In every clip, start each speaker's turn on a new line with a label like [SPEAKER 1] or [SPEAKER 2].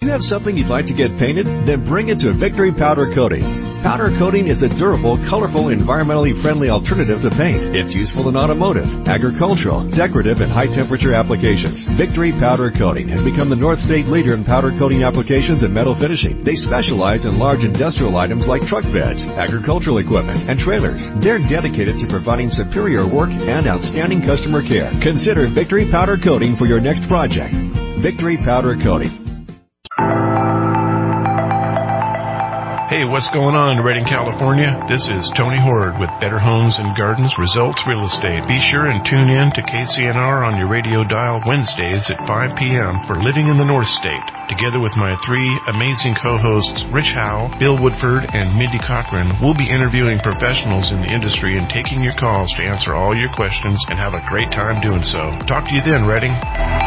[SPEAKER 1] Do you have something you'd like to get painted? Then bring it to Victory Powder Coating. Powder coating is a durable, colorful, environmentally friendly alternative to paint. It's useful in automotive, agricultural, decorative, and high-temperature applications. Victory Powder Coating has become the North State leader in powder coating applications and metal finishing. They specialize in large industrial items like truck beds, agricultural equipment, and trailers. They're dedicated to providing superior work and outstanding customer care. Consider Victory Powder Coating for your next project. Victory Powder Coating.
[SPEAKER 2] Hey, what's going on in Redding, California? This is Tony Horde with Better Homes and Gardens Results Real Estate. Be sure and tune in to KCNR on your radio dial Wednesdays at 5 p.m. for Living in the North State. Together with my three amazing co-hosts, Rich Howe, Bill Woodford, and Mindy Cochran, we'll be interviewing professionals in the industry and taking your calls to answer all your questions and have a great time doing so. Talk to you then, Redding.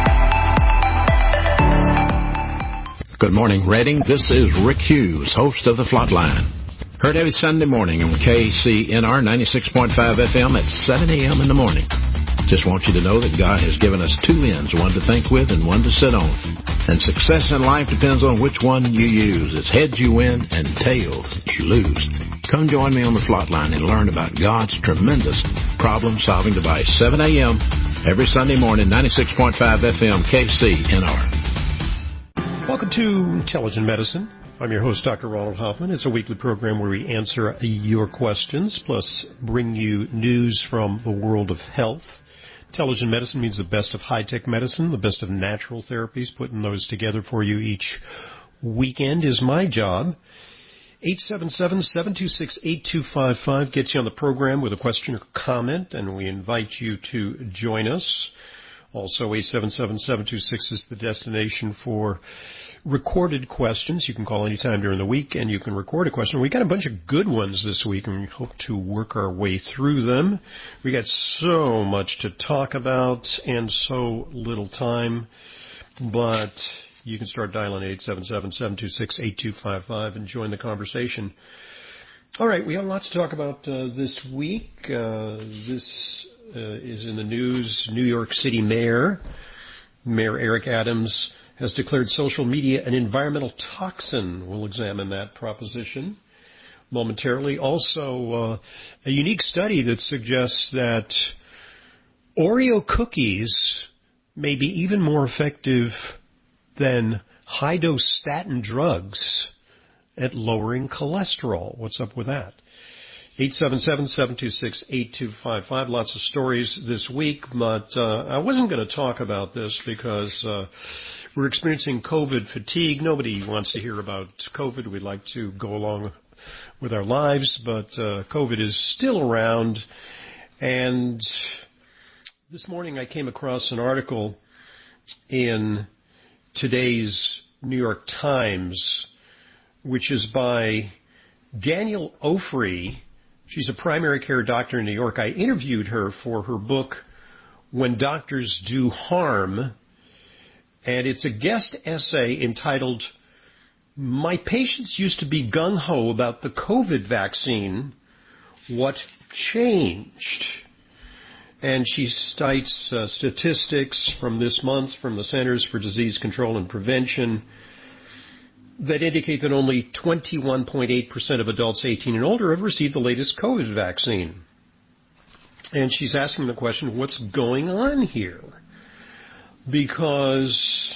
[SPEAKER 3] Good morning, Redding. This is Rick Hughes, host of The Flatline. Heard every Sunday morning on KCNR 96.5 FM at 7 a.m. in the morning. Just want you to know that God has given us two ends, one to think with and one to sit on. And success in life depends on which one you use. It's heads you win and tails you lose. Come join me on The Flatline and learn about God's tremendous problem-solving device. 7 a.m. every Sunday morning, 96.5 FM, KCNR.
[SPEAKER 4] Welcome to Intelligent Medicine. I'm your host, Dr. Ronald Hoffman. It's a weekly program where we answer your questions, plus bring you news from the world of health. Intelligent medicine means the best of high-tech medicine, the best of natural therapies. Putting those together for you each weekend is my job. 877-726-8255 gets you on the program with a question or comment, and we invite you to join us. Also, 877-726 is the destination for recorded questions. You can call anytime during the week, and you can record a question. We got a bunch of good ones this week, and we hope to work our way through them. We got so much to talk about and so little time, but you can start dialing 877-726-8255 and join the conversation. All right, we have lots to talk about this week. This is in the news. New York City Mayor Eric Adams has declared social media an environmental toxin. We'll examine that proposition momentarily. Also, a unique study that suggests that Oreo cookies may be even more effective than high-dose statin drugs at lowering cholesterol. What's up with that? 877-726-8255. Lots of stories this week, but I wasn't going to talk about this because we're experiencing COVID fatigue. Nobody wants to hear about COVID. We'd like to go along with our lives, but COVID is still around. And this morning I came across an article in today's New York Times, which is by Danielle Ofri. She's a primary care doctor in New York. I interviewed her for her book, When Doctors Do Harm, and it's a guest essay entitled, My Patients Used to Be Gung-Ho About the COVID Vaccine. What Changed? And she cites statistics from this month from the Centers for Disease Control and Prevention that indicate that only 21.8% of adults 18 and older have received the latest COVID vaccine. And she's asking the question, what's going on here? Because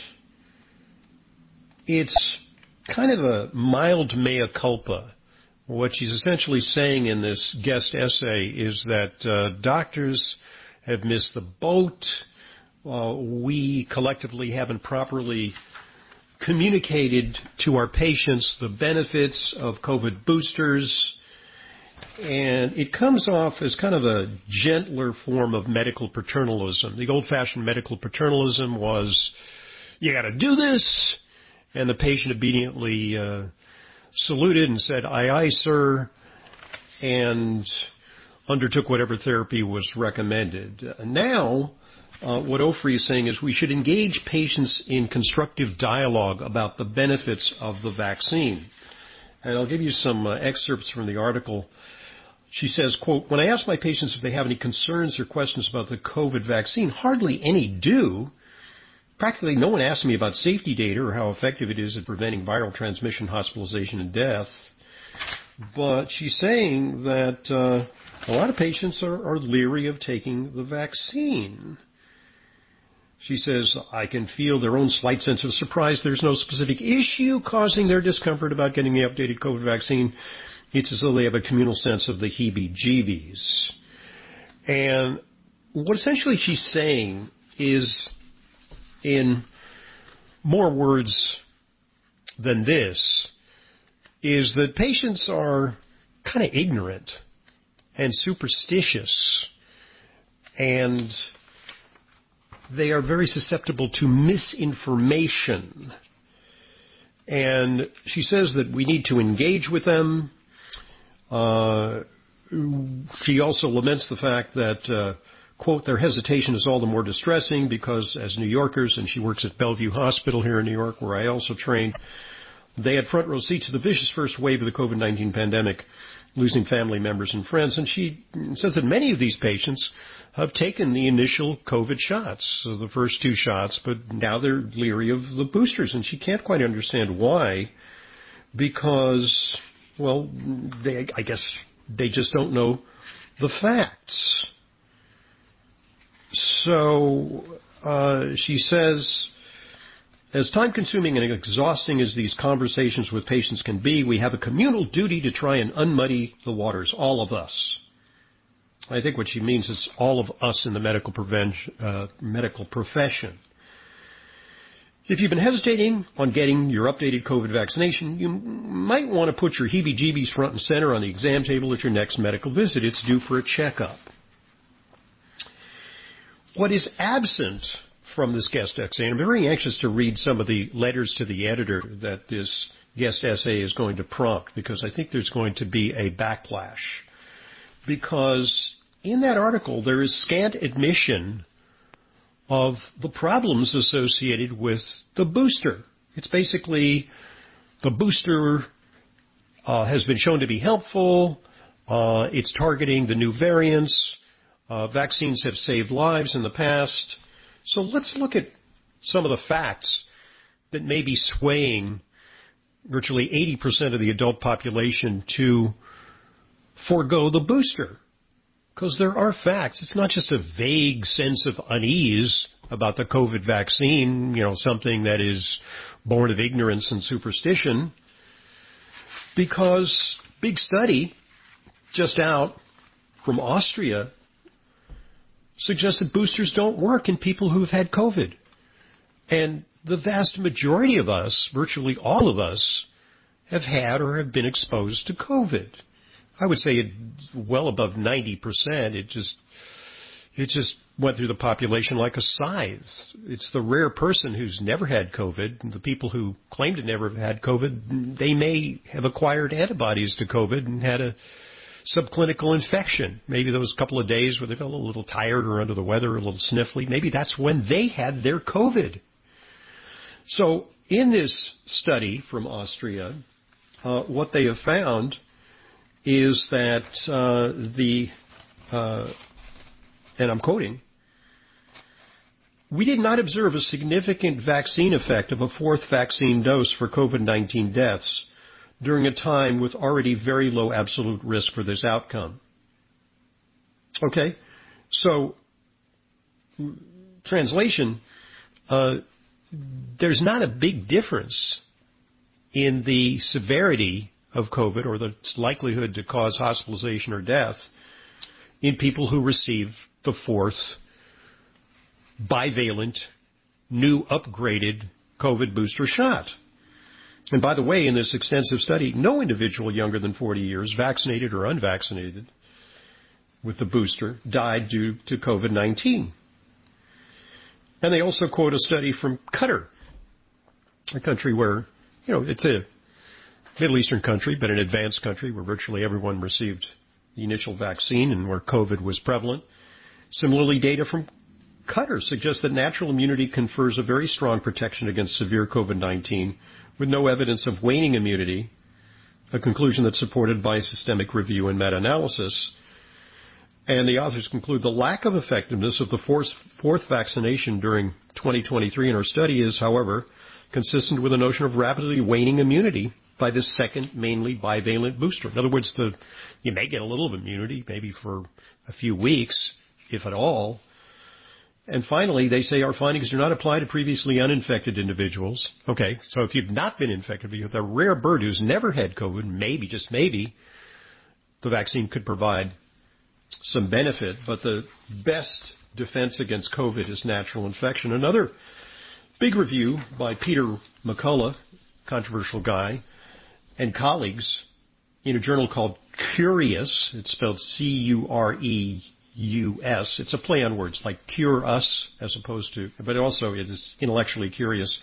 [SPEAKER 4] it's kind of a mild mea culpa. What she's essentially saying in this guest essay is that doctors have missed the boat. We collectively haven't properly communicated to our patients the benefits of COVID boosters, and it comes off as kind of a gentler form of medical paternalism. The old-fashioned medical paternalism was, you got to do this, and the patient obediently saluted and said, aye, aye, sir, and undertook whatever therapy was recommended. Now, what Ofri is saying is we should engage patients in constructive dialogue about the benefits of the vaccine. And I'll give you some excerpts from the article. She says, quote, when I ask my patients if they have any concerns or questions about the COVID vaccine, hardly any do. practically no one asked me about safety data or how effective it is at preventing viral transmission, hospitalization, and death. But she's saying that a lot of patients are leery of taking the vaccine. She says, I can feel their own slight sense of surprise. There's no specific issue causing their discomfort about getting the updated COVID vaccine. It's as though they have a communal sense of the heebie-jeebies. And what essentially she's saying is, in more words than this, is that patients are kind of ignorant and superstitious, and they are very susceptible to misinformation. And she says that we need to engage with them. She also laments the fact that, quote, their hesitation is all the more distressing because as New Yorkers, and she works at Bellevue Hospital here in New York, where I also trained, they had front row seats to the vicious first wave of the COVID-19 pandemic, losing family members and friends. And she says that many of these patients have taken the initial COVID shots, so the first 2 shots, but now they're leery of the boosters. And she can't quite understand why, because, well, I guess they just don't know the facts. So she says, as time-consuming and exhausting as these conversations with patients can be, we have a communal duty to try and unmuddy the waters, all of us. I think what she means is all of us in the medical profession. If you've been hesitating on getting your updated COVID vaccination, you might want to put your heebie-jeebies front and center on the exam table at your next medical visit. It's due for a checkup. What is absent from this guest essay, and I'm very anxious to read some of the letters to the editor that this guest essay is going to prompt, because I think there's going to be a backlash. Because in that article, there is scant admission of the problems associated with the booster. It's basically the booster has been shown to be helpful. It's targeting the new variants. Vaccines have saved lives in the past. So let's look at some of the facts that may be swaying virtually 80% of the adult population to forego the booster. Because there are facts. It's not just a vague sense of unease about the COVID vaccine, something that is born of ignorance and superstition. Because big study just out from Austria suggests that boosters don't work in people who have had COVID. And the vast majority of us, virtually all of us, have had or have been exposed to COVID. I would say it's well above 90%. It just went through the population like a scythe. It's the rare person who's never had COVID. The people who claim to never have had COVID, they may have acquired antibodies to COVID and had a subclinical infection. Maybe those couple of days where they felt a little tired or under the weather or a little sniffly, maybe that's when they had their COVID. So in this study from Austria, what they have found is that and I'm quoting, we did not observe a significant vaccine effect of a 4th vaccine dose for COVID-19 deaths during a time with already very low absolute risk for this outcome. Okay, so translation, there's not a big difference in the severity of COVID or the likelihood to cause hospitalization or death in people who receive the 4th bivalent, new upgraded COVID booster shot. And by the way, in this extensive study, no individual younger than 40 years, vaccinated or unvaccinated with the booster, died due to COVID-19. And they also quote a study from Qatar, a country where, it's a Middle Eastern country, but an advanced country where virtually everyone received the initial vaccine and where COVID was prevalent. Similarly, data from Qatar suggests that natural immunity confers a very strong protection against severe COVID-19 with no evidence of waning immunity, a conclusion that's supported by systemic review and meta-analysis. And the authors conclude the lack of effectiveness of the fourth vaccination during 2023 in our study is, however, consistent with the notion of rapidly waning immunity by the second, mainly bivalent booster. In other words, you may get a little of immunity, maybe for a few weeks, if at all. And finally, they say our findings do not apply to previously uninfected individuals. Okay, so if you've not been infected, if you're the rare bird who's never had COVID, maybe, just maybe, the vaccine could provide some benefit. But the best defense against COVID is natural infection. Another big review by Peter McCullough, controversial guy, and colleagues in a journal called Curious. It's spelled Cureus. It's a play on words, like cure us as opposed to, but also it is intellectually curious.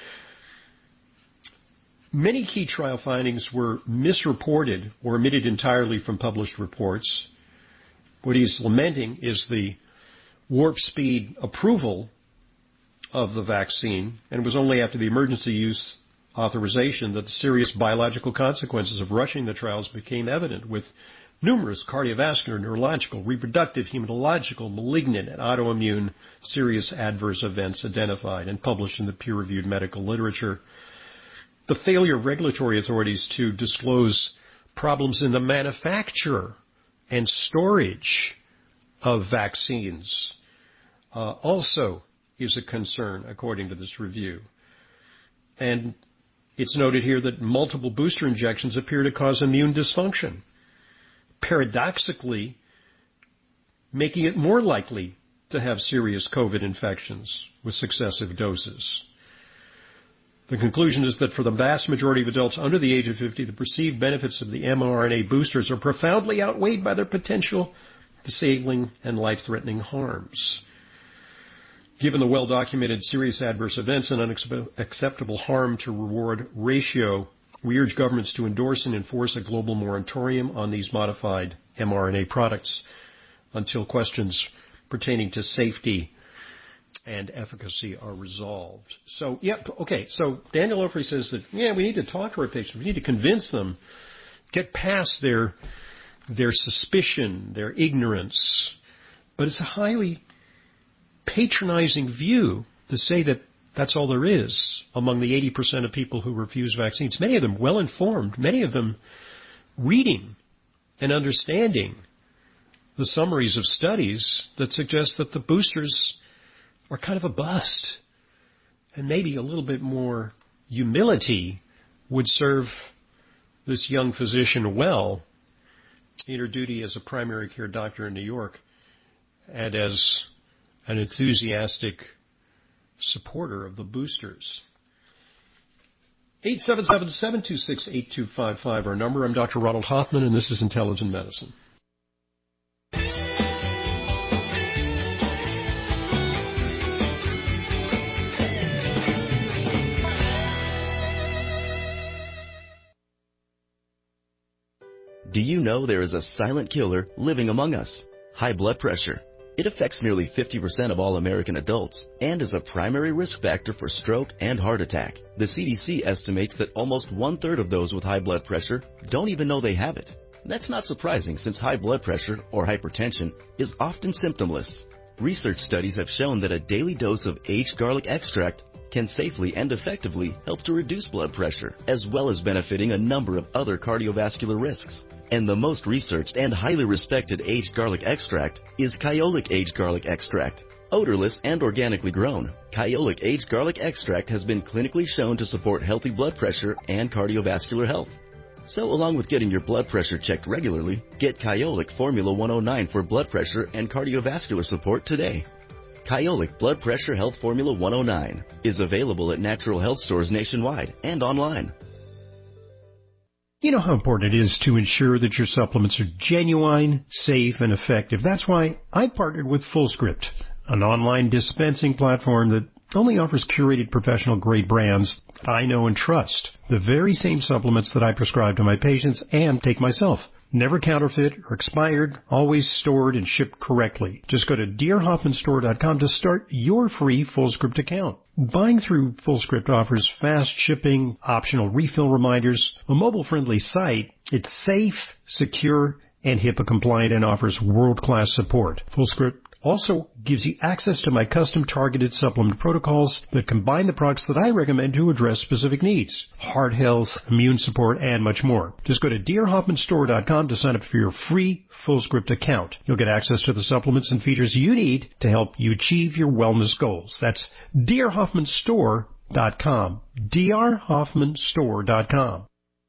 [SPEAKER 4] Many key trial findings were misreported or omitted entirely from published reports. What he's lamenting is the warp speed approval of the vaccine, and it was only after the emergency use authorization that the serious biological consequences of rushing the trials became evident, with numerous cardiovascular, neurological, reproductive, hematological, malignant, and autoimmune serious adverse events identified and published in the peer-reviewed medical literature. The failure of regulatory authorities to disclose problems in the manufacture and storage of vaccines also is a concern, according to this review. And it's noted here that multiple booster injections appear to cause immune dysfunction, paradoxically making it more likely to have serious COVID infections with successive doses. The conclusion is that for the vast majority of adults under the age of 50, the perceived benefits of the mRNA boosters are profoundly outweighed by their potential disabling and life-threatening harms. Given the well-documented serious adverse events and unacceptable harm to reward ratio, we urge governments to endorse and enforce a global moratorium on these modified mRNA products until questions pertaining to safety and efficacy are resolved. So, so Daniel Ofri says that, we need to talk to our patients. We need to convince them, get past their suspicion, their ignorance. But it's a highly patronizing view to say that that's all there is among the 80% of people who refuse vaccines. Many of them well-informed, many of them reading and understanding the summaries of studies that suggest that the boosters are kind of a bust. And maybe a little bit more humility would serve this young physician well in her duty as a primary care doctor in New York and as an enthusiastic supporter of the boosters. 877-726-8255, our number. I'm Dr. Ronald Hoffman, and this is Intelligent Medicine.
[SPEAKER 5] Do you know there is a silent killer living among us? High blood pressure. It affects nearly 50% of all American adults and is a primary risk factor for stroke and heart attack. The CDC estimates that almost 1/3 of those with high blood pressure don't even know they have it. That's not surprising since high blood pressure, or hypertension, is often symptomless. Research studies have shown that a daily dose of aged garlic extract can safely and effectively help to reduce blood pressure, as well as benefiting a number of other cardiovascular risks. And the most researched and highly respected aged garlic extract is Kyolic Aged Garlic Extract. Odorless and organically grown, Kyolic Aged Garlic Extract has been clinically shown to support healthy blood pressure and cardiovascular health. So along with getting your blood pressure checked regularly, get Kyolic Formula 109 for blood pressure and cardiovascular support today. Kyolic Blood Pressure Health Formula 109 is available at natural health stores nationwide and online.
[SPEAKER 4] You know how important it is to ensure that your supplements are genuine, safe, and effective. That's why I partnered with Fullscript, an online dispensing platform that only offers curated professional-grade brands that I know and trust. The very same supplements that I prescribe to my patients and take myself. Never counterfeit or expired, always stored and shipped correctly. Just go to drhoffmanstore.com to start your free Fullscript account. Buying through Fullscript offers fast shipping, optional refill reminders, a mobile-friendly site. It's safe, secure, and HIPAA compliant and offers world-class support. FullScript also gives you access to my custom targeted supplement protocols that combine the products that I recommend to address specific needs: heart health, immune support, and much more. Just go to drhoffmanstore.com to sign up for your free FullScript account. You'll get access to the supplements and features you need to help you achieve your wellness goals. That's drhoffmanstore.com. drhoffmanstore.com.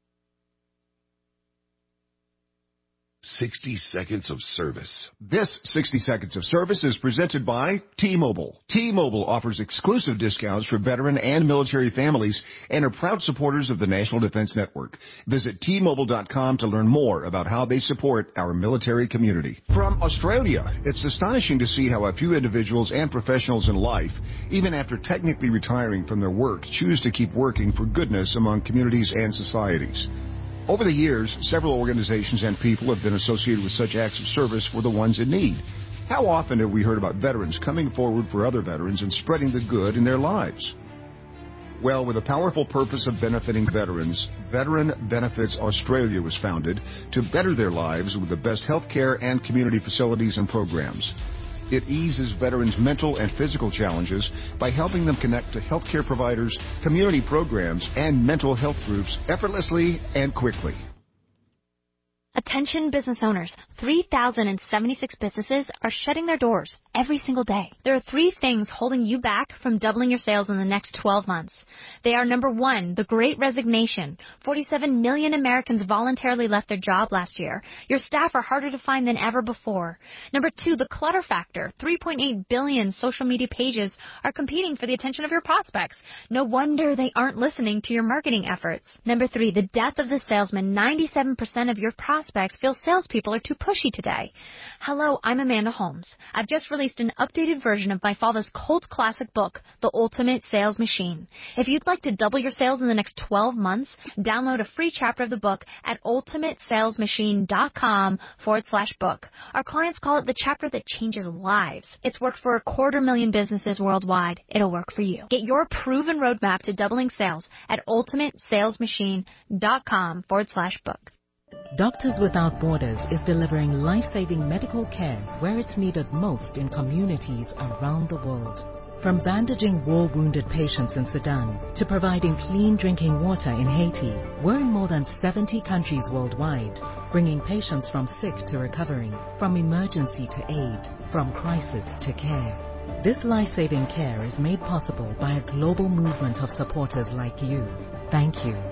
[SPEAKER 6] 60 seconds of service.
[SPEAKER 7] This 60 seconds of service is presented by T-Mobile. T-Mobile offers exclusive discounts for veteran and military families and are proud supporters of the National Defense Network. Visit T-Mobile.com to learn more about how they support our military community. From Australia, it's astonishing to see how a few individuals and professionals in life, even after technically retiring from their work, choose to keep working for goodness among communities and societies. Over the years, several organizations and people have been associated with such acts of service for the ones in need. How often have we heard about veterans coming forward for other veterans and spreading the good in their lives? Well, with a powerful purpose of benefiting veterans, Veteran Benefits Australia was founded to better their lives with the best health care and community facilities and programs. It eases veterans' mental and physical challenges by helping them connect to healthcare providers, community programs, and mental health groups effortlessly and quickly.
[SPEAKER 8] Attention business owners, 3,076 businesses are shutting their doors every single day. There are 3 things holding you back from doubling your sales in the next 12 months. They are: number 1, the Great Resignation. 47 million Americans voluntarily left their job last year. Your staff are harder to find than ever before. Number 2, the clutter factor. 3.8 billion social media pages are competing for the attention of your prospects. No wonder they aren't listening to your marketing efforts. Number 3, the death of the salesman. 97% of your prospects feel salespeople are too pushy today. Hello, I'm Amanda Holmes. I've just released an updated version of my father's cult classic book, The Ultimate Sales Machine. If you'd like to double your sales in the next 12 months, download a free chapter of the book at ultimatesalesmachine.com/book. Our clients call it the chapter that changes lives. It's worked for 250,000 businesses worldwide. It'll work for you. Get your proven roadmap to doubling sales at ultimatesalesmachine.com/book.
[SPEAKER 9] Doctors Without Borders is delivering life-saving medical care where it's needed most in communities around the world. From bandaging war-wounded patients in Sudan to providing clean drinking water in Haiti, we're in more than 70 countries worldwide, bringing patients from sick to recovering, from emergency to aid, from crisis to care. This life-saving care is made possible by a global movement of supporters like you. Thank you.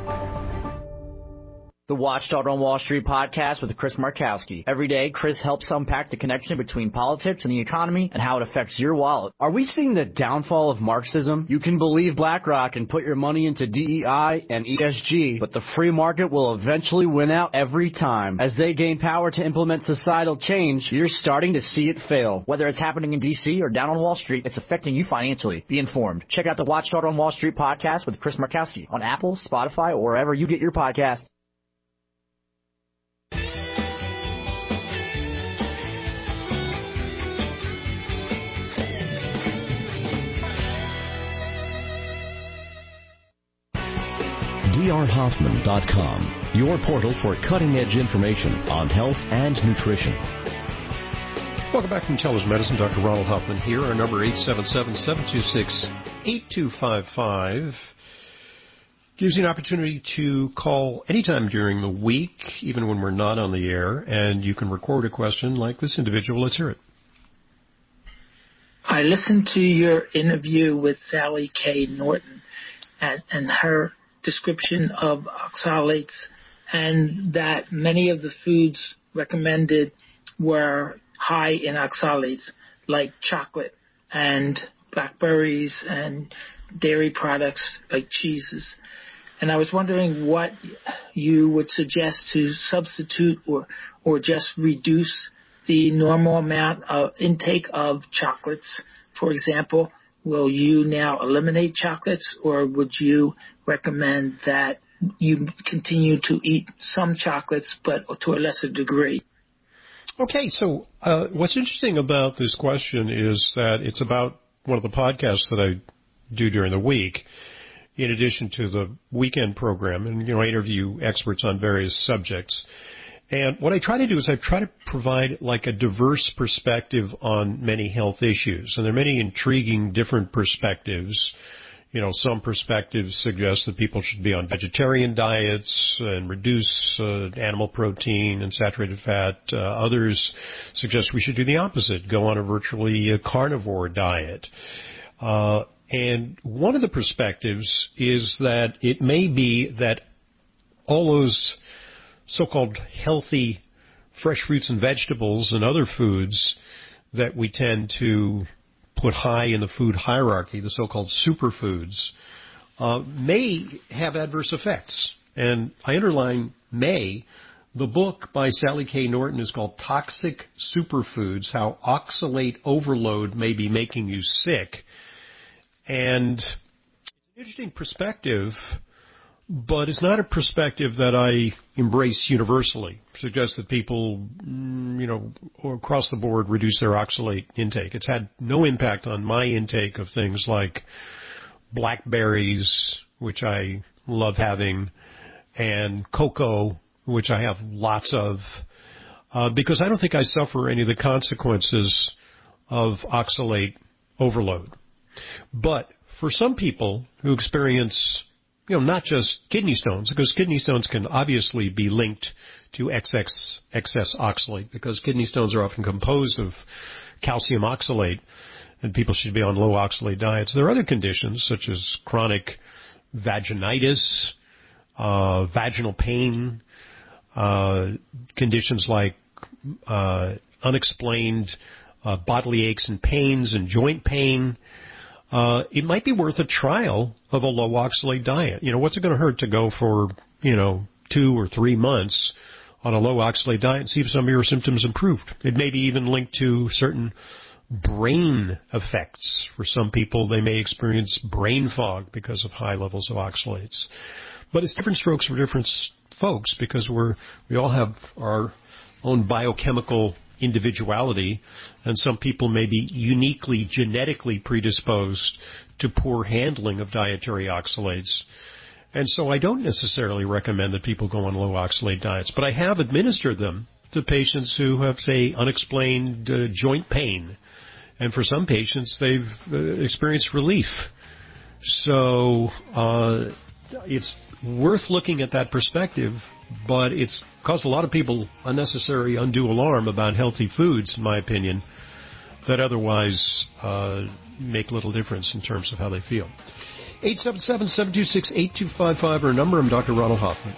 [SPEAKER 10] The Watchdog on Wall Street podcast with Chris Markowski. Every day, Chris helps unpack the connection between politics and the economy and how it affects your wallet. Are we seeing the downfall of Marxism? You can believe BlackRock and put your money into DEI and ESG, but the free market will eventually win out every time. As they gain power to implement societal change, you're starting to see it fail. Whether it's happening in D.C. or down on Wall Street, it's affecting you financially. Be informed. Check out the Watchdog on Wall Street podcast with Chris Markowski on Apple, Spotify, or wherever you get your podcasts.
[SPEAKER 1] drhoffman.com, your portal for cutting-edge information on health and nutrition.
[SPEAKER 4] Welcome back from Intelligent Medicine. Dr. Ronald Hoffman here. Our number 877-726-8255 gives you an opportunity to call anytime during the week, even when we're not on the air, and you can record a question like this individual. Let's hear it.
[SPEAKER 11] I listened to your interview with Sally K. Norton and her description of oxalates, and that many of the foods recommended were high in oxalates, like chocolate and blackberries and dairy products like cheeses. And I was wondering what you would suggest to substitute or just reduce the normal amount of intake of chocolates. For example, will you now eliminate chocolates, or would you recommend that you continue to eat some chocolates but to a lesser degree?
[SPEAKER 4] Okay, so what's interesting about this question is that it's about one of the podcasts that I do during the week, in addition to the weekend program. And, I interview experts on various subjects. And what I try to do is I try to provide like a diverse perspective on many health issues. And there are many intriguing different perspectives. You know, some perspectives suggest that people should be on vegetarian diets and reduce animal protein and saturated fat. Others suggest we should do the opposite, go on a virtually carnivore diet. And one of the perspectives is that it may be that all those so-called healthy fresh fruits and vegetables and other foods that we tend to put high in the food hierarchy, the so-called superfoods, may have adverse effects. And I underline may. The book by Sally K. Norton is called Toxic Superfoods, How Oxalate Overload May Be Making You Sick. And it's an interesting perspective, but it's not a perspective that I embrace universally. It suggests that people, across the board reduce their oxalate intake. It's had no impact on my intake of things like blackberries, which I love having, and cocoa, which I have lots of, because I don't think I suffer any of the consequences of oxalate overload. But for some people who experience not just kidney stones, because kidney stones can obviously be linked to excess oxalate, because kidney stones are often composed of calcium oxalate, and people should be on low oxalate diets. There are other conditions, such as chronic vaginitis, vaginal pain, conditions like unexplained bodily aches and pains and joint pain. It might be worth a trial of a low oxalate diet. What's it going to hurt to go for, 2 or 3 months on a low oxalate diet and see if some of your symptoms improved? It may be even linked to certain brain effects. For some people, they may experience brain fog because of high levels of oxalates. But it's different strokes for different folks, because we all have our own biochemical individuality, and some people may be uniquely genetically predisposed to poor handling of dietary oxalates. And so I don't necessarily recommend that people go on low oxalate diets, but I have administered them to patients who have, say, unexplained joint pain. And for some patients, they've experienced relief. So it's worth looking at that perspective, but it's caused a lot of people unnecessary undue alarm about healthy foods, in my opinion, that otherwise make little difference in terms of how they feel. 877-726-8255, our number. I'm Dr. Ronald Hoffman.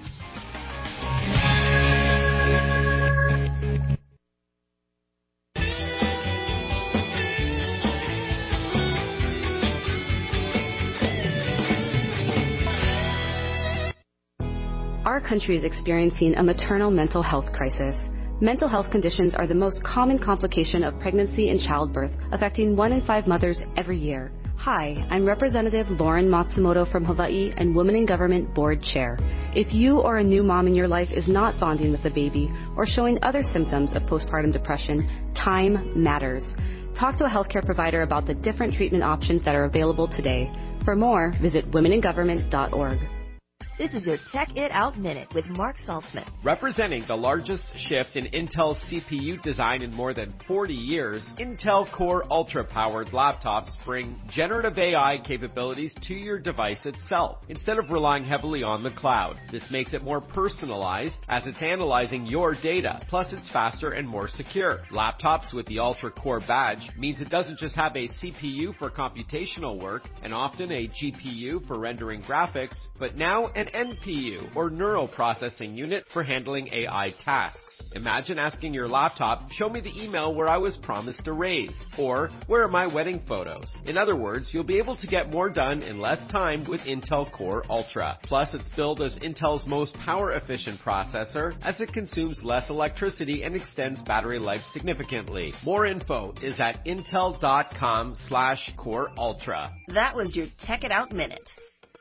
[SPEAKER 12] Our country is experiencing a maternal mental health crisis. Mental health conditions are the most common complication of pregnancy and childbirth, affecting 1 in 5 mothers every year. Hi, I'm Representative Lauren Matsumoto from Hawaii and Women in Government Board Chair. If you or a new mom in your life is not bonding with the baby or showing other symptoms of postpartum depression, time matters. Talk to a healthcare provider about the different treatment options that are available today. For more, visit womeningovernment.org.
[SPEAKER 13] This is your Check It Out Minute with Mark Saltzman.
[SPEAKER 14] Representing the largest shift in Intel's CPU design in more than 40 years, Intel Core Ultra-powered laptops bring generative AI capabilities to your device itself, instead of relying heavily on the cloud. This makes it more personalized, as it's analyzing your data, plus it's faster and more secure. Laptops with the Ultra Core badge means it doesn't just have a CPU for computational work, and often a GPU for rendering graphics, but now an NPU, or neural processing unit, for handling AI tasks. Imagine asking your laptop, show me the email where I was promised a raise, or where are my wedding photos? In other words, you'll be able to get more done in less time with Intel Core Ultra. Plus, it's billed as Intel's most power-efficient processor, as it consumes less electricity and extends battery life significantly. More info is at intel.com/Core Ultra.
[SPEAKER 13] That was your Check It Out Minute.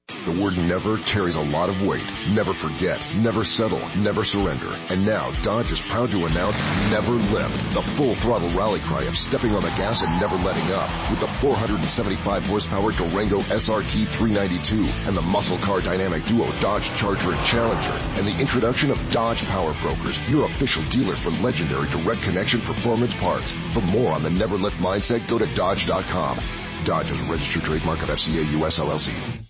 [SPEAKER 6] The word never carries a lot of weight. Never forget, never settle, never surrender. And now, Dodge is proud to announce Never Lift, the full-throttle rally cry of stepping on the gas and never letting up. With the 475-horsepower Durango SRT 392 and the muscle car dynamic duo Dodge Charger and Challenger. And the introduction of Dodge Power Brokers, your official dealer for legendary direct connection performance parts. For more on the Never Lift mindset, go to Dodge.com. Dodge is a registered trademark of FCA US LLC.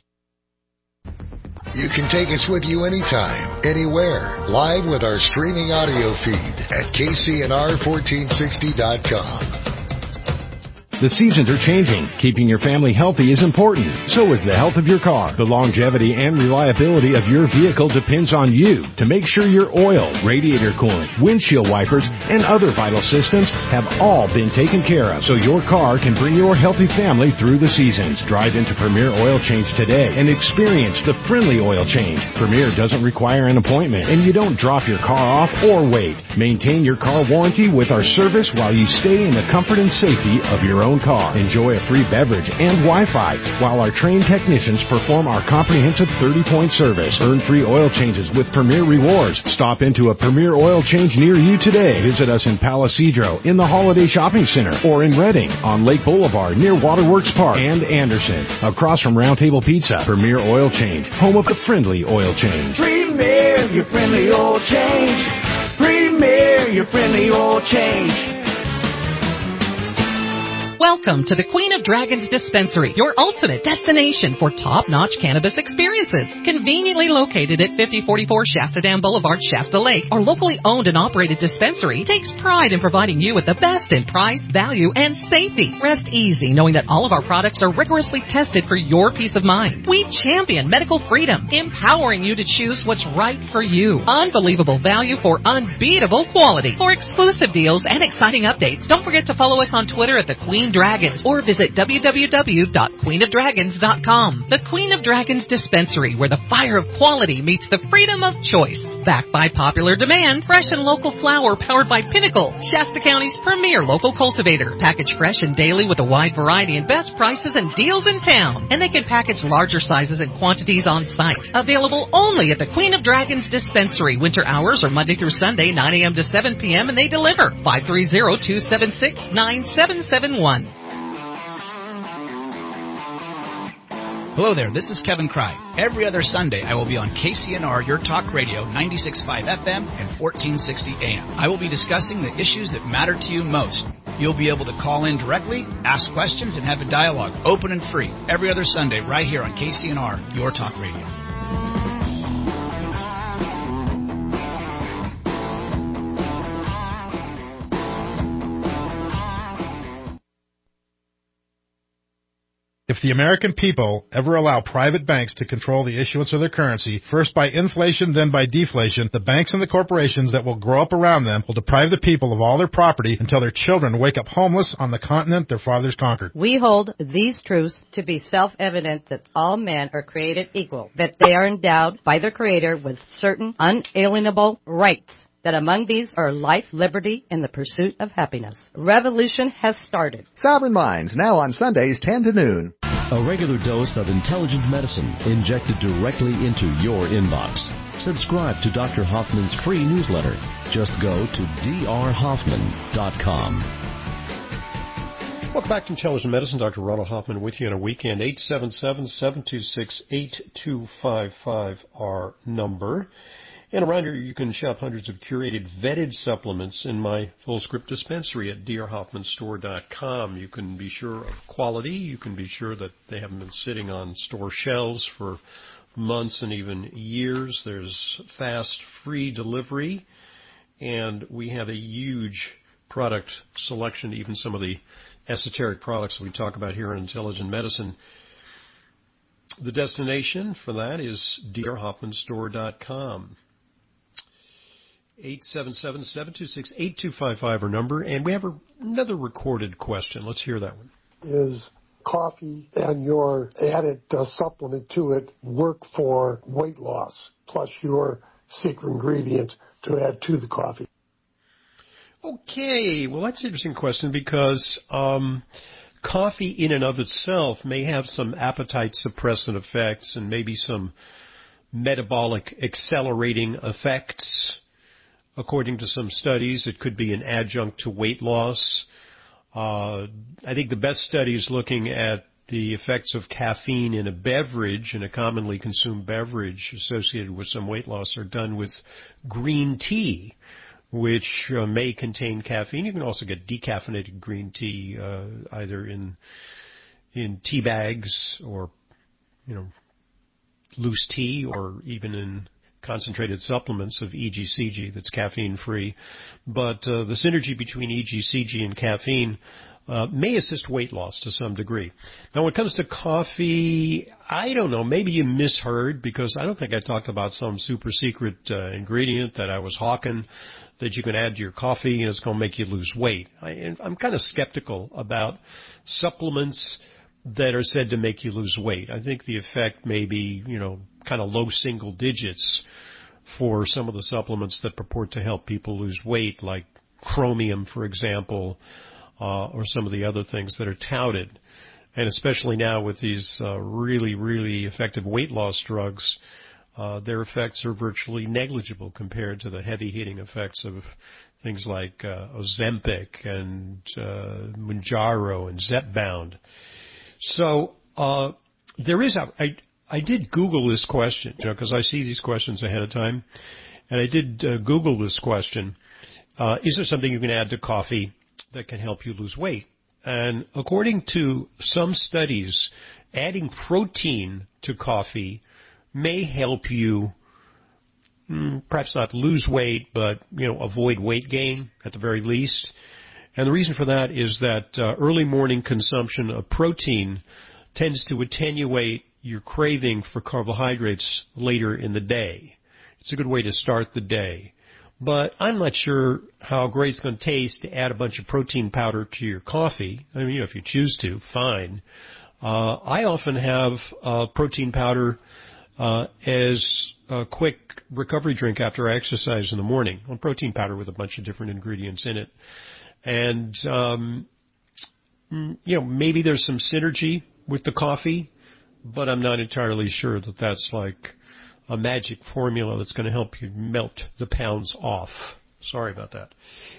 [SPEAKER 15] You can take us with you anytime, anywhere, live with our streaming audio feed at KCNR1460.com.
[SPEAKER 16] The seasons are changing. Keeping your family healthy is important. So is the health of your car. The longevity and reliability of your vehicle depends on you to make sure your oil, radiator coolant, windshield wipers, and other vital systems have all been taken care of so your car can bring your healthy family through the seasons. Drive into Premier Oil Change today and experience the friendly oil change. Premier doesn't require an appointment, and you don't drop your car off or wait. Maintain your car warranty with our service while you stay in the comfort and safety of your own car. Enjoy a free beverage and Wi-Fi while our trained technicians perform our comprehensive 30-point service. Earn free oil changes with Premier Rewards. Stop into a Premier Oil Change near you today. Visit us in Palo Cedro, in the Holiday Shopping Center, or in Redding, on Lake Boulevard near Waterworks Park, and Anderson, across from Round Table Pizza. Premier Oil Change, home of the friendly oil change.
[SPEAKER 17] Premier, your friendly oil change. Premier, your friendly oil change.
[SPEAKER 18] Welcome to the Queen of Dragons Dispensary, your ultimate destination for top-notch cannabis experiences. Conveniently located at 5044 Shasta Dam Boulevard, Shasta Lake, our locally owned and operated dispensary takes pride in providing you with the best in price, value, and safety. Rest easy knowing that all of our products are rigorously tested for your peace of mind. We champion medical freedom, empowering you to choose what's right for you. Unbelievable value for unbeatable quality. For exclusive deals and exciting updates, don't forget to follow us on Twitter at The Queen Dragons or visit www.queenofdragons.com. The Queen of Dragons Dispensary, where the fire of quality meets the freedom of choice. Backed by popular demand, fresh and local flower powered by Pinnacle, Shasta County's premier local cultivator. Package fresh and daily with a wide variety and best prices and deals in town. And they can package larger sizes and quantities on site. Available only at the Queen of Dragons Dispensary. Winter hours are Monday through Sunday, 9 a.m. to 7 p.m. and they deliver 530-276-9771.
[SPEAKER 19] Hello there, this is Kevin Cry. Every other Sunday, I will be on KCNR, your talk radio, 96.5 FM and 1460 AM. I will be discussing the issues that matter to you most. You'll be able to call in directly, ask questions, and have a dialogue, open and free, every other Sunday right here on KCNR, your talk radio.
[SPEAKER 20] If the American people ever allow private banks to control the issuance of their currency, first by inflation, then by deflation, the banks and the corporations that will grow up around them will deprive the people of all their property until their children wake up homeless on the continent their fathers conquered.
[SPEAKER 21] We hold these truths to be self-evident that all men are created equal, that they are endowed by their Creator with certain unalienable rights, that among these are life, liberty, and the pursuit of happiness. Revolution has started.
[SPEAKER 22] Sovereign Minds, now on Sundays 10 to noon.
[SPEAKER 23] A regular dose of intelligent medicine injected directly into your inbox. Subscribe to Dr. Hoffman's free newsletter. Just go to drhoffman.com.
[SPEAKER 4] Welcome back to Intelligent Medicine. Dr. Ronald Hoffman with you on a weekend. 877-726-8255, our number. And around here, you can shop hundreds of curated, vetted supplements in my full script dispensary at drhoffmanstore.com. You can be sure of quality. You can be sure that they haven't been sitting on store shelves for months and even years. There's fast, free delivery. And we have a huge product selection, even some of the esoteric products that we talk about here in Intelligent Medicine. The destination for that is drhoffmanstore.com. 877-726-8255 our number, and we have another recorded question. Let's hear that one.
[SPEAKER 24] Is coffee and your added supplement to it work for weight loss, plus your secret ingredient to add to the coffee?
[SPEAKER 4] Okay, well, that's an interesting question because coffee in and of itself may have some appetite suppressant effects and maybe some metabolic accelerating effects. According to some studies, it could be an adjunct to weight loss. I think the best studies looking at the effects of caffeine in a beverage, in a commonly consumed beverage associated with some weight loss, are done with green tea, which may contain caffeine. You can also get decaffeinated green tea either in tea bags or, loose tea, or even in concentrated supplements of EGCG that's caffeine-free. But the synergy between EGCG and caffeine may assist weight loss to some degree. Now, when it comes to coffee, I don't know. Maybe you misheard, because I don't think I talked about some super secret ingredient that I was hawking that you can add to your coffee and it's going to make you lose weight. I'm kind of skeptical about supplements that are said to make you lose weight. I think the effect may be, kind of low single digits for some of the supplements that purport to help people lose weight, like chromium, for example, or some of the other things that are touted. And especially now with these really, really effective weight loss drugs, their effects are virtually negligible compared to the heavy-hitting effects of things like Ozempic and Mounjaro and Zepbound. So there is I did Google this question, because I see these questions ahead of time, and I did Google this question. Is there something you can add to coffee that can help you lose weight? And according to some studies, adding protein to coffee may help you perhaps not lose weight, but avoid weight gain at the very least. And the reason for that is that early morning consumption of protein tends to attenuate your craving for carbohydrates later in the day. It's a good way to start the day. But I'm not sure how great it's going to taste to add a bunch of protein powder to your coffee. I mean, if you choose to, fine. I often have protein powder as a quick recovery drink after I exercise in the morning. On protein powder with a bunch of different ingredients in it. And, maybe there's some synergy with the coffee, but I'm not entirely sure that that's like a magic formula that's going to help you melt the pounds off. Sorry about that.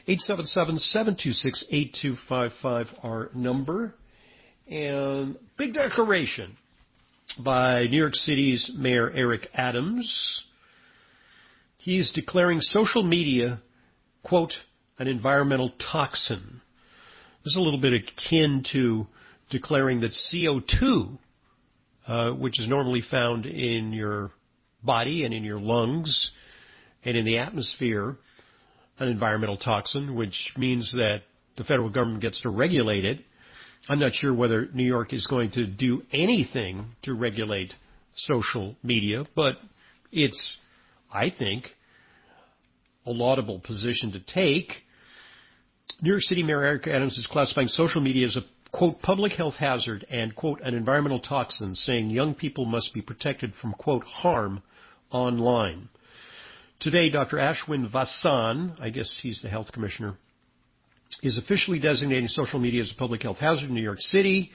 [SPEAKER 4] 877-726-8255, our number. And big declaration by New York City's Mayor Eric Adams. He's declaring social media, quote, an environmental toxin. This is a little bit akin to declaring that CO2, which is normally found in your body and in your lungs and in the atmosphere, an environmental toxin, which means that the federal government gets to regulate it. I'm not sure whether New York is going to do anything to regulate social media, but it's, I think, a laudable position to take. New York City Mayor Eric Adams is classifying social media as a, quote, public health hazard and, quote, an environmental toxin, saying young people must be protected from, quote, harm online. Today, Dr. Ashwin Vasan, I guess he's the health commissioner, is officially designating social media as a public health hazard in New York City.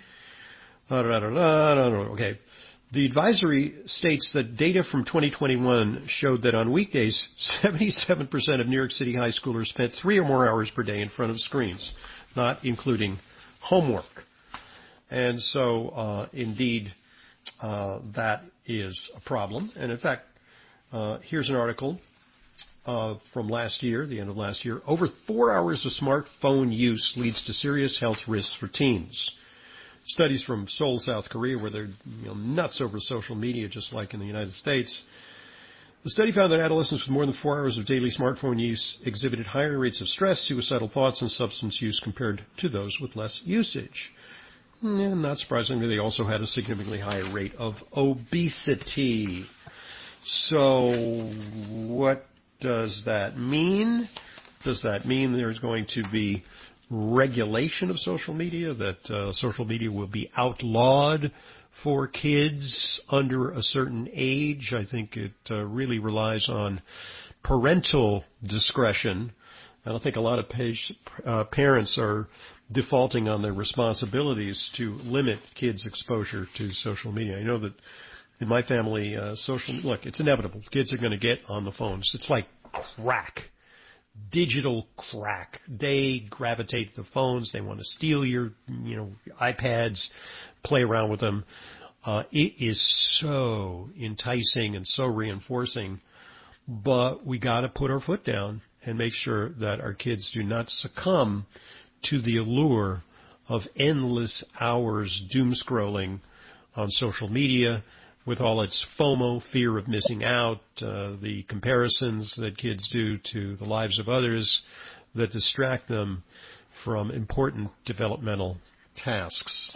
[SPEAKER 4] Okay. The advisory states that data from 2021 showed that on weekdays, 77% of New York City high schoolers spent 3 or more hours per day in front of screens, not including homework. And so, indeed, that is a problem. And in fact, here's an article from last year, the end of last year. Over 4 hours of smartphone use leads to serious health risks for teens. Studies from Seoul, South Korea, where they're nuts over social media, just like in the United States. The study found that adolescents with more than 4 hours of daily smartphone use exhibited higher rates of stress, suicidal thoughts, and substance use compared to those with less usage. And not surprisingly, they also had a significantly higher rate of obesity. So what does that mean? Does that mean there's going to be regulation of social media, that social media will be outlawed for kids under a certain age? I think it really relies on parental discretion And I think a lot of parents are defaulting on their responsibilities to limit kids' exposure to social media. I know that in my family, look, it's inevitable. Kids are going to get on the phones. It's like crack, digital crack. They gravitate to the phones. They want to steal your, iPads, play around with them. It is so enticing and so reinforcing, but we got to put our foot down and make sure that our kids do not succumb to the allure of endless hours doom scrolling on social media with all its FOMO, fear of missing out, the comparisons that kids do to the lives of others that distract them from important developmental tasks.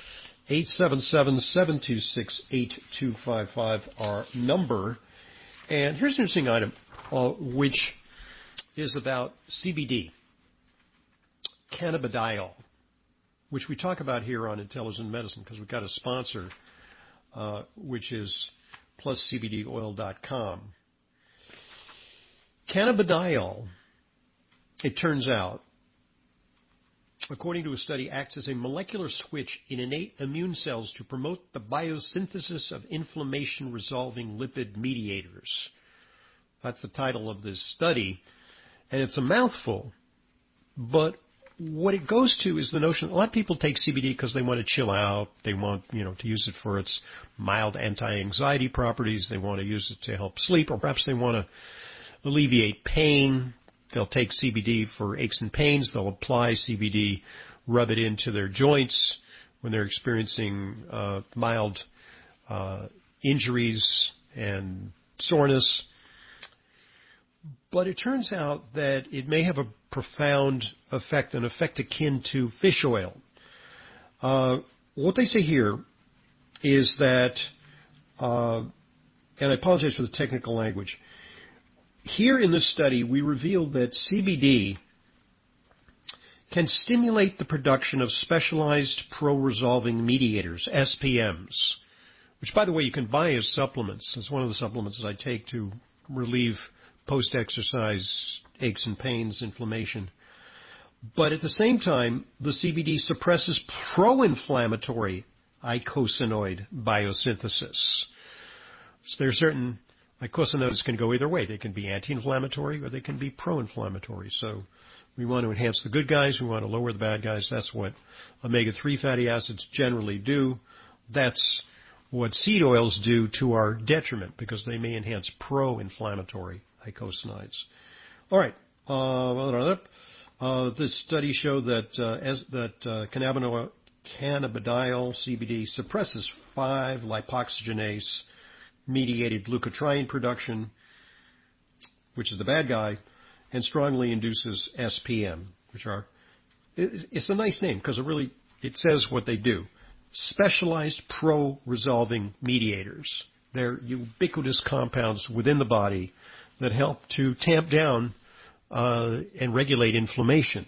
[SPEAKER 4] 877-726-8255, our number. And here's an interesting item, which is about CBD, cannabidiol, which we talk about here on Intelligent Medicine because we've got a sponsor, which is pluscbdoil.com. Cannabidiol, it turns out, according to a study, acts as a molecular switch in innate immune cells to promote the biosynthesis of inflammation-resolving lipid mediators. That's the title of this study. And it's a mouthful, but what it goes to is the notion, a lot of people take CBD because they want to chill out. They want, to use it for its mild anti-anxiety properties. They want to use it to help sleep, or perhaps they want to alleviate pain. They'll take CBD for aches and pains. They'll apply CBD, rub it into their joints when they're experiencing mild injuries and soreness. But it turns out that it may have a profound effect, an effect akin to fish oil. What they say here is that, and I apologize for the technical language, here in this study we revealed that CBD can stimulate the production of specialized pro-resolving mediators, SPMs, which, by the way, you can buy as supplements. It's one of the supplements that I take to relieve post-exercise aches and pains, inflammation. But at the same time, the CBD suppresses pro-inflammatory eicosanoid biosynthesis. So there are certain eicosanoids can go either way. They can be anti-inflammatory or they can be pro-inflammatory. So we want to enhance the good guys. We want to lower the bad guys. That's what omega-3 fatty acids generally do. That's what seed oils do to our detriment because they may enhance pro-inflammatory eicosanoids. All right. This study showed that cannabidiol CBD suppresses 5-lipoxygenase-mediated leukotriene production, which is the bad guy, and strongly induces SPM, which are, it's a nice name because it says what they do. Specialized pro-resolving mediators. They're ubiquitous compounds within the body that help to tamp down and regulate inflammation.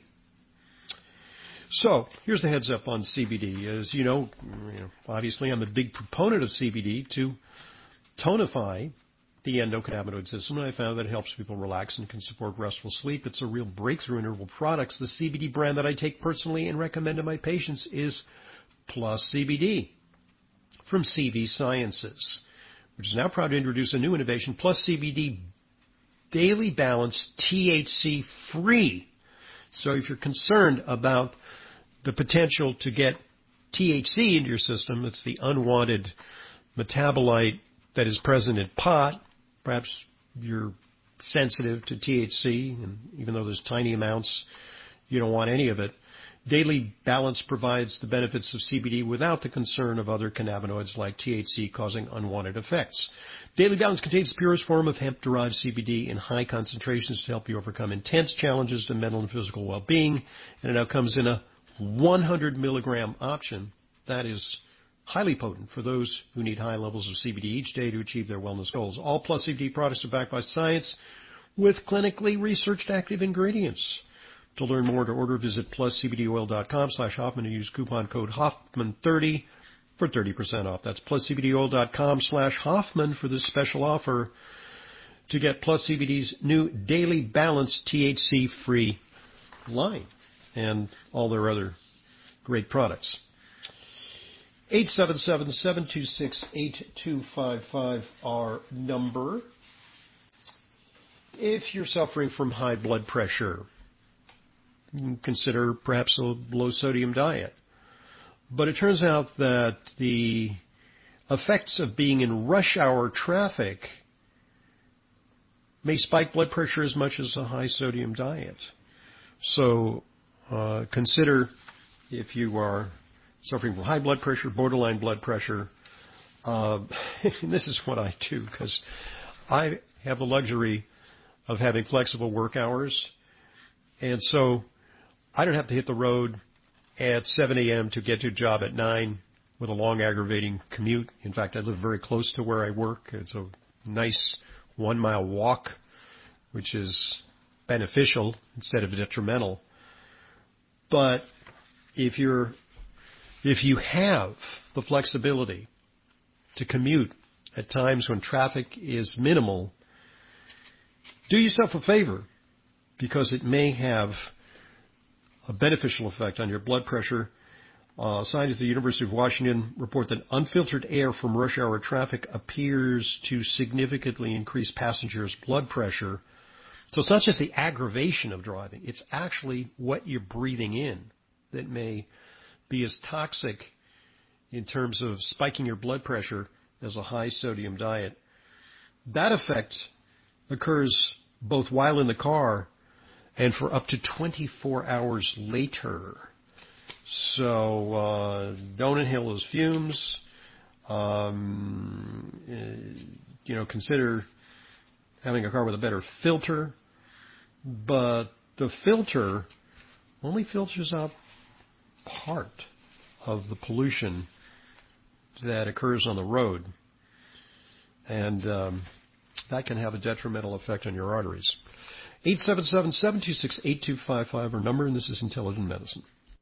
[SPEAKER 4] So here's the heads up on CBD. As you know, obviously I'm a big proponent of CBD to tonify the endocannabinoid system, and I found that it helps people relax and can support restful sleep. It's a real breakthrough in herbal products. The CBD brand that I take personally and recommend to my patients is Plus CBD from CV Sciences, which is now proud to introduce a new innovation, Plus CBD Daily Balance THC free. So if you're concerned about the potential to get THC into your system, it's the unwanted metabolite that is present in pot. Perhaps you're sensitive to THC, and even though there's tiny amounts, you don't want any of it. Daily Balance provides the benefits of CBD without the concern of other cannabinoids like THC causing unwanted effects. Daily Balance contains the purest form of hemp-derived CBD in high concentrations to help you overcome intense challenges to mental and physical well-being, and it now comes in a 100 milligram option that is highly potent for those who need high levels of CBD each day to achieve their wellness goals. All Plus CBD products are backed by science with clinically researched active ingredients. To learn more, to order, visit pluscbdoil.com/Hoffman and use coupon code Hoffman30 for 30% off. That's pluscbdoil.com/Hoffman for this special offer. to get Plus CBD's new Daily Balance THC-free line and all their other great products. 877-726-8255, our number. If you're suffering from high blood pressure, consider perhaps a low-sodium diet. But it turns out that the effects of being in rush hour traffic may spike blood pressure as much as a high-sodium diet. So consider if you are suffering from high blood pressure, borderline blood pressure. And this is what I do because I have the luxury of having flexible work hours. And so I don't have to hit the road at 7 a.m. to get to a job at 9 with a long aggravating commute. In fact, I live very close to where I work. It's a nice 1-mile walk, which is beneficial instead of detrimental. But if you have the flexibility to commute at times when traffic is minimal, do yourself a favor, because it may have a beneficial effect on your blood pressure. Scientists at the University of Washington report that unfiltered air from rush hour traffic appears to significantly increase passengers' blood pressure. So it's not just the aggravation of driving, it's actually what you're breathing in that may be as toxic in terms of spiking your blood pressure as a high-sodium diet. That effect occurs both while in the car and for up to 24 hours later. So don't inhale those fumes. Consider having a car with a better filter. But the filter only filters out part of the pollution that occurs on the road. And that can have a detrimental effect on your arteries. 877-726-8255, our number, and this is Intelligent Medicine.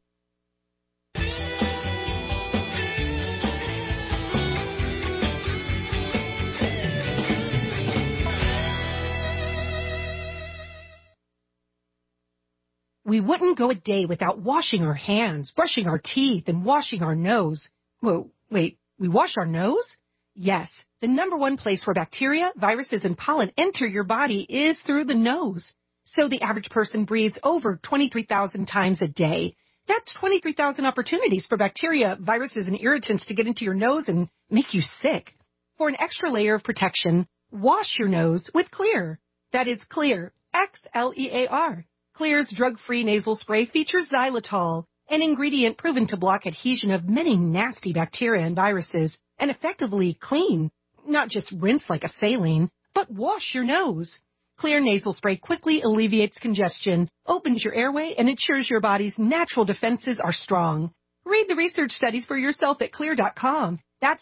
[SPEAKER 2] We wouldn't go a day without washing our hands, brushing our teeth, and washing our nose. Whoa, wait, we wash our nose? Yes, the number one place where bacteria, viruses, and pollen enter your body is through the nose. So the average person breathes over 23,000 times a day. That's 23,000 opportunities for bacteria, viruses, and irritants to get into your nose and make you sick. For an extra layer of protection, wash your nose with Xlear. That is Xlear, Xlear. Xlear's drug-free nasal spray features xylitol, an ingredient proven to block adhesion of many nasty bacteria and viruses, and effectively clean. Not just rinse like a saline, but wash your nose. Xlear nasal spray quickly alleviates congestion, opens your airway, and ensures your body's natural defenses are strong. Read the research studies for yourself at Xlear.com. That's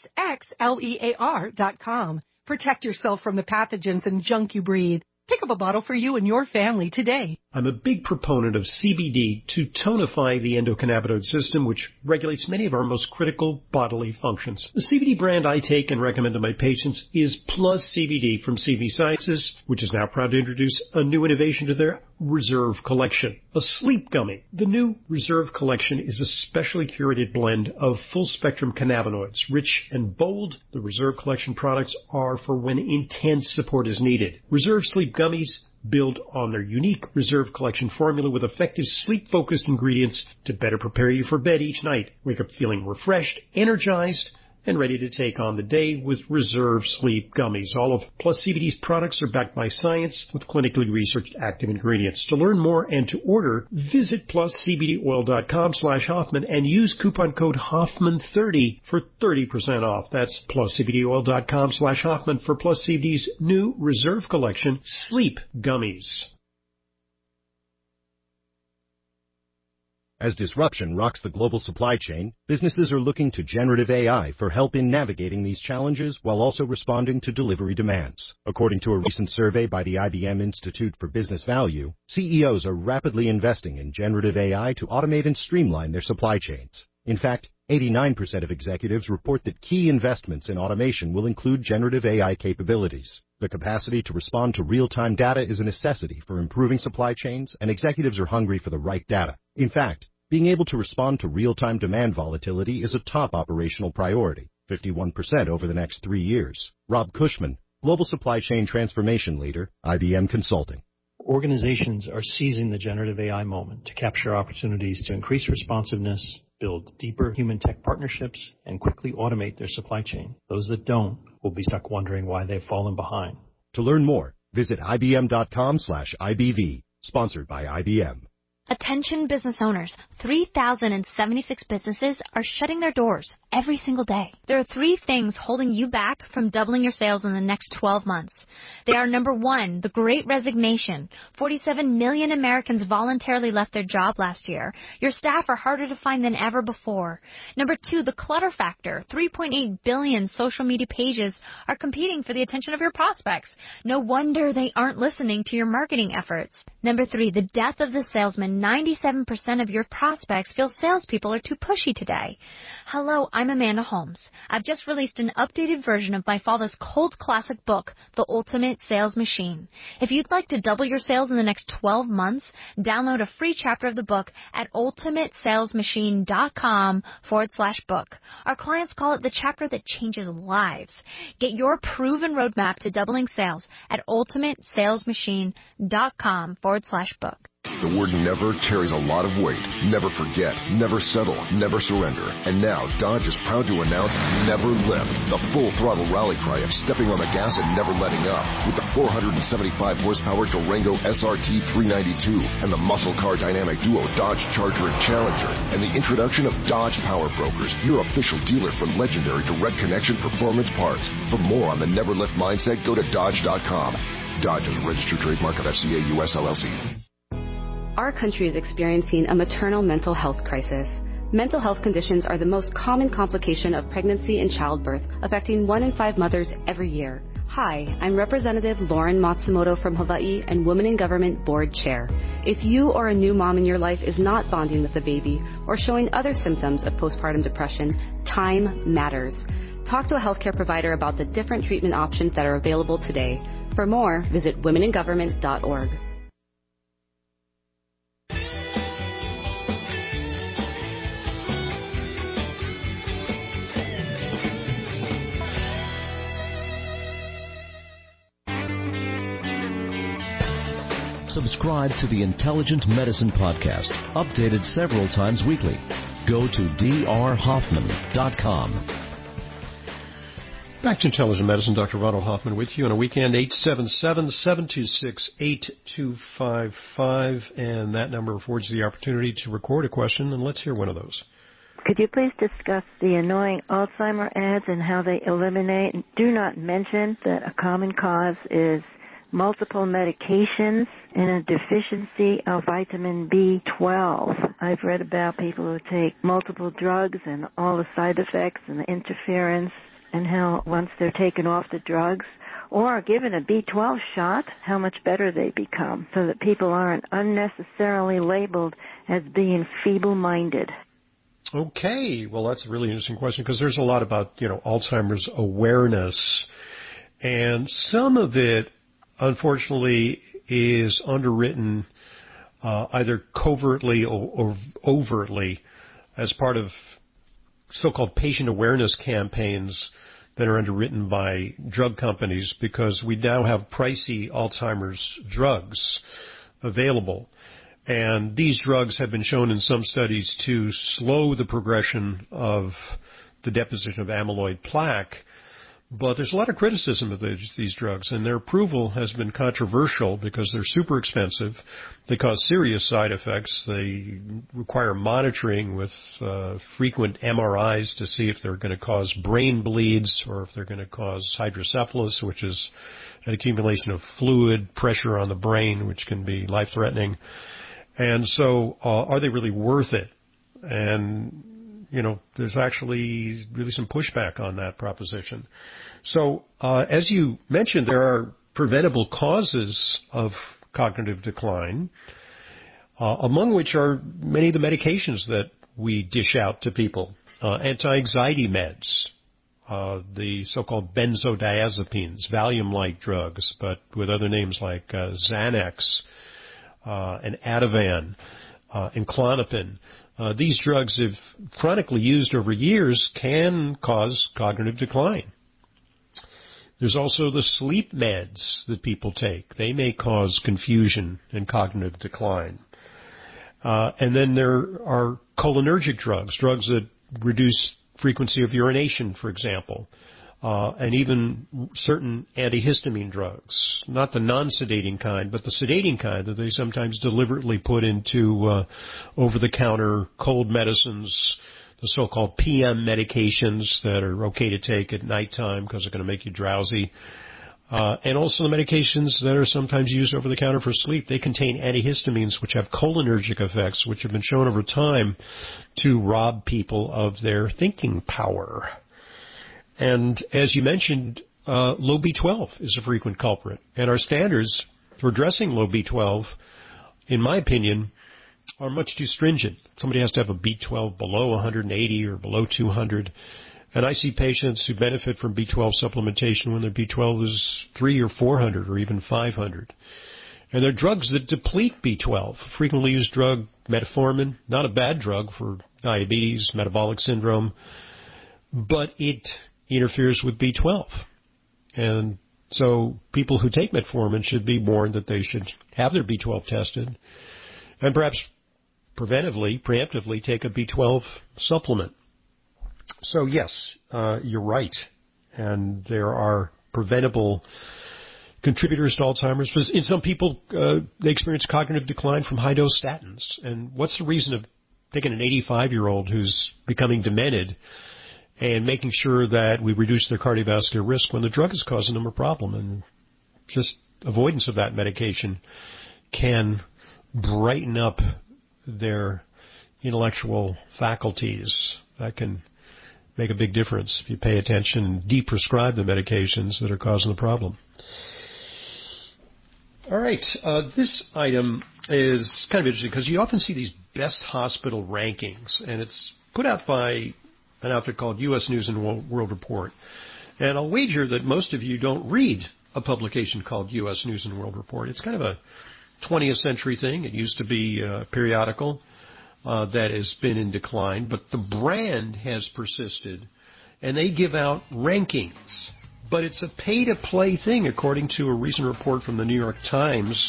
[SPEAKER 2] Xlear.com. Protect yourself from the pathogens and junk you breathe. Pick up a bottle for you and your family today.
[SPEAKER 4] I'm a big proponent of CBD to tonify the endocannabinoid system, which regulates many of our most critical bodily functions. The CBD brand I take and recommend to my patients is Plus CBD from CV Sciences, which is now proud to introduce a new innovation to their Reserve Collection, a sleep gummy. The new Reserve Collection is a specially curated blend of full-spectrum cannabinoids. Rich and bold, the Reserve Collection products are for when intense support is needed. Reserve Sleep Gummies build on their unique Reserve Collection formula with effective sleep-focused ingredients to better prepare you for bed each night. Wake up feeling refreshed, energized, and ready to take on the day with Reserve Sleep Gummies. All of Plus CBD's products are backed by science with clinically researched active ingredients. To learn more and to order, visit pluscbdoil.com/Hoffman and use coupon code Hoffman30 for 30% off. That's pluscbdoil.com/Hoffman for Plus CBD's new Reserve Collection Sleep Gummies.
[SPEAKER 3] As disruption rocks the global supply chain, businesses are looking to generative AI for help in navigating these challenges while also responding to delivery demands. According to a recent survey by the IBM Institute for Business Value, CEOs are rapidly investing in generative AI to automate and streamline their supply chains. In fact, 89% of executives report that key investments in automation will include generative AI capabilities. The capacity to respond to real-time data is a necessity for improving supply chains, and executives are hungry for the right data. In fact, being able to respond to real-time demand volatility is a top operational priority, 51% over the next 3 years. Rob Cushman, Global Supply Chain Transformation Leader, IBM Consulting.
[SPEAKER 5] Organizations are seizing the generative AI moment to capture opportunities to increase responsiveness, build deeper human tech partnerships, and quickly automate their supply chain. Those that don't will be stuck wondering why they've fallen behind.
[SPEAKER 3] To learn more, visit ibm.com/IBV, sponsored by IBM.
[SPEAKER 7] Attention business owners, 3,076 businesses are shutting their doors every single day. There are 3 things holding you back from doubling your sales in the next 12 months. They are: number 1, the Great Resignation. 47 million Americans voluntarily left their job last year. Your staff are harder to find than ever before. Number 2, the clutter factor. 3.8 billion social media pages are competing for the attention of your prospects. No wonder they aren't listening to your marketing efforts. Number 3, the death of the salesman. 97% of your prospects feel salespeople are too pushy today. Hello, I'm Amanda Holmes. I've just released an updated version of my father's cult classic book, The Ultimate Sales Machine. If you'd like to double your sales in the next 12 months, download a free chapter of the book at ultimatesalesmachine.com/book. Our clients call it the chapter that changes lives. Get your proven roadmap to doubling sales at ultimatesalesmachine.com/book.
[SPEAKER 6] The word never carries a lot of weight. Never forget, never settle, never surrender. And now, Dodge is proud to announce Never Lift, the full throttle rally cry of stepping on the gas and never letting up. With the 475 horsepower Durango SRT 392 and the muscle car dynamic duo Dodge Charger and Challenger, and the introduction of Dodge Power Brokers, your official dealer for legendary direct connection performance parts. For more on the Never Lift mindset, go to Dodge.com. Dodge is a registered trademark of FCA US LLC.
[SPEAKER 12] Our country is experiencing a maternal mental health crisis. Mental health conditions are the most common complication of pregnancy and childbirth, affecting 1 in 5 mothers every year. Hi, I'm Representative Lauren Matsumoto from Hawaii and Women in Government Board Chair. If you or a new mom in your life is not bonding with the baby or showing other symptoms of postpartum depression, time matters. Talk to a healthcare provider about the different treatment options that are available today. For more, visit womeningovernment.org.
[SPEAKER 23] Subscribe to the Intelligent Medicine Podcast, updated several times weekly. Go to drhoffman.com.
[SPEAKER 4] Back to Intelligent Medicine, Dr. Ronald Hoffman with you on a weekend, 877-726-8255, and that number affords the opportunity to record a question, and let's hear one of those.
[SPEAKER 8] Could you please discuss the annoying Alzheimer ads and how they eliminate? Do not mention that a common cause is multiple medications and a deficiency of vitamin B12. I've read about people who take multiple drugs and all the side effects and the interference, and how once they're taken off the drugs or given a B12 shot, how much better they become, so that people aren't unnecessarily labeled as being feeble-minded.
[SPEAKER 4] Okay, well, that's a really interesting question, because there's a lot about, Alzheimer's awareness, and some of it, unfortunately, is underwritten either covertly or overtly as part of so-called patient awareness campaigns that are underwritten by drug companies, because we now have pricey Alzheimer's drugs available. And these drugs have been shown in some studies to slow the progression of the deposition of amyloid plaque. But there's a lot of criticism of these drugs, and their approval has been controversial because they're super expensive. They cause serious side effects. They require monitoring with frequent MRIs to see if they're going to cause brain bleeds or if they're going to cause hydrocephalus, which is an accumulation of fluid pressure on the brain, which can be life-threatening. And so are they really worth it? And there's actually really some pushback on that proposition. So, as you mentioned, there are preventable causes of cognitive decline, among which are many of the medications that we dish out to people. Anti-anxiety meds, the so-called benzodiazepines, Valium-like drugs, but with other names like Xanax and Ativan and Klonopin. These drugs, if chronically used over years, can cause cognitive decline. There's also the sleep meds that people take. They may cause confusion and cognitive decline. And then there are cholinergic drugs that reduce frequency of urination, for example, and even certain antihistamine drugs, not the non-sedating kind, but the sedating kind that they sometimes deliberately put into over-the-counter cold medicines, the so-called PM medications that are okay to take at nighttime because they're going to make you drowsy. And also the medications that are sometimes used over the counter for sleep. They contain antihistamines which have cholinergic effects, which have been shown over time to rob people of their thinking power. And as you mentioned, low B12 is a frequent culprit. And our standards for addressing low B12, in my opinion, are much too stringent. Somebody has to have a B12 below 180 or below 200. And I see patients who benefit from B12 supplementation when their B12 is 3 or 400 or even 500. And there are drugs that deplete B12. Frequently used drug, metformin, not a bad drug for diabetes, metabolic syndrome, but it interferes with B12. And so people who take metformin should be warned that they should have their B12 tested and perhaps preemptively take a B12 supplement. So yes, you're right. And there are preventable contributors to Alzheimer's. In some people, they experience cognitive decline from high-dose statins. And what's the reason of taking an 85-year-old who's becoming demented and making sure that we reduce their cardiovascular risk when the drug is causing them a problem? And just avoidance of that medication can brighten up their intellectual faculties. That can make a big difference if you pay attention and deprescribe the medications that are causing the problem. All right. This item is kind of interesting because you often see these best hospital rankings, and it's put out by an outfit called U.S. News and World Report. And I'll wager that most of you don't read a publication called U.S. News and World Report. It's kind of a 20th century thing. It used to be a periodical that has been in decline, but the brand has persisted, and they give out rankings. But it's a pay-to-play thing, according to a recent report from the New York Times.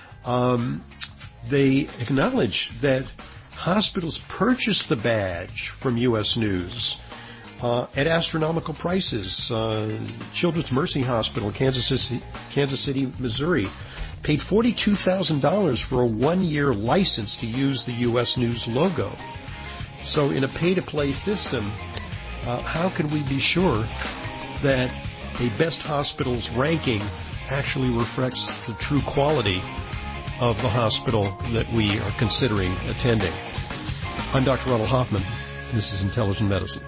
[SPEAKER 4] They acknowledge that hospitals purchase the badge from U.S. News at astronomical prices. Children's Mercy Hospital, Kansas City, Missouri, paid $42,000 for a one-year license to use the U.S. News logo. So in a pay-to-play system, how can we be sure that a best hospital's ranking actually reflects the true quality of the hospital that we are considering attending? I'm Dr. Ronald Hoffman. This is Intelligent Medicine.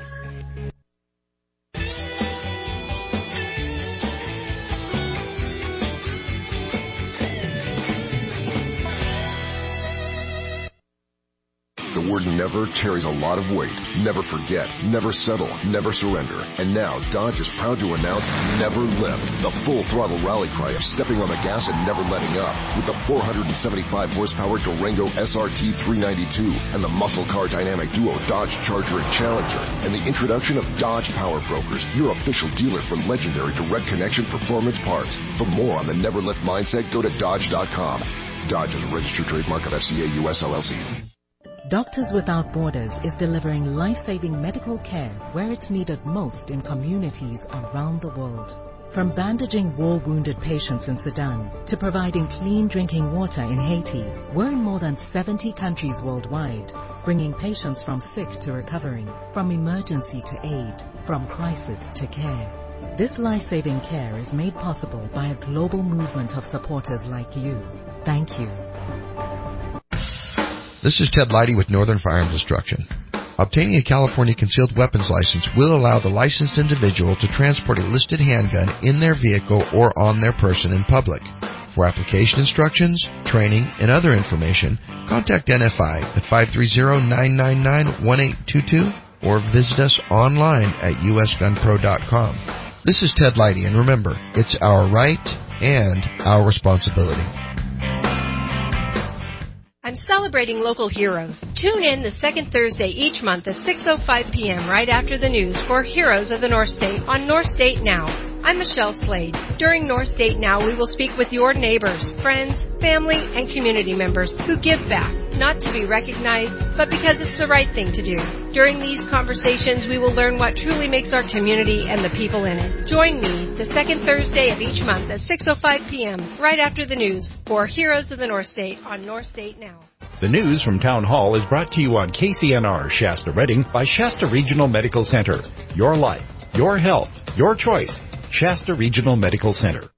[SPEAKER 6] The word never carries a lot of weight. Never forget, never settle, never surrender. And now, Dodge is proud to announce Never Lift, the full throttle rally cry of stepping on the gas and never letting up. With the 475 horsepower Durango SRT 392 and the muscle car dynamic duo Dodge Charger and Challenger, and the introduction of Dodge Power Brokers, your official dealer for legendary direct connection performance parts. For more on the Never Lift mindset, go to Dodge.com. Dodge is a registered trademark of FCA US LLC.
[SPEAKER 1] Doctors Without Borders is delivering life-saving medical care where it's needed most in communities around the world. From bandaging war-wounded patients in Sudan to providing clean drinking water in Haiti, we're in more than 70 countries worldwide, bringing patients from sick to recovering, from emergency to aid, from crisis to care. This life-saving care is made possible by a global movement of supporters like you. Thank you.
[SPEAKER 9] This is Ted Leidy with Northern Firearms Instruction. Obtaining a California concealed weapons license will allow the licensed individual to transport a listed handgun in their vehicle or on their person in public. For application instructions, training, and other information, contact NFI at 530-999-1822 or visit us online at usgunpro.com. This is Ted Leidy, and remember, it's our right and our responsibility.
[SPEAKER 10] I'm celebrating local heroes. Tune in the second Thursday each month at 6:05 p.m. right after the news for Heroes of the North State on North State Now. I'm Michelle Slade. During North State Now, we will speak with your neighbors, friends, family, and community members who give back, not to be recognized, but because it's the right thing to do. During these conversations, we will learn what truly makes our community and the people in it. Join me the second Thursday of each month at 6:05 p.m. right after the news for Heroes of the North State on North State Now.
[SPEAKER 11] The news from Town Hall is brought to you on KCNR Shasta Redding by Shasta Regional Medical Center. Your life, your health, your choice. Shasta Regional Medical Center.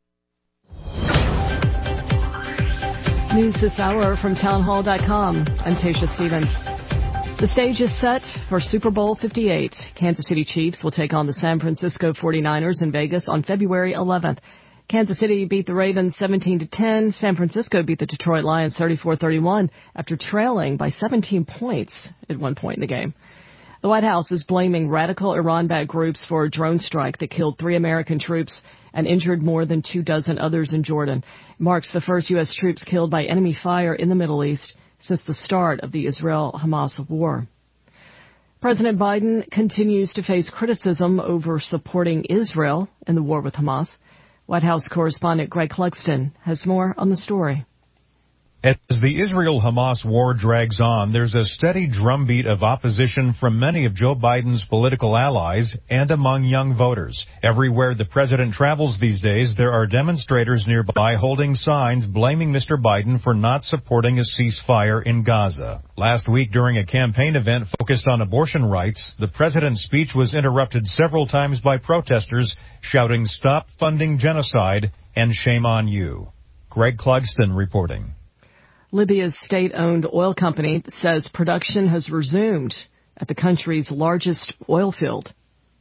[SPEAKER 13] News this hour from townhall.com. I'm Tasha Stevens. The stage is set for Super Bowl 58. Kansas City Chiefs will take on the San Francisco 49ers in Vegas on February 11th. Kansas City beat the Ravens 17-10. San Francisco beat the Detroit Lions 34-31 after trailing by 17 points at one point in the game. The White House is blaming radical Iran-backed groups for a drone strike that killed 3 American troops and injured more than 24 others in Jordan. It marks the first U.S. troops killed by enemy fire in the Middle East since the start of the Israel-Hamas war. President Biden continues to face criticism over supporting Israel in the war with Hamas. White House correspondent Greg Clugston has more on the story.
[SPEAKER 14] As the Israel-Hamas war drags on, there's a steady drumbeat of opposition from many of Joe Biden's political allies and among young voters. Everywhere the president travels these days, there are demonstrators nearby holding signs blaming Mr. Biden for not supporting a ceasefire in Gaza. Last week, during a campaign event focused on abortion rights, the president's speech was interrupted several times by protesters shouting, "Stop funding genocide," and "Shame on you." Greg Clugston reporting.
[SPEAKER 13] Libya's state-owned oil company says production has resumed at the country's largest oil field.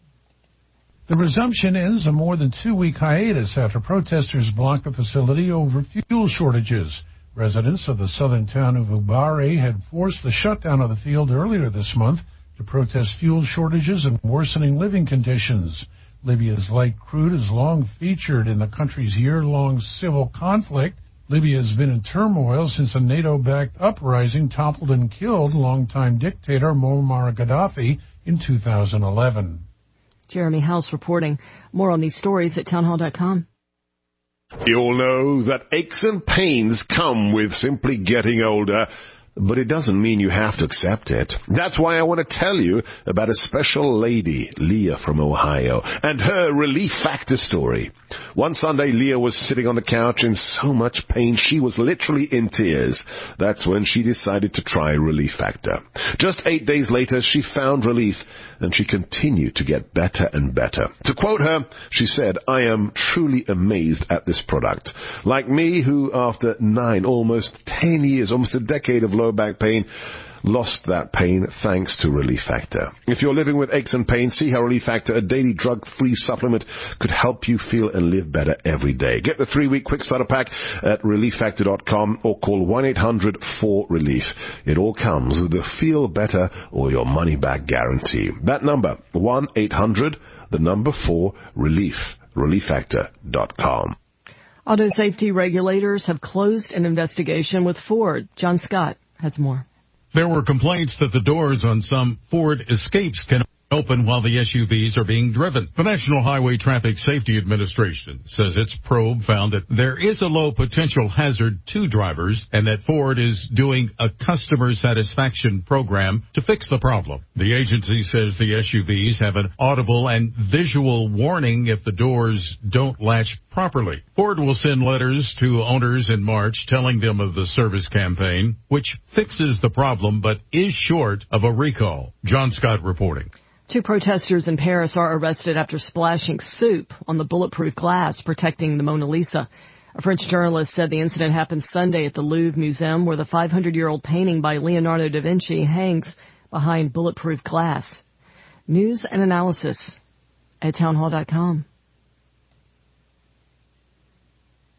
[SPEAKER 25] The resumption ends a more than 2-week hiatus after protesters blocked the facility over fuel shortages. Residents of the southern town of Ubare had forced the shutdown of the field earlier this month to protest fuel shortages and worsening living conditions. Libya's light crude is long featured in the country's year-long civil conflict. Libya has been in turmoil since a NATO-backed uprising toppled and killed longtime dictator Muammar Gaddafi in 2011.
[SPEAKER 13] Jeremy House reporting. More on these stories at townhall.com.
[SPEAKER 6] You all know that aches and pains come with simply getting older, but it doesn't mean you have to accept it. That's why I want to tell you about a special lady, Leah from Ohio, and her Relief Factor story. One Sunday, Leah was sitting on the couch in so much pain she was literally in tears. That's when she decided to try Relief Factor. Just 8 days later, she found relief, and she continued to get better and better. To quote her, she said, "I am truly amazed at this product. Like me, who after 9, almost 10 years, almost a decade of low back pain, lost that pain thanks to Relief Factor. If you're living with aches and pains, see how Relief Factor, a daily drug-free supplement, could help you feel and live better every day. Get the 3-week quick starter pack at relieffactor.com or call 1-800-4RELIEF. It all comes with the feel better or your money back guarantee. That number, 1-800-4RELIEF. relieffactor.com.
[SPEAKER 13] Auto safety regulators have closed an investigation with Ford. John Scott has more.
[SPEAKER 26] There were complaints that the doors on some Ford Escapes can open while the SUVs are being driven. The National Highway Traffic Safety Administration says its probe found that there is a low potential hazard to drivers and that Ford is doing a customer satisfaction program to fix the problem. The agency says the SUVs have an audible and visual warning if the doors don't latch properly. Ford will send letters to owners in March telling them of the service campaign, which fixes the problem but is short of a recall. John Scott reporting.
[SPEAKER 13] 2 protesters in Paris are arrested after splashing soup on the bulletproof glass protecting the Mona Lisa. A French journalist said the incident happened Sunday at the Louvre Museum, where the 500-year-old painting by Leonardo da Vinci hangs behind bulletproof glass. News and analysis at townhall.com.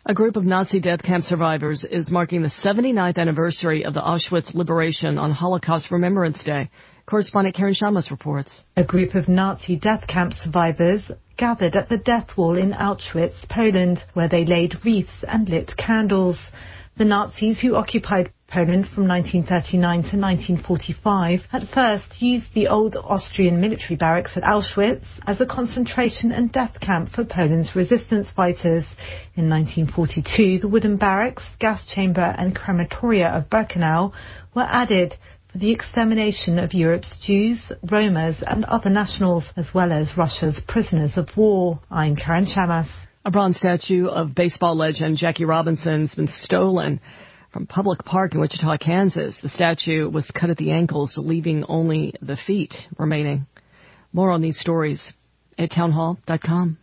[SPEAKER 13] A group of Nazi death camp survivors is marking the 79th anniversary of the Auschwitz liberation on Holocaust Remembrance Day. Correspondent Karen Shamas reports.
[SPEAKER 15] A group of Nazi death camp survivors gathered at the death wall in Auschwitz, Poland, where they laid wreaths and lit candles. The Nazis who occupied Poland from 1939 to 1945 at first used the old Austrian military barracks at Auschwitz as a concentration and death camp for Poland's resistance fighters. In 1942, the wooden barracks, gas chamber and crematoria of Birkenau were added for the extermination of Europe's Jews, Romas and other nationals, as well as Russia's prisoners of war. I'm Karen Shamas.
[SPEAKER 13] A bronze statue of baseball legend Jackie Robinson has been stolen from Public Park in Wichita, Kansas. The statue was cut at the ankles, leaving only the feet remaining. More on these stories at townhall.com.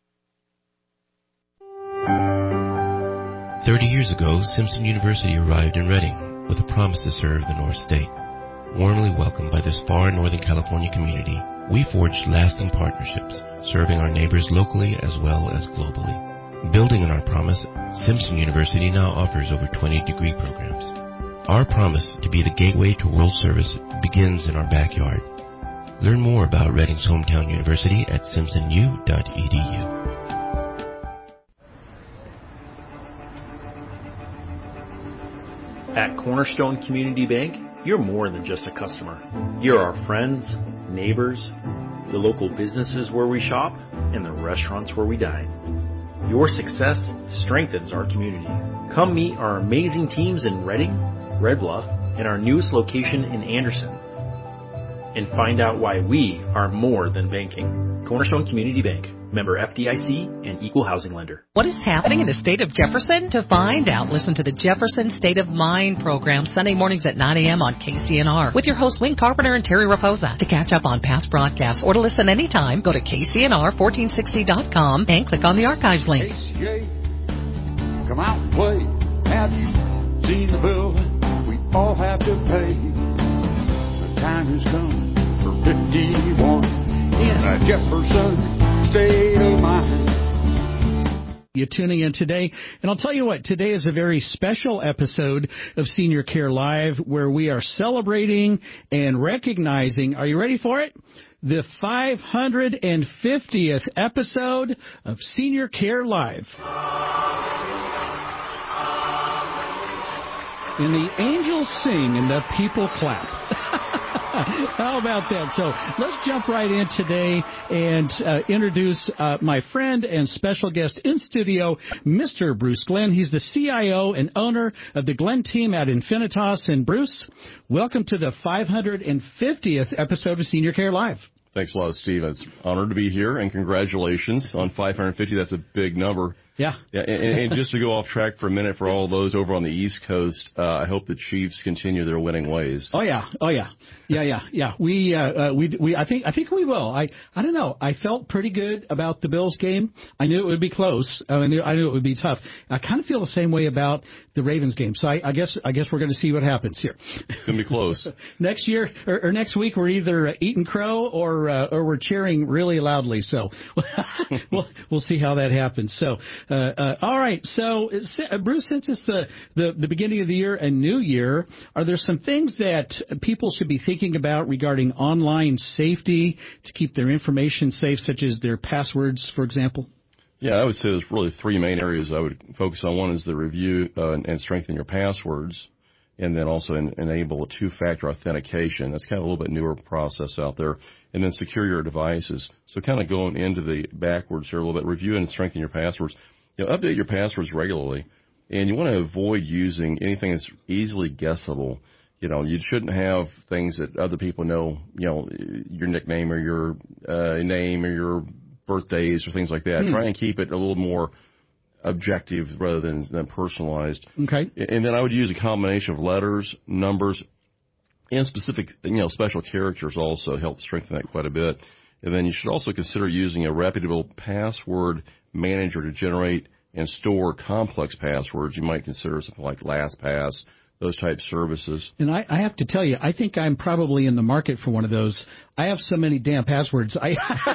[SPEAKER 16] 30 years ago, Simpson University arrived in Redding with a promise to serve the North State. Warmly welcomed by this far Northern California community, we forged lasting partnerships, serving our neighbors locally as well as globally. Building on our promise, Simpson University now offers over 20 degree programs. Our promise to be the gateway to world service begins in our backyard. Learn more about Redding's hometown university at simpsonu.edu.
[SPEAKER 17] At Cornerstone Community Bank, you're more than just a customer. You're our friends, neighbors, the local businesses where we shop, and the restaurants where we dine. Your success strengthens our community. Come meet our amazing teams in Redding, Red Bluff, and our newest location in Anderson. And find out why we are more than banking. Cornerstone Community Bank. Member FDIC and equal housing lender.
[SPEAKER 1] What is happening in the state of Jefferson? To find out, listen to the Jefferson State of Mind program Sunday mornings at 9 a.m. on KCNR with your hosts Wayne Carpenter and Terry Raposa. To catch up on past broadcasts or to listen anytime, go to KCNR1460.com and click on the archives link.
[SPEAKER 18] KCA, come out and play. Have you seen the bill we all have to pay? The time has come for 51 in Jefferson State of Mind.
[SPEAKER 19] You're tuning in today, and I'll tell you what, today is a very special episode of Senior Care Live where we are celebrating and recognizing, are you ready for it? The 550th episode of Senior Care Live. And the angels sing and the people clap. How about that? So let's jump right in today and introduce my friend and special guest in studio, Mr. Bruce Glenn. He's the CIO and owner of the Glenn team at Infinitas. And Bruce, welcome to the 550th episode of Senior Care Live.
[SPEAKER 20] Thanks a lot, Steve. It's an honor to be here, and congratulations on 550. That's a big number.
[SPEAKER 19] Yeah.
[SPEAKER 20] And just to go off track for a minute for all those over on the East Coast, I hope the Chiefs continue their winning ways.
[SPEAKER 19] Oh yeah. We I think we will. I don't know. I felt pretty good about the Bills game. I knew it would be close. I knew it would be tough. I kind of feel the same way about the Ravens game. So I guess we're going to see what happens here.
[SPEAKER 20] It's going to be close.
[SPEAKER 19] Next year or next week we're either eating crow or we're cheering really loudly. So we'll see how that happens. So. All right. So, Bruce, since it's the beginning of the year and New Year, are there some things that people should be thinking about regarding online safety to keep their information safe, such as their passwords, for example?
[SPEAKER 20] Yeah, I would say there's really three main areas I would focus on. One is the review and strengthen your passwords, and then also enable a two-factor authentication. That's kind of a little bit newer process out there. And then secure your devices. So kind of going into the backwards here a little bit, review and strengthen your passwords. Update your passwords regularly, and you want to avoid using anything that's easily guessable. You shouldn't have things that other people know, your nickname or your name or your birthdays or things like that. Try and keep it a little more objective rather than personalized.
[SPEAKER 19] Okay.
[SPEAKER 20] And then I would use a combination of letters, numbers, and specific, special characters also help strengthen that quite a bit. And then you should also consider using a reputable password manager to generate and store complex passwords. You might consider something like LastPass, those type services.
[SPEAKER 19] And I have to tell you, I think I'm probably in the market for one of those. I have so many damn passwords. I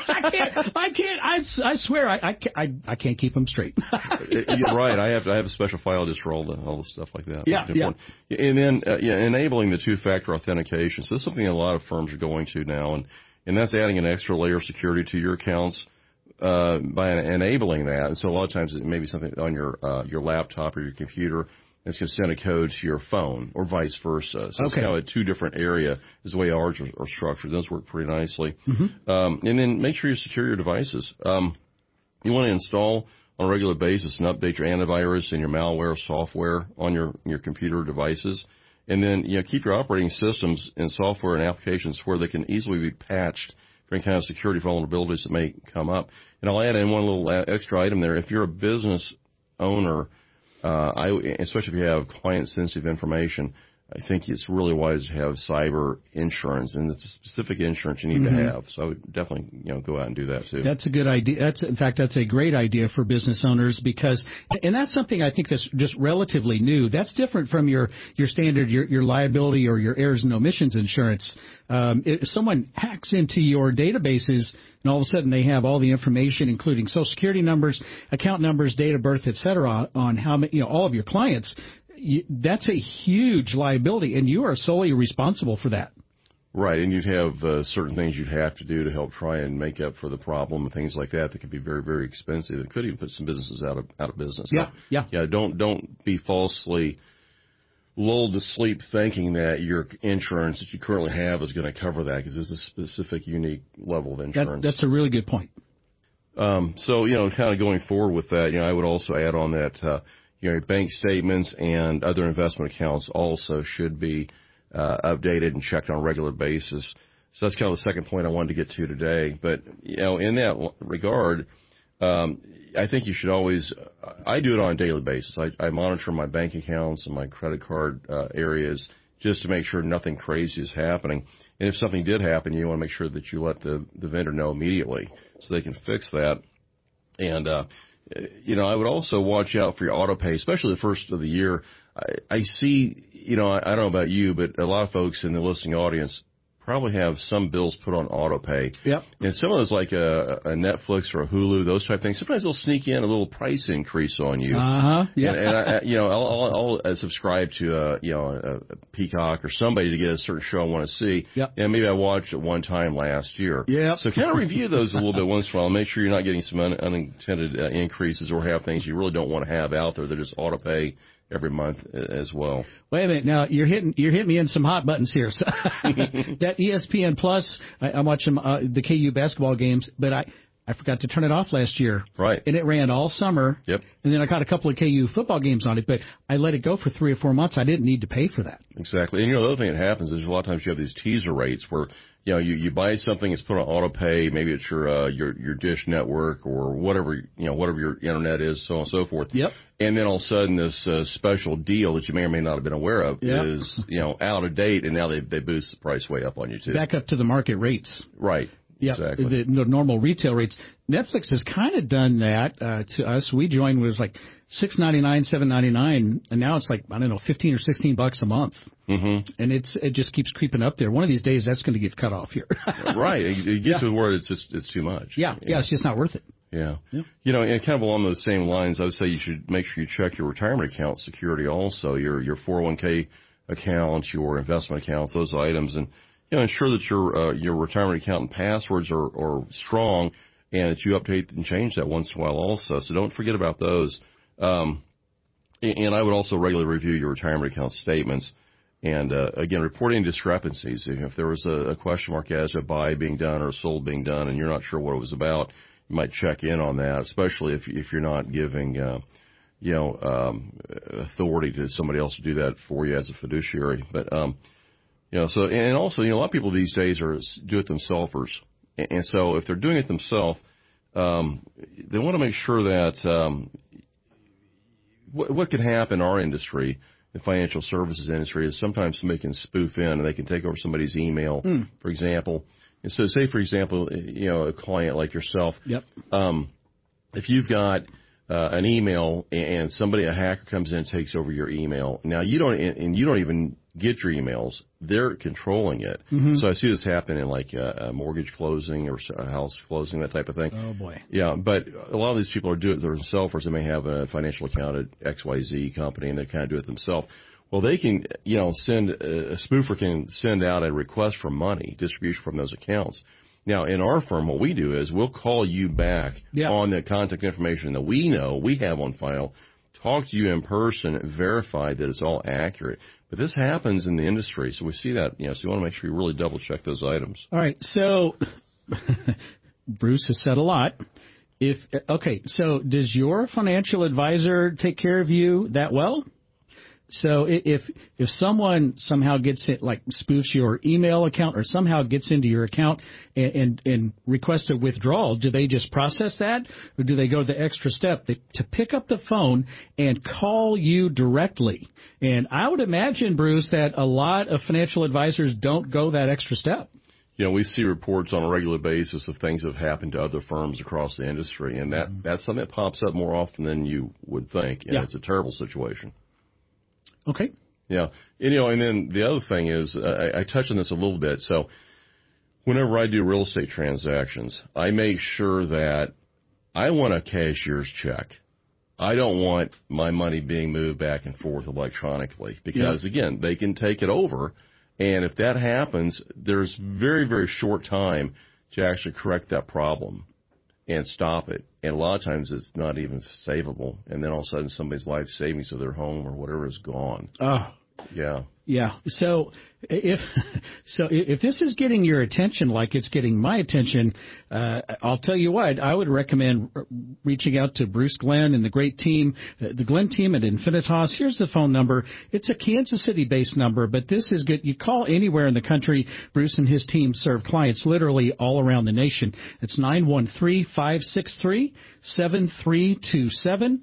[SPEAKER 19] swear I can't keep them straight.
[SPEAKER 20] You're right. I have a special file just for all the stuff like that.
[SPEAKER 19] Yeah.
[SPEAKER 20] And then enabling the two-factor authentication. So that's something a lot of firms are going to now, and that's adding an extra layer of security to your accounts by enabling that. And so a lot of times it may be something on your laptop or your computer. It's going to send a code to your phone or vice versa. So it's kind of a two different area is the way ours are structured. Those work pretty nicely. Mm-hmm. And then make sure you secure your devices. You want to install on a regular basis and update your antivirus and your malware software on your computer devices. And then, keep your operating systems and software and applications where they can easily be patched for any kind of security vulnerabilities that may come up. And I'll add in one little extra item there. If you're a business owner, especially if you have client-sensitive information, I think it's really wise to have cyber insurance, and it's a specific insurance you need to have. So I would definitely, go out and do that too.
[SPEAKER 19] That's a good idea. That's a great idea for business owners and that's something I think that's just relatively new. That's different from your standard, your liability or your errors and omissions insurance. If someone hacks into your databases and all of a sudden they have all the information, including social security numbers, account numbers, date of birth, et cetera, on how many, all of your clients, that's a huge liability, and you are solely responsible for that.
[SPEAKER 20] Right, and you'd have certain things you'd have to do to help try and make up for the problem and things like that could be very, very expensive. It could even put some businesses out of business.
[SPEAKER 19] Yeah.
[SPEAKER 20] Don't be falsely lulled to sleep thinking that your insurance that you currently have is going to cover that, because there's a specific, unique level of insurance.
[SPEAKER 19] That's a really good point.
[SPEAKER 20] So kind of going forward with that, I would also add on that. Your bank statements and other investment accounts also should be updated and checked on a regular basis. So that's kind of the second point I wanted to get to today. But, in that regard, I think you should always – I do it on a daily basis. I monitor my bank accounts and my credit card areas just to make sure nothing crazy is happening. And if something did happen, you want to make sure that you let the vendor know immediately so they can fix that. And I would also watch out for your auto pay, especially the first of the year. I see, I don't know about you, but a lot of folks in the listening audience probably have some bills put on auto pay.
[SPEAKER 19] Yep.
[SPEAKER 20] And some of those, like a Netflix or a Hulu, those type of things, sometimes they'll sneak in a little price increase on you.
[SPEAKER 19] Yeah.
[SPEAKER 20] And I'll subscribe to a Peacock or somebody to get a certain show I want to see.
[SPEAKER 19] Yep.
[SPEAKER 20] And maybe I watched it one time last year.
[SPEAKER 19] Yep.
[SPEAKER 20] So kind of review those a little bit once in a while. Make sure you're not getting some unintended increases or have things you really don't want to have out there that just auto pay every month as well.
[SPEAKER 19] Wait a minute. Now you're hitting me in some hot buttons here. So that ESPN Plus, I'm watching the KU basketball games, but I forgot to turn it off last year.
[SPEAKER 20] Right.
[SPEAKER 19] And it ran all summer.
[SPEAKER 20] Yep.
[SPEAKER 19] And then I got a couple of KU football games on it, but I let it go for 3 or 4 months. I didn't need to pay for that.
[SPEAKER 20] Exactly. And the other thing that happens is a lot of times you have these teaser rates where you buy something, it's put on auto pay, maybe it's your Dish network or whatever your internet is, so on and so forth.
[SPEAKER 19] Yep.
[SPEAKER 20] And then all of a sudden this special deal that you may or may not have been aware of is out of date, and now they boost the price way up on you too.
[SPEAKER 19] Back up to the market rates.
[SPEAKER 20] Right.
[SPEAKER 19] Yeah,
[SPEAKER 20] exactly.
[SPEAKER 19] The normal retail rates. Netflix has kind of done that to us. We joined when it was like $6.99, $7.99, and now it's like, I don't know, $15 or $16 a month.
[SPEAKER 20] Mm-hmm.
[SPEAKER 19] And it just keeps creeping up there. One of these days, that's going to get cut off here.
[SPEAKER 20] Right. You get to where it's too much.
[SPEAKER 19] Yeah, it's just not worth it.
[SPEAKER 20] Yeah. And kind of along those same lines, I would say you should make sure you check your retirement account security also, your 401k accounts, your investment accounts, those items, and ensure that your retirement account and passwords are strong, and that you update and change that once in a while also. So don't forget about those. And I would also regularly review your retirement account statements. And again, reporting discrepancies. If there was a question mark as to a buy being done or a sold being done, and you're not sure what it was about, you might check in on that, especially if you're not giving authority to somebody else to do that for you as a fiduciary. But so, and also, a lot of people these days are do-it-themselfers. And so if they're doing it themselves, they want to make sure that what can happen in our industry, the financial services industry, is sometimes somebody can spoof in and they can take over somebody's email, for example. And so say, for example, a client like yourself,
[SPEAKER 19] yep.
[SPEAKER 20] If you've got an email and a hacker comes in and takes over your email. Now you don't even get your emails. They're controlling it. Mm-hmm. So I see this happen in like a mortgage closing or a house closing, that type of thing.
[SPEAKER 19] Oh boy.
[SPEAKER 20] Yeah, but a lot of these people are doing it themselves, or they may have a financial account at XYZ company and they kind of do it themselves. Well, they can, send a spoofer can send out a request for money distribution from those accounts. Now, in our firm, what we do is we'll call you back on the contact information that we know we have on file, talk to you in person, verify that it's all accurate. But this happens in the industry, so we see that. So you want to make sure you really double check those items.
[SPEAKER 19] All right. So Bruce has said a lot. So does your financial advisor take care of you that well? So if someone somehow gets it, like spoofs your email account or somehow gets into your account and requests a withdrawal, do they just process that, or do they go the extra step to pick up the phone and call you directly? And I would imagine, Bruce, that a lot of financial advisors don't go that extra step.
[SPEAKER 20] We see reports on a regular basis of things that have happened to other firms across the industry, and that's something that pops up more often than you would think, and it's a terrible situation.
[SPEAKER 19] Okay.
[SPEAKER 20] Yeah. And then the other thing is, I touched on this a little bit. So whenever I do real estate transactions, I make sure that I want a cashier's check. I don't want my money being moved back and forth electronically because, again, they can take it over. And if that happens, there's very, very short time to actually correct that problem and stop it. And a lot of times it's not even savable. And then all of a sudden somebody's life savings of their home or whatever is gone.
[SPEAKER 19] Oh.
[SPEAKER 20] Yeah.
[SPEAKER 19] Yeah. So if this is getting your attention like it's getting my attention, I'll tell you what, I would recommend reaching out to Bruce Glenn and the great team, the Glenn team at Infinitas. Here's the phone number. It's a Kansas City-based number, but this is good. You call anywhere in the country. Bruce and his team serve clients literally all around the nation. It's 913-563-7327.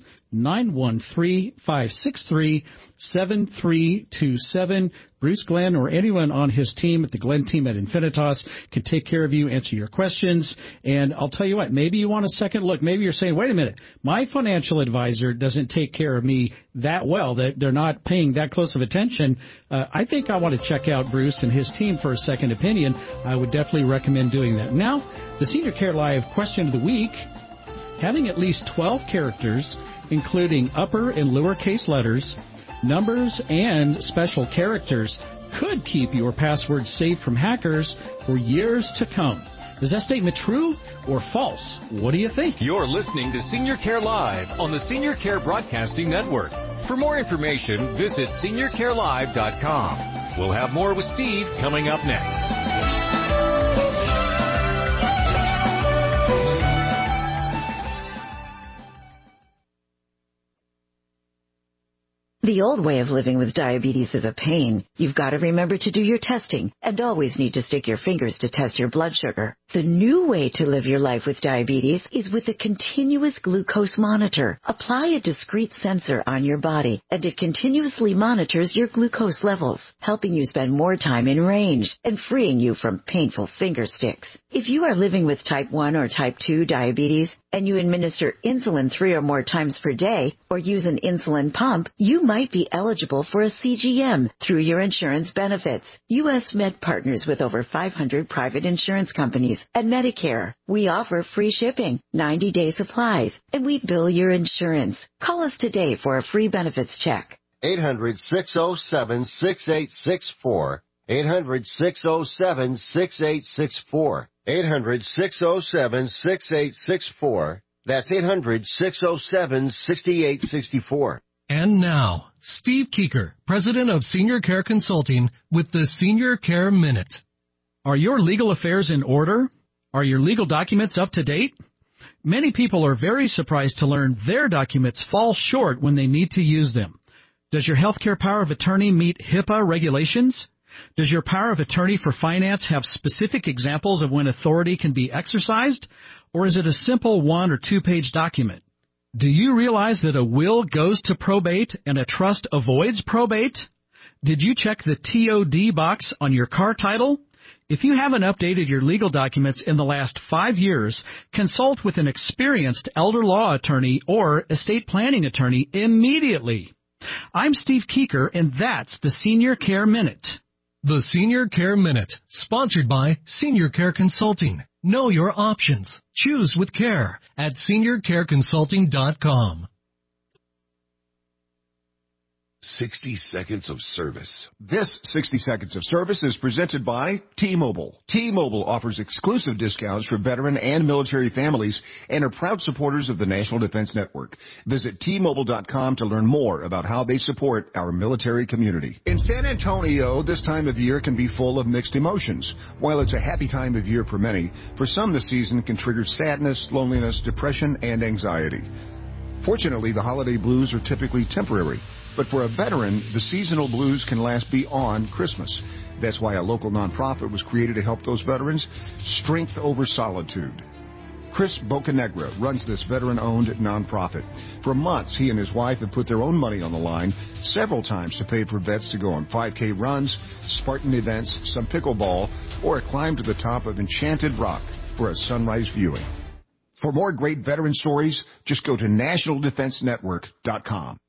[SPEAKER 19] 913-563-7327. Bruce Glenn or anyone on his team at the Glenn team at Infinitas can take care of you, answer your questions. And I'll tell you what, maybe you want a second look. Maybe you're saying, wait a minute, my financial advisor doesn't take care of me that well, that they're not paying that close of attention. I think I want to check out Bruce and his team for a second opinion. I would definitely recommend doing that. Now, the Senior Care Live question of the week, having at least 12 characters, including upper and lowercase letters, numbers, and special characters, could keep your password safe from hackers for years to come. Is that statement true or false? What do you think?
[SPEAKER 2] You're listening to Senior Care Live on the Senior Care Broadcasting Network. For more information, visit seniorcarelive.com. We'll have more with Steve coming up next.
[SPEAKER 3] The old way of living with diabetes is a pain. You've got to remember to do your testing and always need to stick your fingers to test your blood sugar. The new way to live your life with diabetes is with a continuous glucose monitor. Apply a discrete sensor on your body, and it continuously monitors your glucose levels, helping you spend more time in range and freeing you from painful finger sticks. If you are living with type 1 or type 2 diabetes and you administer insulin 3 or more times per day or use an insulin pump, you might be eligible for a CGM through your insurance benefits. U.S. Med partners with over 500 private insurance companies and Medicare. We offer free shipping, 90-day supplies, and we bill your insurance. Call us today for a free benefits check.
[SPEAKER 5] 800-607-6864. 800-607-6864. 800-607-6864. That's 800-607-6864.
[SPEAKER 21] And now, Steve Keeker, President of Senior Care Consulting, with the Senior Care Minute.
[SPEAKER 19] Are your legal affairs in order? Are your legal documents up to date? Many people are very surprised to learn their documents fall short when they need to use them. Does your healthcare power of attorney meet HIPAA regulations? Does your power of attorney for finance have specific examples of when authority can be exercised? Or is it a simple 1 or 2 page document? Do you realize that a will goes to probate and a trust avoids probate? Did you check the TOD box on your car title? If you haven't updated your legal documents in the last 5 years, consult with an experienced elder law attorney or estate planning attorney immediately. I'm Steve Keeker, and that's the Senior Care Minute.
[SPEAKER 21] The Senior Care Minute, sponsored by Senior Care Consulting. Know your options. Choose with care at seniorcareconsulting.com.
[SPEAKER 7] 60 seconds of service. This 60 seconds of service is presented by T-Mobile. T-Mobile offers exclusive discounts for veteran and military families and are proud supporters of the National Defense Network. Visit T-Mobile.com to learn more about how they support our military community. In San Antonio, this time of year can be full of mixed emotions. While it's a happy time of year for many, for some the season can trigger sadness, loneliness, depression, and anxiety. Fortunately, the holiday blues are typically temporary. But for a veteran, the seasonal blues can last beyond Christmas. That's why a local nonprofit was created to help those veterans. Strength Over Solitude. Chris Bocanegra runs this veteran-owned nonprofit. For months, he and his wife have put their own money on the line several times to pay for vets to go on 5K runs, Spartan events, some pickleball, or a climb to the top of Enchanted Rock for a sunrise viewing. For more great veteran stories, just go to nationaldefensenetwork.com.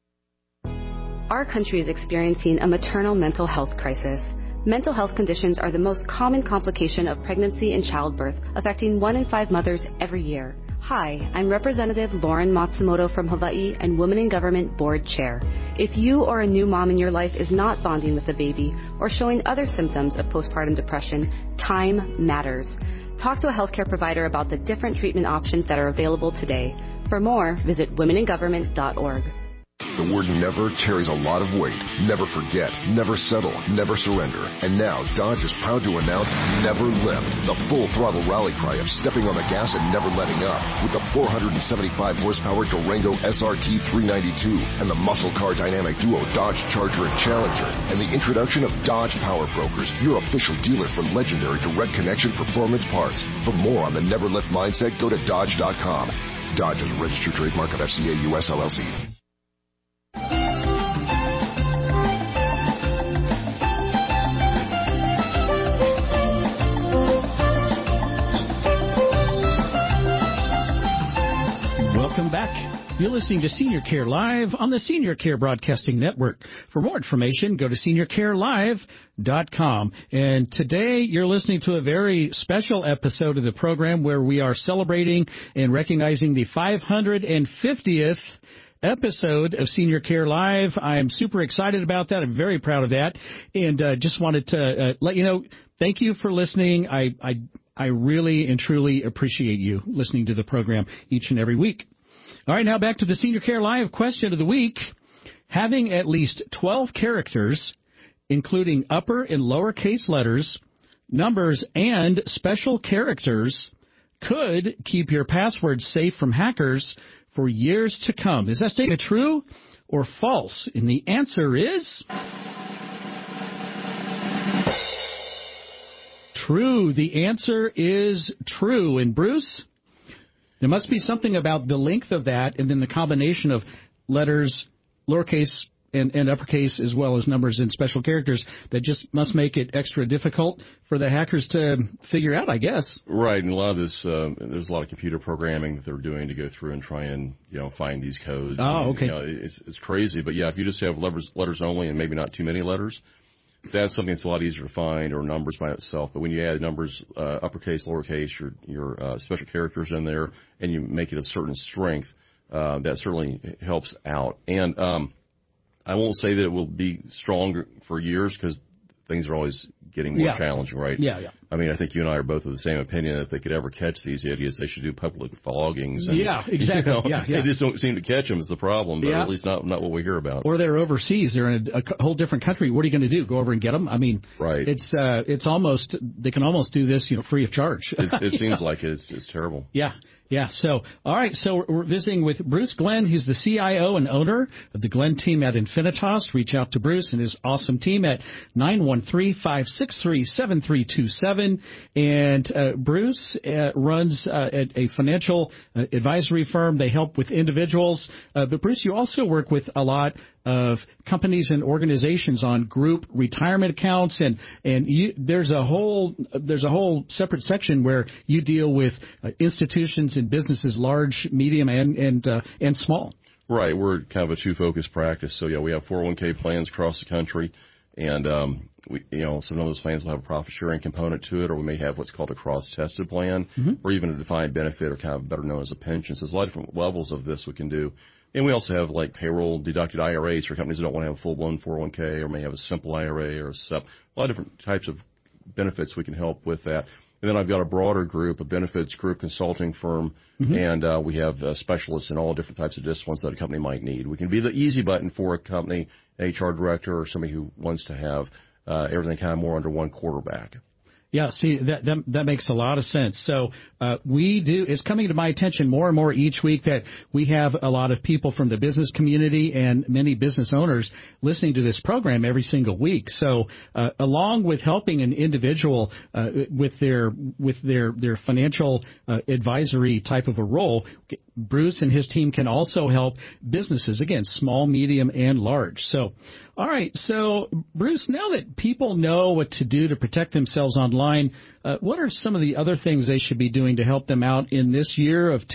[SPEAKER 8] Our country is experiencing a maternal mental health crisis. Mental health conditions are the most common complication of pregnancy and childbirth, affecting 1 in 5 mothers every year. Hi, I'm Representative Lauren Matsumoto from Hawaii and Women in Government Board Chair. If you or a new mom in your life is not bonding with the baby or showing other symptoms of postpartum depression, time matters. Talk to a healthcare provider about the different treatment options that are available today. For more, visit womeningovernment.org.
[SPEAKER 6] The word never carries a lot of weight. Never forget, never settle, never surrender. And now Dodge is proud to announce Never Lift, the full throttle rally cry of stepping on the gas and never letting up. With the 475 horsepower Durango SRT 392 and the muscle car dynamic duo Dodge Charger and Challenger, and the introduction of Dodge Power Brokers, your official dealer for legendary direct connection performance parts. For more on the Never Lift mindset, go to Dodge.com. Dodge is a registered trademark of FCA US LLC.
[SPEAKER 19] Welcome back. You're listening to Senior Care Live on the Senior Care Broadcasting Network. For more information, go to seniorcarelive.com. And today you're listening to a very special episode of the program where we are celebrating and recognizing the 550th episode of Senior Care Live. I am super excited about that. I'm very proud of that. And just wanted to let you know, thank you for listening. I really and truly appreciate you listening to the program each and every week. All right, now back to the Senior Care Live question of the week. Having at least 12 characters, including upper and lowercase letters, numbers, and special characters, could keep your password safe from hackers for years to come. Is that statement true or false? And the answer is true. The answer is true. And Bruce, there must be something about the length of that and then the combination of letters, lowercase and uppercase, as well as numbers and special characters that just must make it extra difficult for the hackers to figure out, I guess.
[SPEAKER 20] Right, and a lot of this, there's a lot of computer programming that they're doing to go through and try and, find these codes.
[SPEAKER 19] Oh, okay.
[SPEAKER 20] It's crazy, but yeah, if you just have letters only and maybe not too many letters, that's something that's a lot easier to find, or numbers by itself. But when you add numbers, uppercase, lowercase, your special characters in there, and you make it a certain strength, that certainly helps out. And I won't say that it will be stronger for years because things are always getting more challenging, right?
[SPEAKER 19] Yeah.
[SPEAKER 20] I mean, I think you and I are both of the same opinion that if they could ever catch these idiots, they should do public floggings. And,
[SPEAKER 19] yeah, exactly.
[SPEAKER 20] They just don't seem to catch them is the problem, but at least not what we hear about.
[SPEAKER 19] Or they're overseas. They're in a whole different country. What are you going to do? Go over and get them? I mean,
[SPEAKER 20] right.
[SPEAKER 19] It's almost, they can almost do this, free of charge.
[SPEAKER 20] It seems like it's terrible.
[SPEAKER 19] Yeah. So, all right. So we're visiting with Bruce Glenn. He's the CIO and owner of the Glenn team at Infinitas. Reach out to Bruce and his awesome team at 913-563-7327. Sullivan, and Bruce runs a financial advisory firm. They help with individuals. But Bruce, you also work with a lot of companies and organizations on group retirement accounts, and there's a whole separate section where you deal with institutions and businesses, large, medium, and small.
[SPEAKER 20] Right, we're kind of a two-focused practice. So we have 401k plans across the country, and some of those plans will have a profit-sharing component to it, or we may have what's called a cross-tested plan, or even a defined benefit, or kind of better known as a pension. So there's a lot of different levels of this we can do. And we also have like payroll-deducted IRAs for companies that don't want to have a full-blown 401k or may have a simple IRA or a SEP. A lot of different types of benefits we can help with that. And then I've got a broader group, a benefits group consulting firm, and we have specialists in all different types of disciplines that a company might need. We can be the easy button for a company, HR director, or somebody who wants to have everything kind of more under one quarterback.
[SPEAKER 19] Yeah, see, that makes a lot of sense. So it's coming to my attention more and more each week that we have a lot of people from the business community and many business owners listening to this program every single week. So along with helping an individual with their financial advisory type of a role, Bruce and his team can also help businesses, again, small, medium, and large. So, all right. So, Bruce, now that people know what to do to protect themselves online, what are some of the other things they should be doing to help them out in this year of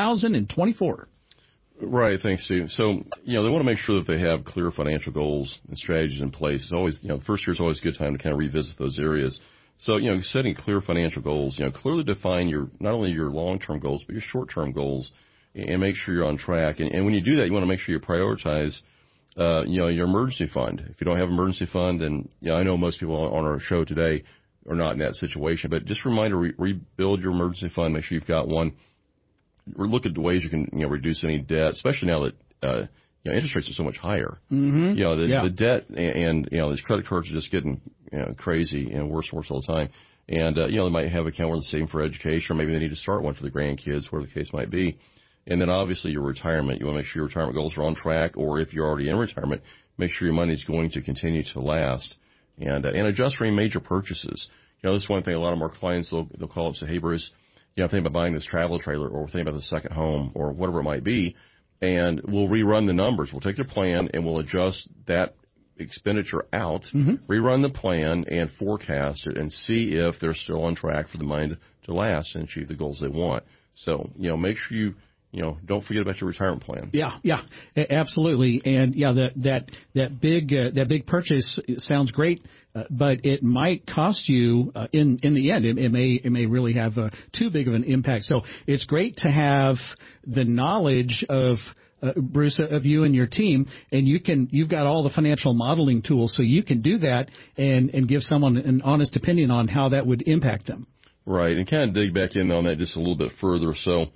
[SPEAKER 19] 2024?
[SPEAKER 20] Right. Thanks, Steve. So, they want to make sure that they have clear financial goals and strategies in place. It's always, the first year is always a good time to kind of revisit those areas. So, setting clear financial goals, clearly define not only your long-term goals, but your short-term goals, and make sure you're on track. And when you do that, you want to make sure you prioritize, your emergency fund. If you don't have an emergency fund, then, I know most people on our show today are not in that situation, but just a reminder, rebuild your emergency fund, make sure you've got one. Look at the ways you can, reduce any debt, especially now that, interest rates are so much higher. The debt and, these credit cards are just getting, crazy and worse and worse all the time. And, they might have an account where they're saving for education, or maybe they need to start one for the grandkids, whatever the case might be. And then obviously your retirement. You want to make sure your retirement goals are on track, or if you're already in retirement, make sure your money is going to continue to last. And adjust for any major purchases. This is one thing a lot of our clients, they'll call up and say, hey, Bruce, I'm thinking about buying this travel trailer, or thinking about the second home, or whatever it might be. And we'll rerun the numbers. We'll take their plan and we'll adjust that expenditure out, rerun the plan and forecast it and see if they're still on track for the money to last and achieve the goals they want. So, make sure you don't forget about your retirement plan.
[SPEAKER 19] Yeah, absolutely. And that big purchase sounds great, but it might cost you in the end. It may really have too big of an impact. So it's great to have the knowledge of Bruce, of you and your team, and you've got all the financial modeling tools, so you can do that and give someone an honest opinion on how that would impact them.
[SPEAKER 20] Right, and kind of dig back in on that just a little bit further. So,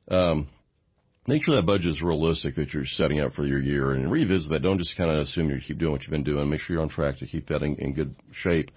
[SPEAKER 20] make sure that budget is realistic that you're setting up for your year, and revisit that. Don't just kind of assume you keep doing what you've been doing. Make sure you're on track to keep that in good shape.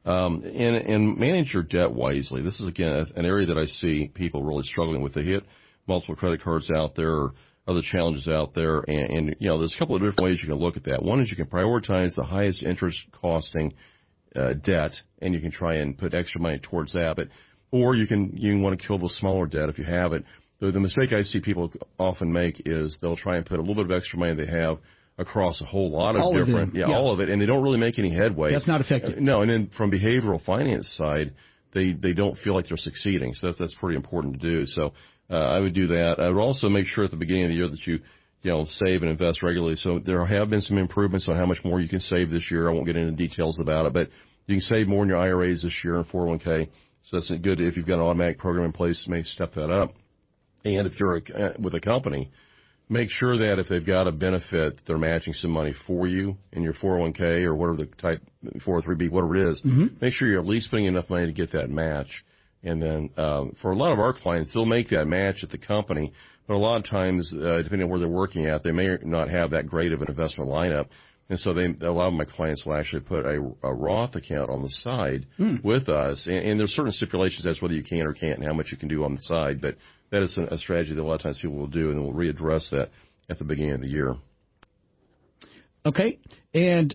[SPEAKER 20] And manage your debt wisely. This is, again, an area that I see people really struggling with. They hit multiple credit cards out there, or other challenges out there. And there's a couple of different ways you can look at that. One is you can prioritize the highest interest costing debt, and you can try and put extra money towards that. Or you want to kill the smaller debt if you have it. The mistake I see people often make is they'll try and put a little bit of extra money they have across a whole lot of all of it, and they don't really make any headway.
[SPEAKER 19] That's not effective.
[SPEAKER 20] No, and then from behavioral finance side, they don't feel like they're succeeding. So that's pretty important to do. So I would do that. I would also make sure at the beginning of the year that you save and invest regularly. So there have been some improvements on how much more you can save this year. I won't get into details about it, but you can save more in your IRAs this year and 401k. So that's good. If you've got an automatic program in place, you may step that up. And if you're with a company, make sure that if they've got a benefit, they're matching some money for you in your 401k or whatever the type, 403b, whatever it is. Make sure you're at least putting enough money to get that match. And then for a lot of our clients, they'll make that match at the company. But a lot of times, depending on where they're working at, they may not have that great of an investment lineup. And so a lot of my clients will actually put a Roth account on the side with us. And there's certain stipulations as to whether you can or can't and how much you can do on the side. But that is a strategy that a lot of times people will do, and we'll readdress that at the beginning of the year.
[SPEAKER 19] Okay. And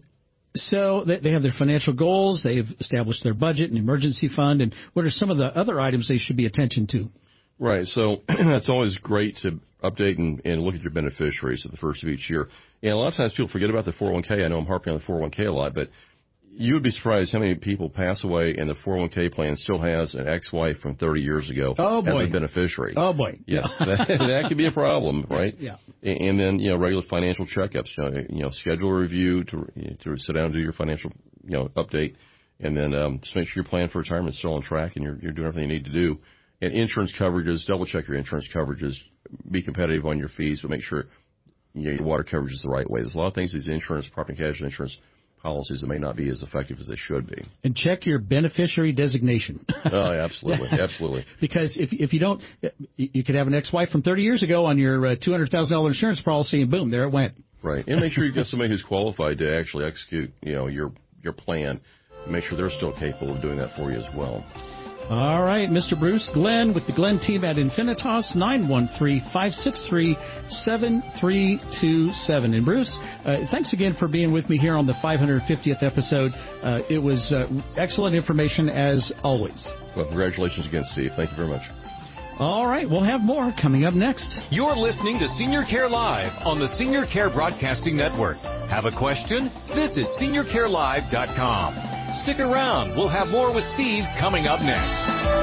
[SPEAKER 19] So they have their financial goals. They've established their budget and emergency fund. And what are some of the other items they should be attention to?
[SPEAKER 20] Right. So it's always great to update and look at your beneficiaries at the first of each year. And a lot of times people forget about the 401k. I know I'm harping on the 401k a lot, but you would be surprised how many people pass away and the 401k plan still has an ex-wife from 30 years ago as a beneficiary.
[SPEAKER 19] Oh, boy.
[SPEAKER 20] Yes, that could be a problem, right?
[SPEAKER 19] Yeah.
[SPEAKER 20] And then, regular financial checkups, schedule a review to sit down and do your financial, update, and then just make sure your plan for retirement is still on track and you're doing everything you need to do. And insurance coverages, double check your insurance coverages, be competitive on your fees, but make sure your water coverage is the right way. There's a lot of things, these insurance, property and casualty insurance policies that may not be as effective as they should be.
[SPEAKER 19] And check your beneficiary designation.
[SPEAKER 20] Oh, absolutely, absolutely.
[SPEAKER 19] Because if you don't, you could have an ex-wife from 30 years ago on your $200,000 insurance policy, and boom, there it went.
[SPEAKER 20] Right, and make sure you've got somebody who's qualified to actually execute, your plan. Make sure they're still capable of doing that for you as well.
[SPEAKER 19] All right, Mr. Bruce Glenn with the Glenn team at Infinitas, 913-563-7327. And Bruce, thanks again for being with me here on the 550th episode. It was excellent information as always.
[SPEAKER 20] Well, congratulations again, Steve. Thank you very much.
[SPEAKER 19] All right, we'll have more coming up next.
[SPEAKER 2] You're listening to Senior Care Live on the Senior Care Broadcasting Network. Have a question? Visit SeniorCareLive.com. Stick around. We'll have more with Steve coming up next.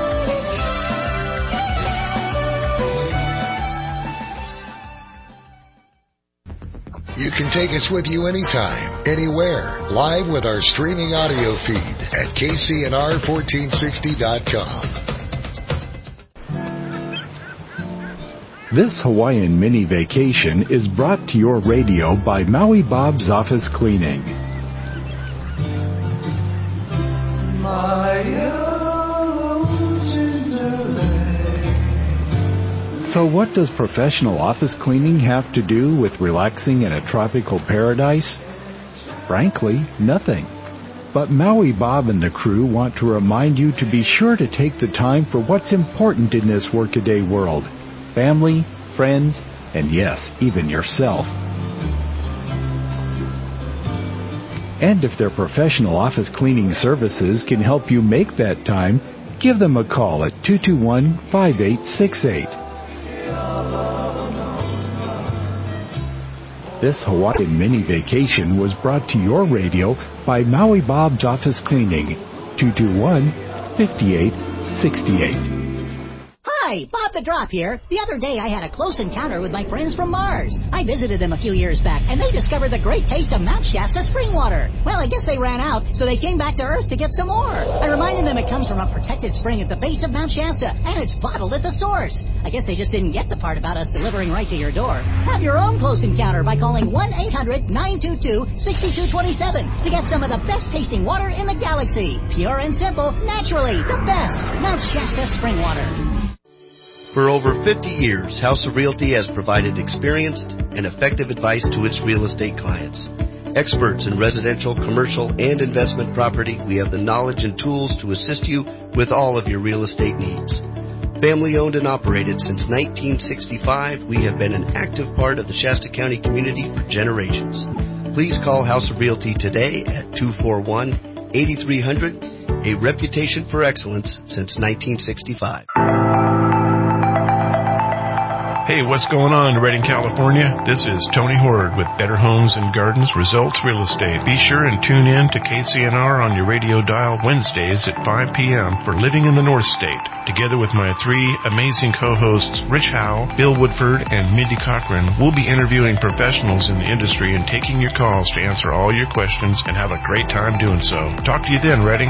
[SPEAKER 4] You can take us with you anytime, anywhere, live with our streaming audio feed at KCNR1460.com.
[SPEAKER 9] This Hawaiian mini vacation is brought to your radio by Maui Bob's Office Cleaning. So what does professional office cleaning have to do with relaxing in a tropical paradise? Frankly, nothing. But Maui Bob and the crew want to remind you to be sure to take the time for what's important in this workaday world. Family, friends, and yes, even yourself. And if their professional office cleaning services can help you make that time, give them a call at 221-5868. This Hawaiian mini vacation was brought to your radio by Maui Bob's Office Cleaning, 221-5868.
[SPEAKER 12] Hi, Bob the Drop here. The other day I had a close encounter with my friends from Mars. I visited them a few years back, and they discovered the great taste of Mount Shasta spring water. Well, I guess they ran out, so they came back to Earth to get some more. I reminded them it comes from a protected spring at the base of Mount Shasta, and it's bottled at the source. I guess they just didn't get the part about us delivering right to your door. Have your own close encounter by calling 1-800-922-6227 to get some of the best tasting water in the galaxy. Pure and simple, naturally, the best. Mount Shasta spring water.
[SPEAKER 22] For over 50 years, House of Realty has provided experienced and effective advice to its real estate clients. Experts in residential, commercial, and investment property, we have the knowledge and tools to assist you with all of your real estate needs. Family owned and operated since 1965, we have been an active part of the Shasta County community for generations. Please call House of Realty today at 241-8300, a reputation for excellence since 1965.
[SPEAKER 23] Hey, what's going on, Redding, California? This is Tony Horde with Better Homes and Gardens Results Real Estate. Be sure and tune in to KCNR on your radio dial Wednesdays at 5 p.m. for Living in the North State. Together with my three amazing co-hosts, Rich Howe, Bill Woodford, and Mindy Cochran, we'll be interviewing professionals in the industry and taking your calls to answer all your questions and have a great time doing so. Talk to you then, Redding.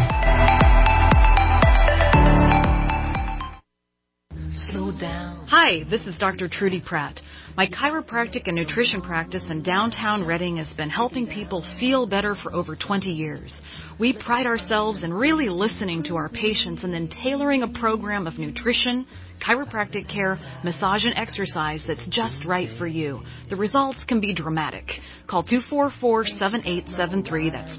[SPEAKER 24] Hi, this is Dr. Trudy Pratt. My chiropractic and nutrition practice in downtown Redding has been helping people feel better for over 20 years. We pride ourselves in really listening to our patients and then tailoring a program of nutrition, chiropractic care, massage, and exercise that's just right for you. The results can be dramatic. Call 244-7873. That's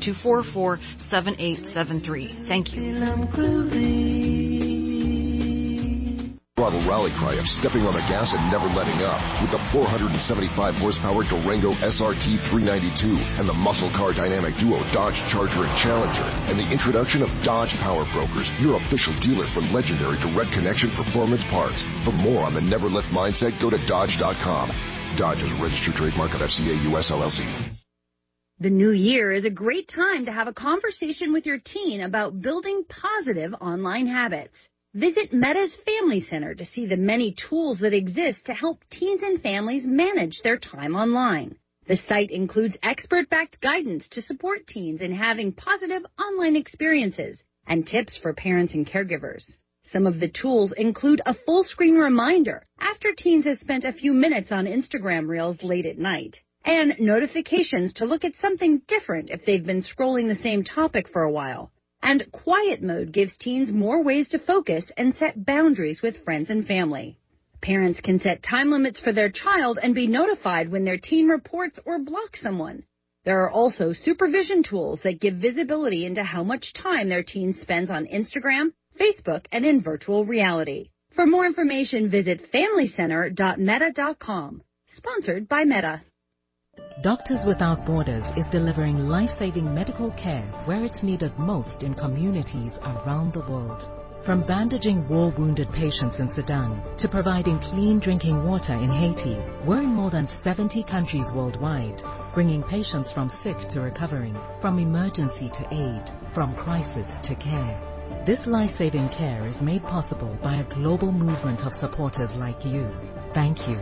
[SPEAKER 24] 244-7873. Thank you.
[SPEAKER 6] throttle rally cry of stepping on the gas and never letting up with the 475 horsepower Durango SRT 392 and the muscle car dynamic duo Dodge Charger and Challenger, and the introduction of Dodge Power Brokers, your official dealer for legendary direct connection performance parts. For more on the never lift mindset, go to Dodge.com. Dodge is a registered trademark of FCA US LLC.
[SPEAKER 10] The new year is a great time to have a conversation with your teen about building positive online habits. Visit Meta's Family Center to see the many tools that exist to help teens and families manage their time online. The site includes expert-backed guidance to support teens in having positive online experiences and tips for parents and caregivers. Some of the tools include a full-screen reminder after teens have spent a few minutes on Instagram Reels late at night, and notifications to look at something different if they've been scrolling the same topic for a while. And quiet mode gives teens more ways to focus and set boundaries with friends and family. Parents can set time limits for their child and be notified when their teen reports or blocks someone. There are also supervision tools that give visibility into how much time their teen spends on Instagram, Facebook, and in virtual reality. For more information, visit FamilyCenter.meta.com. Sponsored by Meta.
[SPEAKER 1] Doctors Without Borders is delivering life-saving medical care where it's needed most in communities around the world. From bandaging war-wounded patients in Sudan to providing clean drinking water in Haiti, we're in more than 70 countries worldwide, bringing patients from sick to recovering, from emergency to aid, from crisis to care. This life-saving care is made possible by a global movement of supporters like you. Thank you.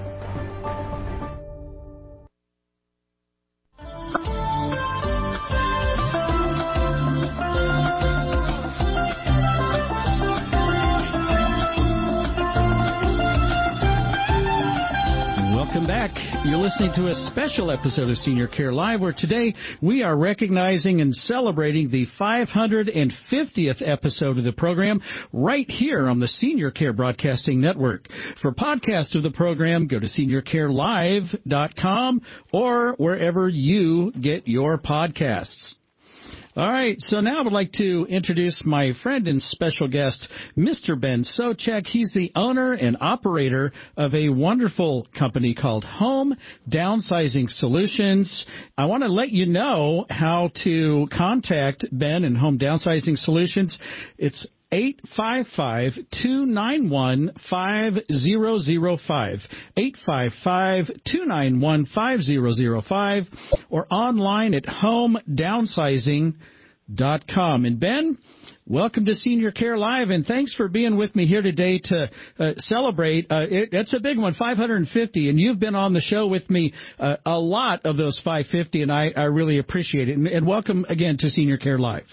[SPEAKER 19] Welcome back. You're listening to a special episode of Senior Care Live, where today we are recognizing and celebrating the 550th episode of the program right here on the Senior Care Broadcasting Network. For podcasts of the program, go to seniorcarelive.com or wherever you get your podcasts. All right, so now I would like to introduce my friend and special guest, Mr. Ben Socek. He's the owner and operator of a wonderful company called Home Downsizing Solutions. I want to let you know how to contact Ben and Home Downsizing Solutions. It's 855-291-5005, 855-291-5005, or online at homedownsizing.com. And Ben, welcome to Senior Care Live, and thanks for being with me here today to celebrate. It's a big one, 550, and you've been on the show with me a lot of those 550, and I really appreciate it. And welcome again to Senior Care Live.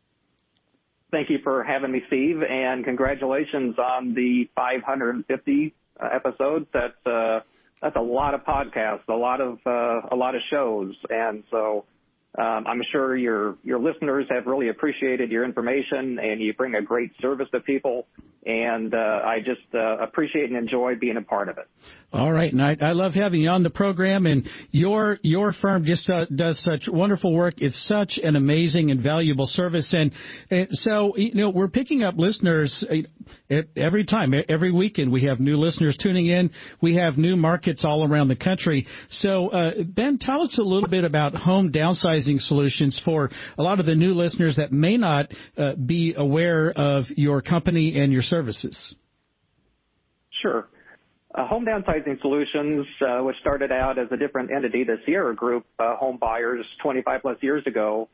[SPEAKER 11] Thank you for having me, Steve, and congratulations on the 550 episodes. That's a lot of podcasts, a lot of shows, and so I'm sure your listeners have really appreciated your information, and you bring a great service to people, and I just appreciate and enjoy being a part of it.
[SPEAKER 19] All right, and I love having you on the program, and your firm just does such wonderful work. It's such an amazing and valuable service, and so we're picking up listeners every time, every weekend. We have new listeners tuning in. We have new markets all around the country. So, Ben, tell us a little bit about Home Downsizing Solutions for a lot of the new listeners that may not be aware of your company and your services.
[SPEAKER 11] Sure. Home Downsizing Solutions, which started out as a different entity, the Sierra Group Home Buyers 25 plus years ago,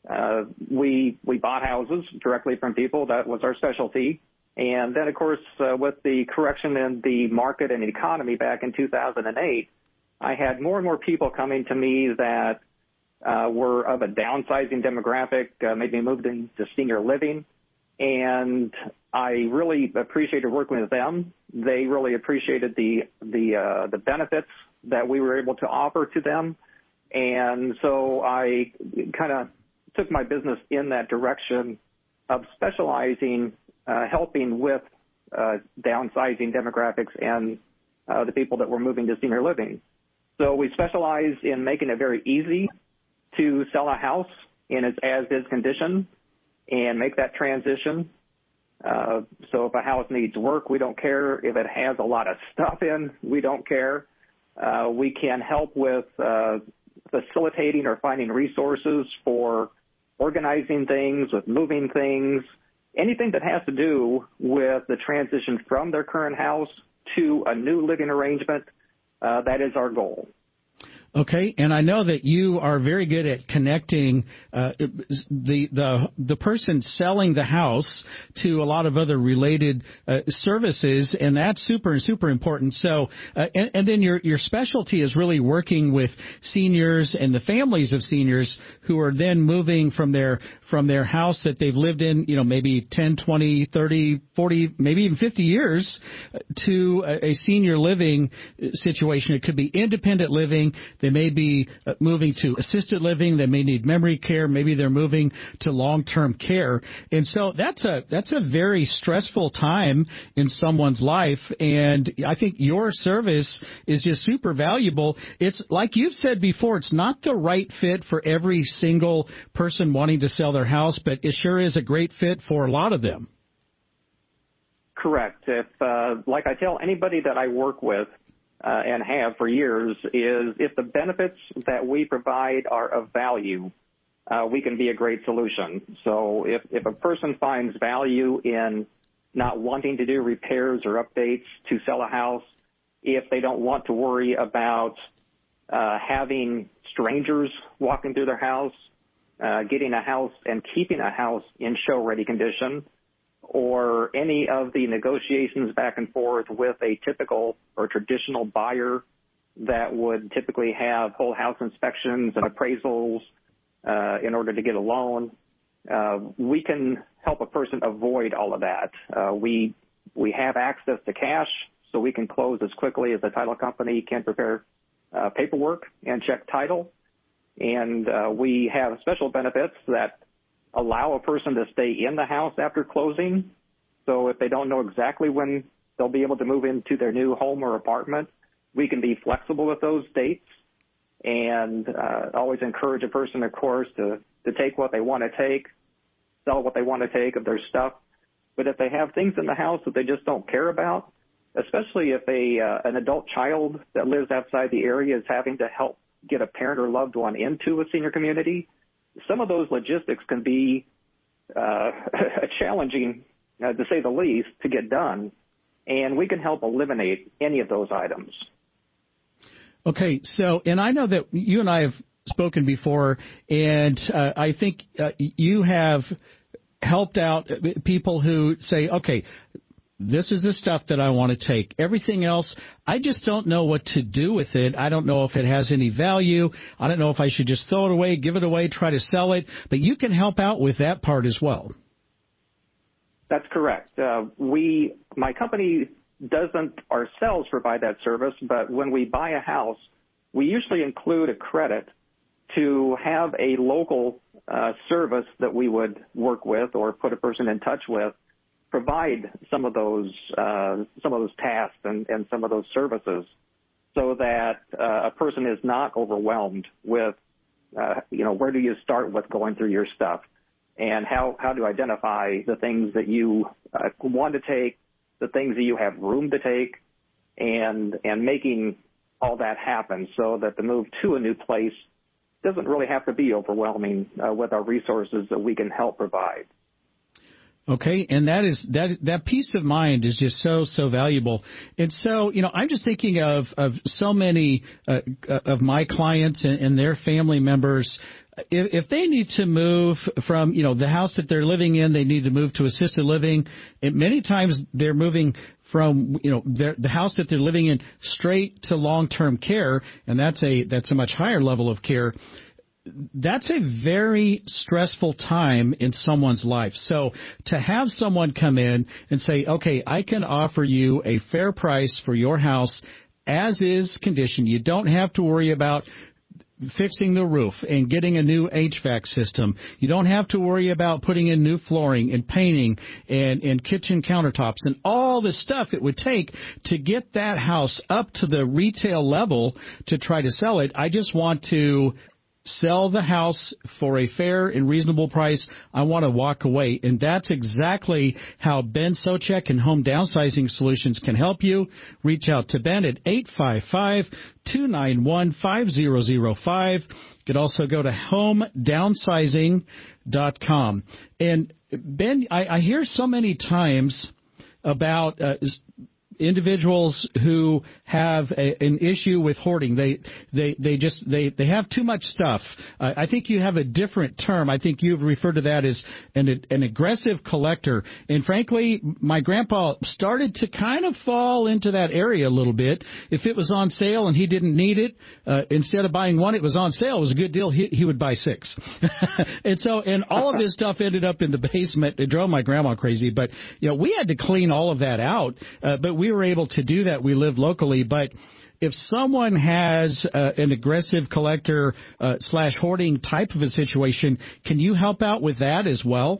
[SPEAKER 11] we bought houses directly from people. That was our specialty. And then, of course, with the correction in the market and economy back in 2008, I had more and more people coming to me that were of a downsizing demographic, maybe moved into senior living. And I really appreciated working with them. They really appreciated the benefits that we were able to offer to them. And so I kind of took my business in that direction of specializing, helping with downsizing demographics and the people that were moving to senior living. So we specialize in making it very easy to sell a house in its as-is condition and make that transition So if a house needs work, we don't care. If it has a lot of stuff in, we don't care. We can help with facilitating or finding resources for organizing things, with moving things, anything that has to do with the transition from their current house to a new living arrangement. That is our goal.
[SPEAKER 19] Okay, and I know that you are very good at connecting the person selling the house to a lot of other related services, and that's super important. So, and then your specialty is really working with seniors and the families of seniors who are then moving from their house that they've lived in, maybe 10, 20, 30, 40, maybe even 50 years to a senior living situation. It could be independent living. They may be moving to assisted living. They may need memory care. Maybe they're moving to long-term care. And so that's a very stressful time in someone's life. And I think your service is just super valuable. It's like you've said before, it's not the right fit for every single person wanting to sell their house, but it sure is a great fit for a lot of them.
[SPEAKER 11] Correct. Like I tell anybody that I work with, and have for years, is if the benefits that we provide are of value, we can be a great solution. So if a person finds value in not wanting to do repairs or updates to sell a house, if they don't want to worry about having strangers walking through their house, getting a house and keeping a house in show-ready condition, or any of the negotiations back and forth with a typical or traditional buyer that would typically have whole house inspections and appraisals in order to get a loan, we can help a person avoid all of that. We have access to cash, so we can close as quickly as the title company can prepare paperwork and check title. And we have special benefits that allow a person to stay in the house after closing. So if they don't know exactly when they'll be able to move into their new home or apartment, we can be flexible with those dates and always encourage a person, of course, to take what they want to take, sell what they want to take of their stuff. But if they have things in the house that they just don't care about, especially if an adult child that lives outside the area is having to help get a parent or loved one into a senior community, some of those logistics can be challenging, to say the least, to get done, and we can help eliminate any of those items.
[SPEAKER 19] Okay, so, and I know that you and I have spoken before, and I think you have helped out people who say, okay, this is the stuff that I want to take. Everything else, I just don't know what to do with it. I don't know if it has any value. I don't know if I should just throw it away, give it away, try to sell it. But you can help out with that part as well.
[SPEAKER 11] That's correct. My company doesn't ourselves provide that service, but when we buy a house, we usually include a credit to have a local service that we would work with or put a person in touch with, provide some of those tasks and some of those services, so that a person is not overwhelmed with, where do you start with going through your stuff, and how to identify the things that you want to take, the things that you have room to take, and making all that happen so that the move to a new place doesn't really have to be overwhelming with our resources that we can help provide.
[SPEAKER 19] Okay, and that peace of mind is just so valuable. And so, I'm just thinking of so many of my clients and their family members. If they need to move from, the house that they're living in, they need to move to assisted living. And many times they're moving from, the house that they're living in straight to long-term care, and that's a much higher level of care. That's a very stressful time in someone's life. So to have someone come in and say, okay, I can offer you a fair price for your house as is condition. You don't have to worry about fixing the roof and getting a new HVAC system. You don't have to worry about putting in new flooring and painting and kitchen countertops and all the stuff it would take to get that house up to the retail level to try to sell it. I just want to sell the house for a fair and reasonable price. I want to walk away. And that's exactly how Ben Socek and Home Downsizing Solutions can help you. Reach out to Ben at 855-291-5005. You could also go to homedownsizing.com. And Ben, I hear so many times about individuals who have an issue with hoarding. They have too much stuff. I think you have a different term. I think you've referred to that as an aggressive collector. And frankly, my grandpa started to kind of fall into that area a little bit. If it was on sale and he didn't need it, instead of buying one, it was on sale. It was a good deal. He would buy 6. and all of his stuff ended up in the basement. It drove my grandma crazy. But we had to clean all of that out. But we were able to do that. We live locally. But if someone has an aggressive collector / hoarding type of a situation, can you help out with that as well?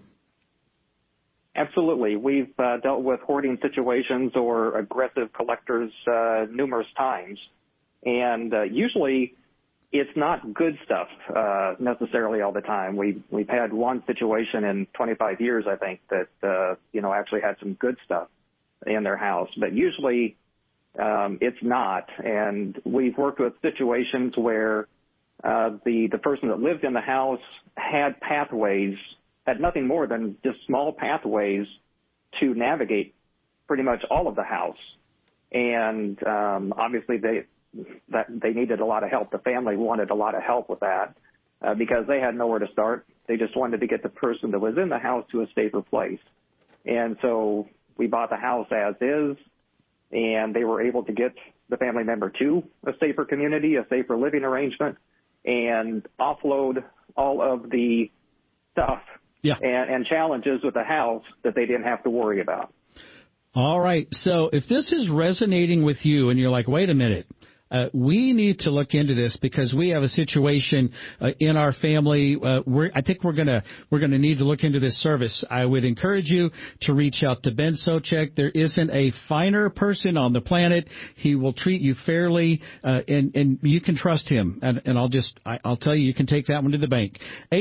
[SPEAKER 11] Absolutely. We've dealt with hoarding situations or aggressive collectors numerous times. And usually it's not good stuff necessarily all the time. We've had one situation in 25 years, I think, that actually had some good stuff in their house, but usually it's not. And we've worked with situations where the person that lived in the house had pathways, had nothing more than just small pathways to navigate pretty much all of the house. And obviously they needed a lot of help. The family wanted a lot of help with that because they had nowhere to start. They just wanted to get the person that was in the house to a safer place. And so we bought the house as is, and they were able to get the family member to a safer community, a safer living arrangement, and offload all of the stuff and challenges with the house that they didn't have to worry about.
[SPEAKER 19] All right. So if this is resonating with you and you're like, wait a minute, we need to look into this because we have a situation in our family. I think we're gonna need to look into this service. I would encourage you to reach out to Ben Socek. There isn't a finer person on the planet. He will treat you fairly, and you can trust him. And I'll tell you can take that one to the bank.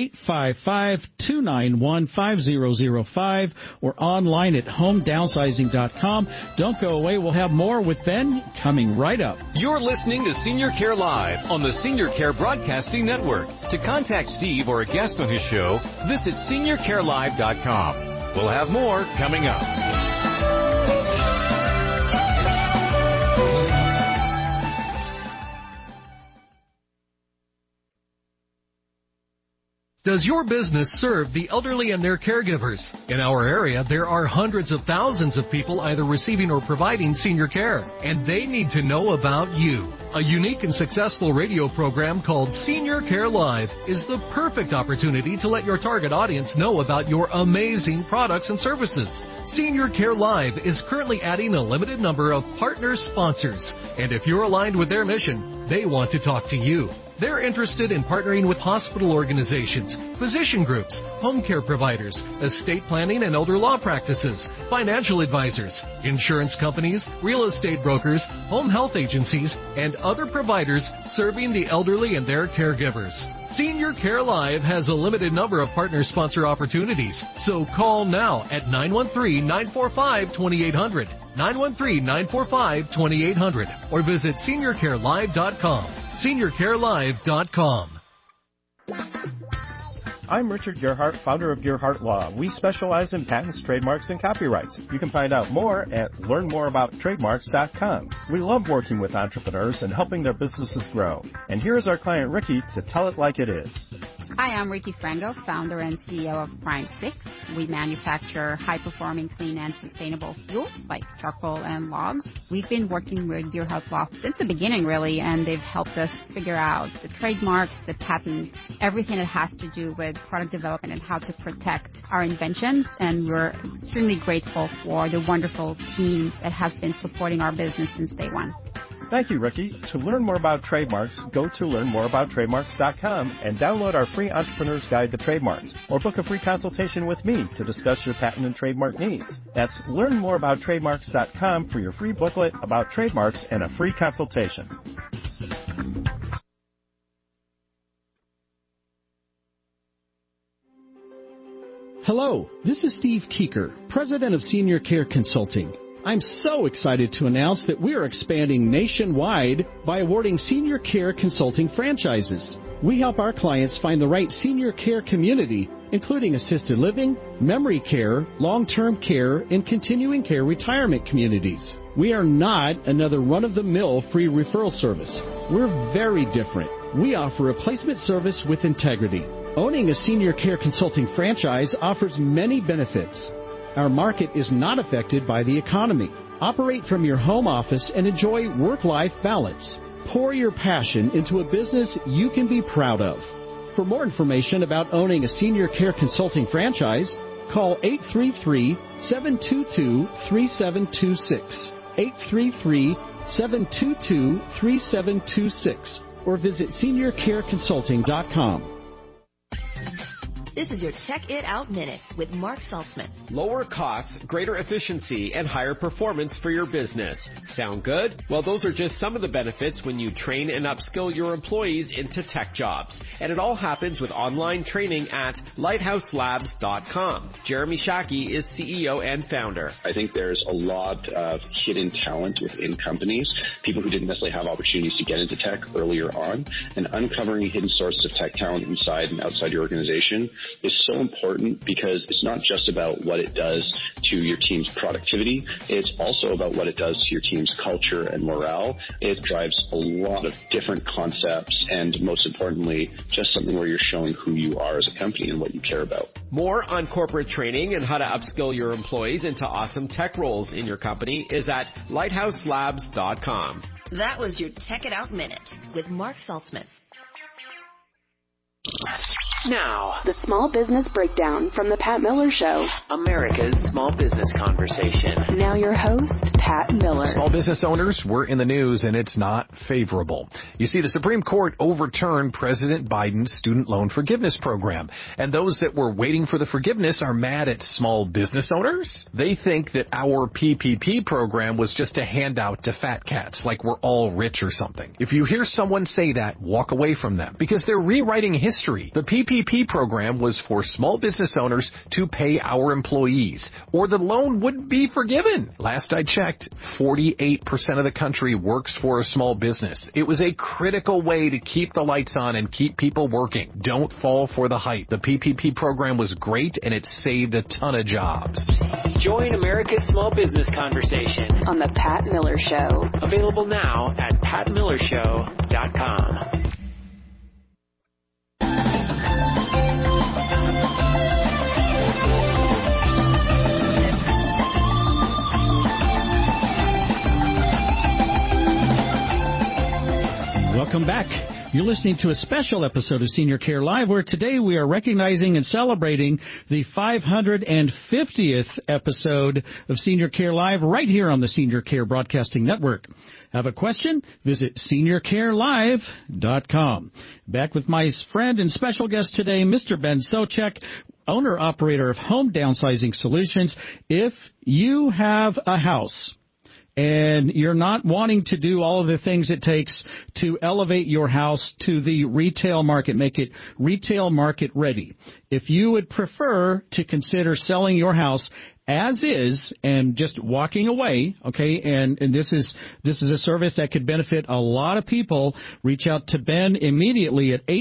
[SPEAKER 19] 855-291-5005 or online at homedownsizing.com. Don't go away. We'll have more with Ben coming right up.
[SPEAKER 2] You're listening to Senior Care Live on the Senior Care Broadcasting Network. To contact Steve or a guest on his show, visit seniorcarelive.com. We'll have more coming up.
[SPEAKER 21] Does your business serve the elderly and their caregivers? In our area, there are hundreds of thousands of people either receiving or providing senior care, and they need to know about you. A unique and successful radio program called Senior Care Live is the perfect opportunity to let your target audience know about your amazing products and services. Senior Care Live is currently adding a limited number of partner sponsors, and if you're aligned with their mission, they want to talk to you. They're interested in partnering with hospital organizations, physician groups, home care providers, estate planning and elder law practices, financial advisors, insurance companies, real estate brokers, home health agencies, and other providers serving the elderly and their caregivers. Senior Care Live has a limited number of partner sponsor opportunities, so call now at 913-945-2800. 913-945-2800 or visit seniorcarelive.com. seniorcarelive.com.
[SPEAKER 13] I'm Richard Gerhardt, founder of Gerhardt Law. We specialize in patents, trademarks, and copyrights. You can find out more at learnmoreabouttrademarks.com. We love working with entrepreneurs and helping their businesses grow. And here is our client Ricky to tell it like it is.
[SPEAKER 14] Hi, I'm Ricky Frango, founder and CEO of Prime 6. We manufacture high-performing, clean, and sustainable fuels like charcoal and logs. We've been working with Gerhardt Law since the beginning, really, and they've helped us figure out the trademarks, the patents, everything that has to do with product development and how to protect our inventions. And we're extremely grateful for the wonderful team that has been supporting our business since day one.
[SPEAKER 13] Thank you, Ricky. To learn more about trademarks, go to learnmoreabouttrademarks.com and download our free Entrepreneur's Guide to Trademarks, or book a free consultation with me to discuss your patent and trademark needs. That's learnmoreabouttrademarks.com for your free booklet about trademarks and a free consultation.
[SPEAKER 19] Hello, this is Steve Keeker, President of Senior Care Consulting. I'm so excited to announce that we are expanding nationwide by awarding Senior Care Consulting franchises. We help our clients find the right senior care community, including assisted living, memory care, long-term care, and continuing care retirement communities. We are not another run-of-the-mill free referral service. We're very different. We offer a placement service with integrity. Owning a Senior Care Consulting franchise offers many benefits. Our market is not affected by the economy. Operate from your home office and enjoy work-life balance. Pour your passion into a business you can be proud of. For more information about owning a Senior Care Consulting franchise, call 833-722-3726, 833-722-3726, or visit seniorcareconsulting.com.
[SPEAKER 15] This is your Check It Out Minute with Mark Saltzman.
[SPEAKER 16] Lower costs, greater efficiency, and higher performance for your business. Sound good? Well, those are just some of the benefits when you train and upskill your employees into tech jobs. And it all happens with online training at lighthouselabs.com. Jeremy Shackey is CEO and founder.
[SPEAKER 17] I think there's a lot of hidden talent within companies, people who didn't necessarily have opportunities to get into tech earlier on, and uncovering hidden sources of tech talent inside and outside your organization is so important because it's not just about what it does to your team's productivity. It's also about what it does to your team's culture and morale. It drives a lot of different concepts and, most importantly, just something where you're showing who you are as a company and what you care about.
[SPEAKER 16] More on corporate training and how to upskill your employees into awesome tech roles in your company is at lighthouselabs.com.
[SPEAKER 15] That was your Check It Out Minute with Mark Saltzman.
[SPEAKER 18] Now, the Small Business Breakdown from The Pat Miller Show.
[SPEAKER 25] America's small business conversation.
[SPEAKER 18] Now your host, Pat Miller.
[SPEAKER 26] Small business owners, we're in the news, and it's not favorable. You see, the Supreme Court overturned President Biden's student loan forgiveness program, and those that were waiting for the forgiveness are mad at small business owners. They think that our PPP program was just a handout to fat cats, like we're all rich or something. If you hear someone say that, walk away from them, because they're rewriting history. The PPP program was for small business owners to pay our employees, or the loan wouldn't be forgiven. Last I checked, 48% of the country works for a small business. It was a critical way to keep the lights on and keep people working. Don't fall for the hype. The PPP program was great, and it saved a ton of jobs.
[SPEAKER 25] Join America's small business conversation
[SPEAKER 18] on The Pat Miller Show.
[SPEAKER 25] Available now at patmillershow.com.
[SPEAKER 19] Welcome back. You're listening to a special episode of Senior Care Live, where today we are recognizing and celebrating the 550th episode of Senior Care Live right here on the Senior Care Broadcasting Network. Have a question? Visit seniorcarelive.com. Back with my friend and special guest today, Mr. Ben Socek, owner-operator of Home Downsizing Solutions. If you have a house and you're not wanting to do all of the things it takes to elevate your house to the retail market, make it retail market ready. If you would prefer to consider selling your house as is and just walking away, okay, and this is a service that could benefit a lot of people, reach out to Ben immediately at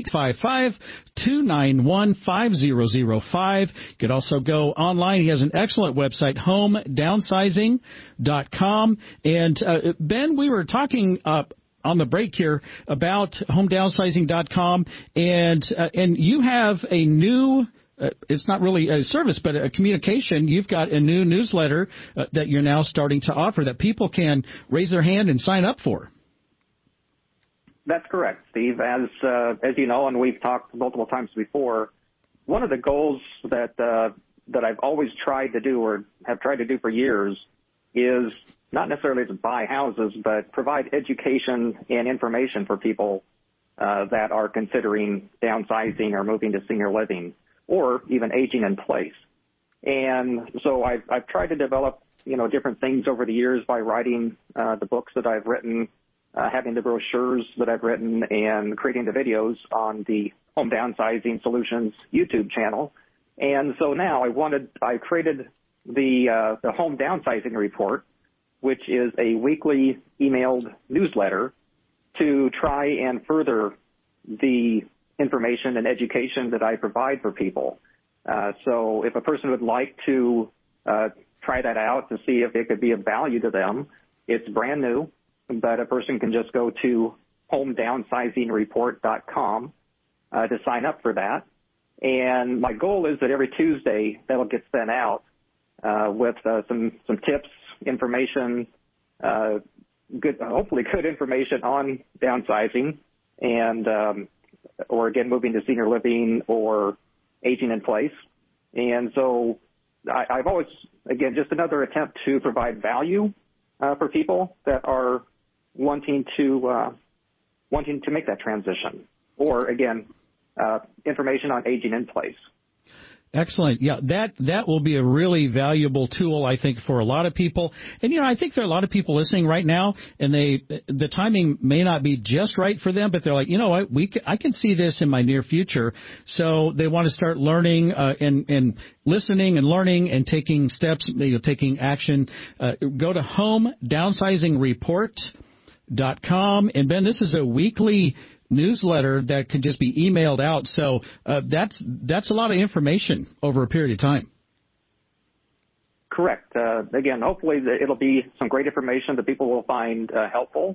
[SPEAKER 19] 855-291-5005. You could also go online. He has an excellent website, homedownsizing.com. And Ben, we were talking on the break here about homedownsizing.com, and you have a new it's not really a service, but a communication. You've got a new newsletter that you're now starting to offer that people can raise their hand and sign up for.
[SPEAKER 11] That's correct, Steve. As you know, and we've talked multiple times before, one of the goals that I've always tried to do or have tried to do for years is not necessarily to buy houses, but provide education and information for people that are considering downsizing or moving to senior living, or even aging in place. And so I've tried to develop, different things over the years by writing the books that I've written, having the brochures that I've written, and creating the videos on the Home Downsizing Solutions YouTube channel. And so now I created the home downsizing report, which is a weekly emailed newsletter to try and further the information and education that I provide for people. So if a person would like to try that out to see if it could be of value to them, it's brand new, but a person can just go to homedownsizingreport.com to sign up for that. And my goal is that every Tuesday that'll get sent out with some tips, information, hopefully good information on downsizing and or again moving to senior living or aging in place. And so I've always, again, just another attempt to provide value for people that are wanting to make that transition, or again, information on aging in place.
[SPEAKER 19] Excellent. Yeah, that will be a really valuable tool, I think, for a lot of people. And, I think there are a lot of people listening right now, and the timing may not be just right for them, but they're like, what, I can see this in my near future. So they want to start learning and listening and learning and taking steps, taking action. Go to homedownsizingreport.com. And, Ben, this is a weekly newsletter that can just be emailed out. So that's a lot of information over a period of time.
[SPEAKER 11] Correct. Again, hopefully it'll be some great information that people will find helpful.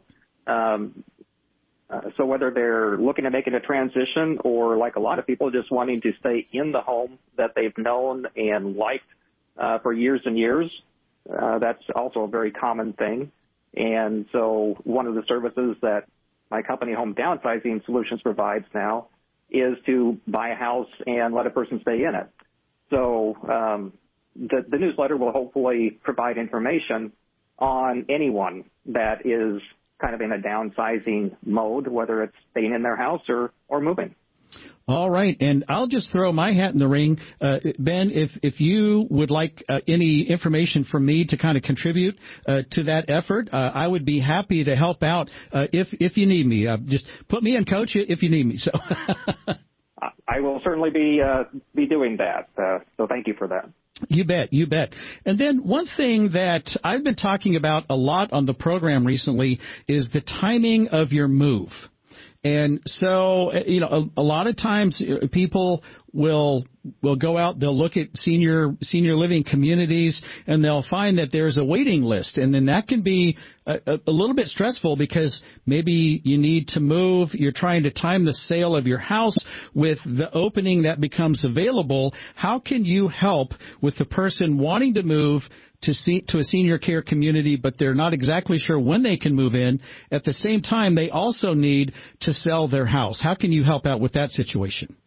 [SPEAKER 11] So whether they're looking at making a transition or, like a lot of people, just wanting to stay in the home that they've known and liked for years and years, that's also a very common thing. And so one of the services that my company, Home Downsizing Solutions, provides now is to buy a house and let a person stay in it. So the newsletter will hopefully provide information on anyone that is kind of in a downsizing mode, whether it's staying in their house or moving.
[SPEAKER 19] All right, and I'll just throw my hat in the ring. Ben, if you would like any information from me to kind of contribute to that effort, I would be happy to help out if you need me. Just put me in, Coach, if you need me. So
[SPEAKER 11] I will certainly be doing that. So thank you for that.
[SPEAKER 19] You bet. And then one thing that I've been talking about a lot on the program recently is the timing of your move. And so, a lot of times people will go out, they'll look at senior living communities, and they'll find that there's a waiting list. And then that can be a little bit stressful because maybe you need to move, you're trying to time the sale of your house with the opening that becomes available. How can you help with the person wanting to move to a senior care community, but they're not exactly sure when they can move in? At the same time, they also need to sell their house. How can you help out with that situation?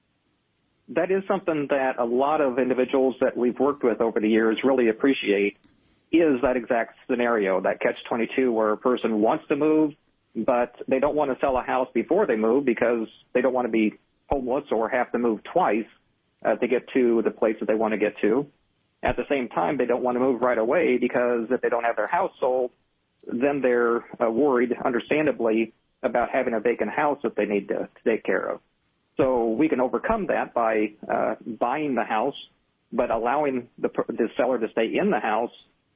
[SPEAKER 11] That is something that a lot of individuals that we've worked with over the years really appreciate, is that exact scenario, that catch-22, where a person wants to move, but they don't want to sell a house before they move because they don't want to be homeless or have to move twice to get to the place that they want to get to. At the same time, they don't want to move right away because if they don't have their house sold, then they're worried, understandably, about having a vacant house that they need to take care of. So we can overcome that by buying the house, but allowing the seller to stay in the house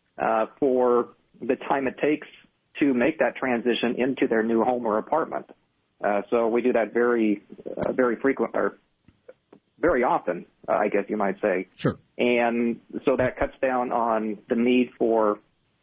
[SPEAKER 11] for the time it takes to make that transition into their new home or apartment. So we do that very frequent, or very often, I guess you might say.
[SPEAKER 19] Sure.
[SPEAKER 11] And so that cuts down on the need for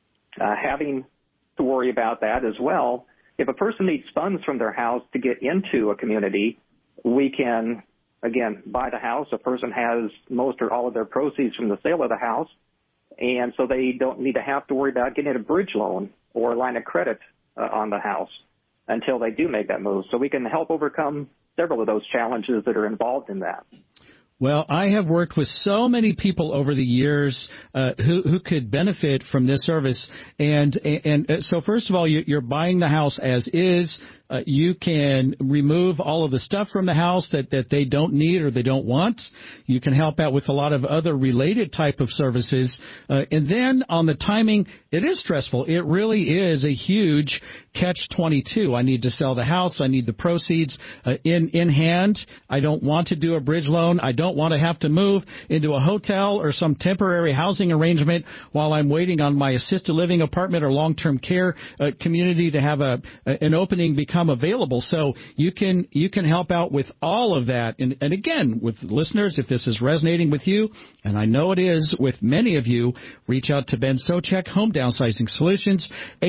[SPEAKER 11] having to worry about that as well. If a person needs funds from their house to get into a community, we can, again, buy the house. A person has most or all of their proceeds from the sale of the house, and so they don't need to have to worry about getting a bridge loan or a line of credit on the house until they do make that move. So we can help overcome several of those challenges that are involved in that.
[SPEAKER 19] Well, I have worked with so many people over the years who could benefit from this service. And so first of all, you're buying the house as is. You can remove all of the stuff from the house that they don't need or they don't want. You can help out with a lot of other related type of services. And then on the timing, it is stressful. It really is a huge catch-22. I need to sell the house. I need the proceeds in hand. I don't want to do a bridge loan. I don't want to have to move into a hotel or some temporary housing arrangement while I'm waiting on my assisted living apartment or long-term care community to have an opening become available. So you can help out with all of that. And again, with listeners, if this is resonating with you, and I know it is with many of you, reach out to Ben Socek, Home Downsizing Solutions,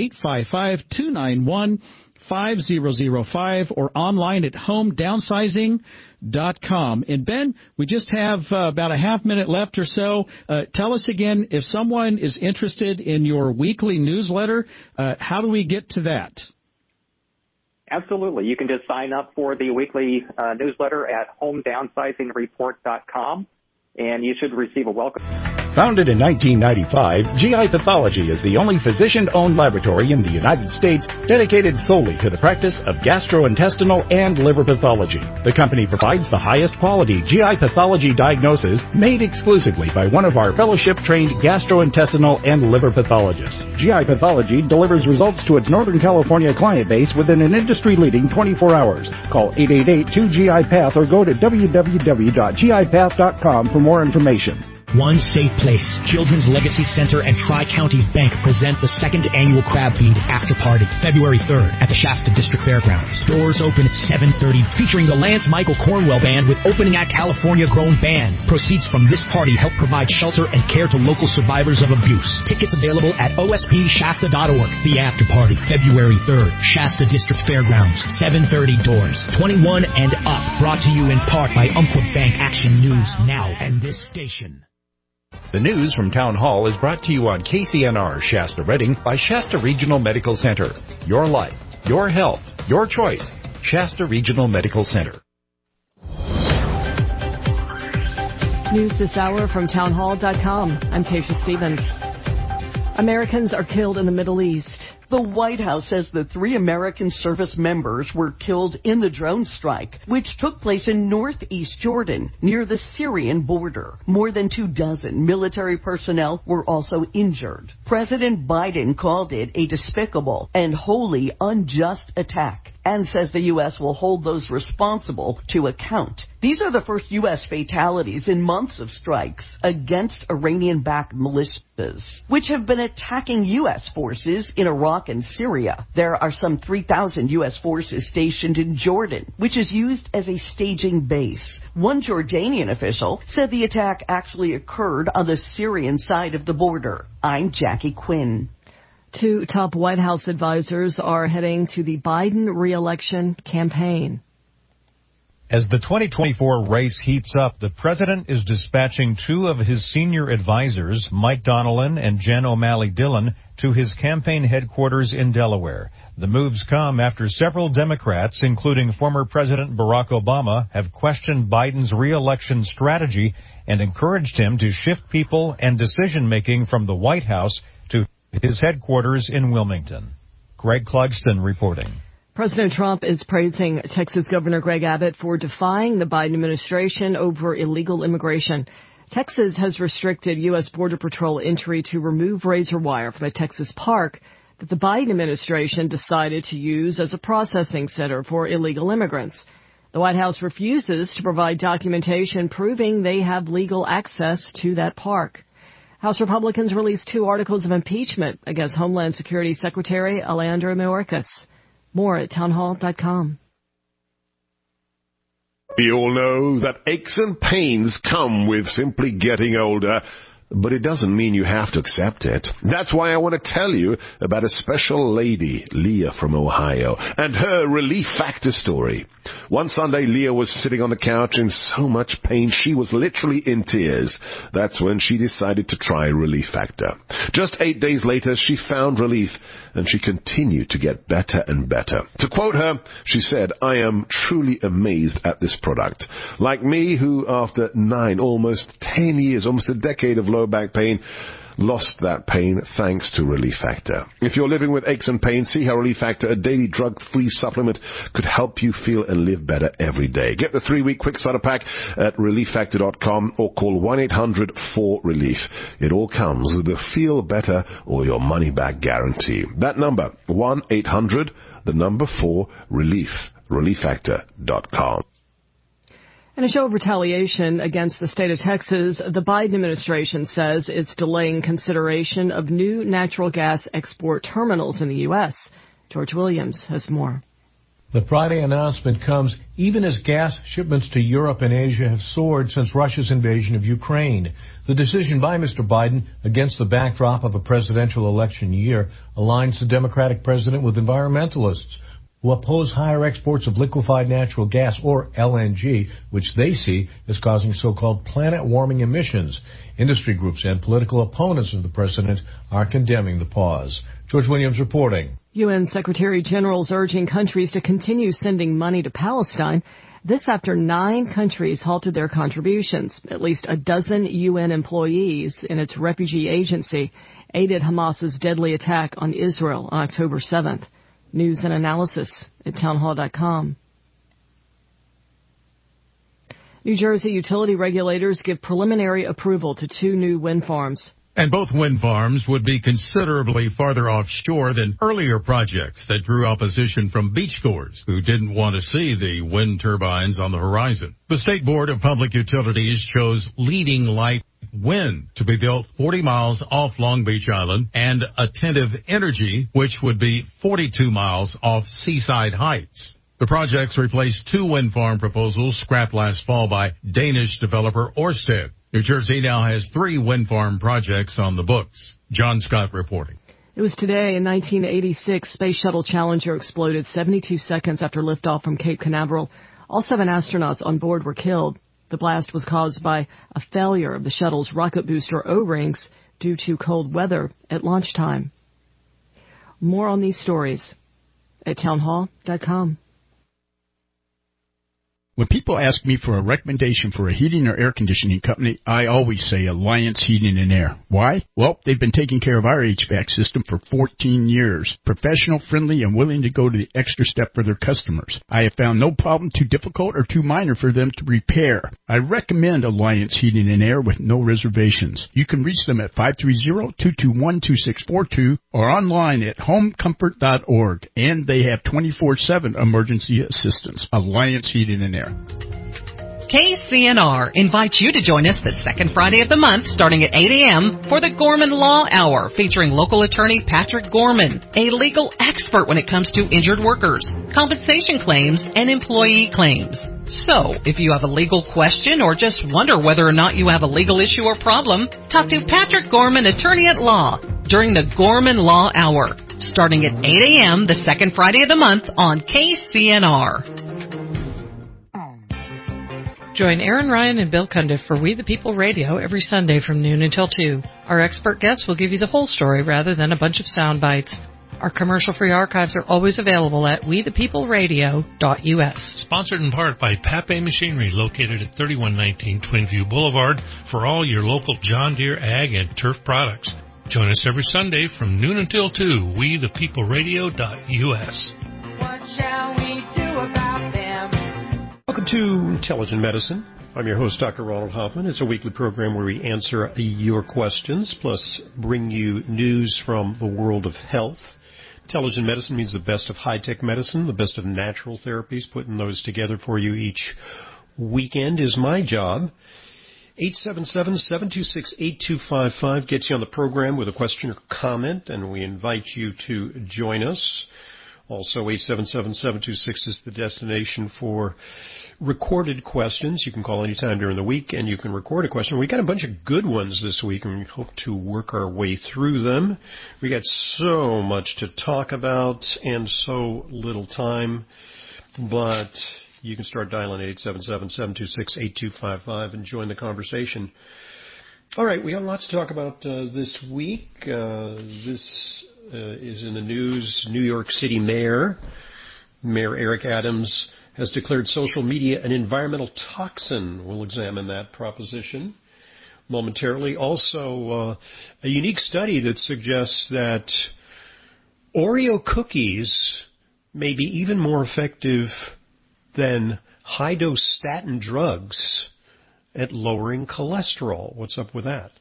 [SPEAKER 19] 855-291-5005 or online at homedownsizing.com. And Ben, we just have about a half minute left or so. Tell us again, if someone is interested in your weekly newsletter, how do we get to that?
[SPEAKER 11] Absolutely. You can just sign up for the weekly newsletter at homedownsizingreport.com, and you should receive a welcome.
[SPEAKER 3] Founded in 1995, GI Pathology is the only physician-owned laboratory in the United States dedicated solely to the practice of gastrointestinal and liver pathology. The company provides the highest quality GI pathology diagnosis made exclusively by one of our fellowship-trained gastrointestinal and liver pathologists. GI Pathology delivers results to its Northern California client base within an industry-leading 24 hours. Call 888-2GI-PATH or go to www.gipath.com for more information.
[SPEAKER 4] One safe place. Children's Legacy Center and Tri-County Bank present the second annual Crab Feed After Party, February 3rd at the Shasta District Fairgrounds. Doors open at 7:30, featuring the Lance Michael Cornwell Band with opening act California Grown Band. Proceeds from this party help provide shelter and care to local survivors of abuse. Tickets available at ospshasta.org. The After Party, February 3rd, Shasta District Fairgrounds, 7:30 doors. 21 and up. Brought to you in part by Umpqua Bank, Action News Now, and this station.
[SPEAKER 3] The news from Town Hall is brought to you on KCNR Shasta Redding by Shasta Regional Medical Center. Your life, your health, your choice. Shasta Regional Medical Center.
[SPEAKER 5] News this hour from townhall.com. I'm Tasha Stevens. Americans are killed in the Middle East.
[SPEAKER 7] The White House says the 3 American service members were killed in the drone strike, which took place in northeast Jordan, near the Syrian border. More than 24 military personnel were also injured. President Biden called it a despicable and wholly unjust attack, and says the U.S. will hold those responsible to account. These are the first U.S. fatalities in months of strikes against Iranian-backed militias, which have been attacking U.S. forces in Iraq and Syria. There are some 3,000 U.S. forces stationed in Jordan, which is used as a staging base. One Jordanian official said the attack actually occurred on the Syrian side of the border. I'm Jackie Quinn.
[SPEAKER 5] 2 top White House advisors are heading to the Biden re-election campaign.
[SPEAKER 8] As the 2024 race heats up, the president is dispatching 2 of his senior advisors, Mike Donnellan and Jen O'Malley Dillon, to his campaign headquarters in Delaware. The moves come after several Democrats, including former President Barack Obama, have questioned Biden's re-election strategy and encouraged him to shift people and decision-making from the White House to his headquarters in Wilmington. Greg Clugston reporting.
[SPEAKER 5] President Trump is praising Texas Governor Greg Abbott for defying the Biden administration over illegal immigration. Texas has restricted U.S. Border Patrol entry to remove razor wire from a Texas park that the Biden administration decided to use as a processing center for illegal immigrants. The White House refuses to provide documentation proving they have legal access to that park. House Republicans released 2 articles of impeachment against Homeland Security Secretary Alejandro Mayorkas. More at townhall.com.
[SPEAKER 20] We all know that aches and pains come with simply getting older, but it doesn't mean you have to accept it. That's why I want to tell you about a special lady, Leah from Ohio, and her Relief Factor story. One Sunday, Leah was sitting on the couch in so much pain she was literally in tears. That's when she decided to try Relief Factor. Just 8 days later, she found relief, and she continued to get better and better. To quote her, she said, "I am truly amazed at this product. Like me, who after 9, almost 10 years, almost a decade of low back pain, lost that pain thanks to Relief Factor. If you're living with aches and pains, see how Relief Factor, a daily drug-free supplement, could help you feel and live better every day. Get the 3-week quick starter pack at relieffactor.com or call 1-800-4RELIEF. It all comes with a feel better or your money back guarantee. That number, 1-800-4RELIEF. relieffactor.com.
[SPEAKER 5] In a show of retaliation against the state of Texas, the Biden administration says it's delaying consideration of new natural gas export terminals in the U.S. George Williams has more.
[SPEAKER 6] The Friday announcement comes even as gas shipments to Europe and Asia have soared since Russia's invasion of Ukraine. The decision by Mr. Biden, against the backdrop of a presidential election year, aligns the Democratic president with environmentalists who oppose higher exports of liquefied natural gas, or LNG, which they see as causing so-called planet-warming emissions. Industry groups and political opponents of the president are condemning the pause. George Williams reporting.
[SPEAKER 5] UN Secretary General is urging countries to continue sending money to Palestine. This after 9 countries halted their contributions. At least a dozen UN employees in its refugee agency aided Hamas's deadly attack on Israel on October 7th. News and analysis at townhall.com. New Jersey utility regulators give preliminary approval to 2 new wind farms.
[SPEAKER 9] And both wind farms would be considerably farther offshore than earlier projects that drew opposition from beachgoers who didn't want to see the wind turbines on the horizon. The State Board of Public Utilities chose Leading Light Wind to be built 40 miles off Long Beach Island, and Attentive Energy, which would be 42 miles off Seaside Heights. The projects replace 2 wind farm proposals scrapped last fall by Danish developer Ørsted. New Jersey now has 3 wind farm projects on the books. John Scott reporting.
[SPEAKER 5] It was today in 1986, Space Shuttle Challenger exploded 72 seconds after liftoff from Cape Canaveral. All 7 astronauts on board were killed. The blast was caused by a failure of the shuttle's rocket booster O-rings due to cold weather at launch time. More on these stories at townhall.com.
[SPEAKER 12] When people ask me for a recommendation for a heating or air conditioning company, I always say Alliance Heating and Air. Why? Well, they've been taking care of our HVAC system for 14 years. Professional, friendly, and willing to go to the extra step for their customers. I have found no problem too difficult or too minor for them to repair. I recommend Alliance Heating and Air with no reservations. You can reach them at 530-221-2642 or online at homecomfort.org. And they have 24/7 emergency assistance. Alliance Heating and Air.
[SPEAKER 22] KCNR invites you to join us the second Friday of the month starting at 8 a.m. for the Gorman Law Hour featuring local attorney Patrick Gorman, a legal expert when it comes to injured workers, compensation claims, and employee claims. So, if you have a legal question or just wonder whether or not you have a legal issue or problem, talk to Patrick Gorman, attorney at law, during the Gorman Law Hour, starting at 8 a.m. the second Friday of the month on KCNR.
[SPEAKER 23] Join Aaron Ryan and Bill Cundiff for We the People Radio every Sunday from noon until 2. Our expert guests will give you the whole story rather than a bunch of sound bites. Our commercial-free archives are always available at wethepeopleradio.us.
[SPEAKER 24] Sponsored in part by Pape Machinery, located at 3119 Twinview Boulevard, for all your local John Deere ag and turf products. Join us every Sunday from noon until 2, wethepeopleradio.us.
[SPEAKER 27] What shall we do about them?
[SPEAKER 28] Welcome to Intelligent Medicine. I'm your host, Dr. Ronald Hoffman. It's a weekly program where we answer your questions, plus bring you news from the world of health. Intelligent medicine means the best of high-tech medicine, the best of natural therapies. Putting those together for you each weekend is my job. 877-726-8255 gets you on the program with a question or comment, and we invite you to join us. Also, 877-726 is the destination for recorded questions. You can call anytime during the week, and you can record a question. We got a bunch of good ones this week, and we hope to work our way through them. We got so much to talk about and so little time, but you can start dialing 877-726-8255 and join the conversation. All right, we have lots to talk about this week. This is in the news. New York City Mayor Eric Adams has declared social media an environmental toxin. We'll examine that proposition. momentarily. Also, a unique study that suggests that Oreo cookies may be even more effective than high-dose statin drugs at lowering cholesterol. What's up with that?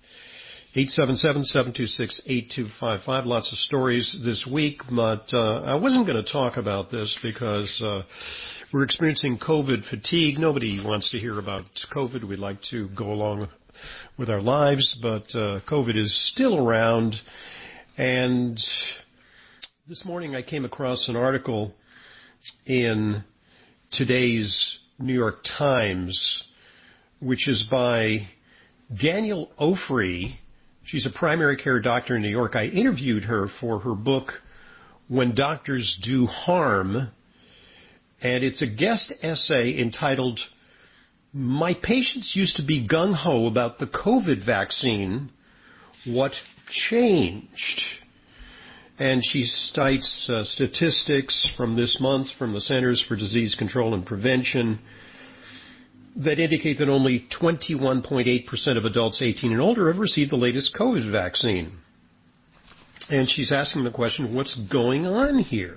[SPEAKER 28] 877-726-8255. Lots of stories this week, but I wasn't going to talk about this because we're experiencing COVID fatigue. Nobody wants to hear about COVID. We'd like to go along with our lives, but COVID is still around. And this morning I came across an article in today's New York Times, which is by Danielle Ofri. She's a primary care doctor in New York. I interviewed her for her book, When Doctors Do Harm, and it's a guest essay entitled, My Patients Used to Be Gung-Ho About the COVID Vaccine. What Changed? And she cites statistics from this month from the Centers for Disease Control and Prevention that indicate that only 21.8% of adults 18 and older have received the latest COVID vaccine. And she's asking the question, what's going on here?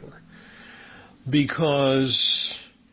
[SPEAKER 28] Because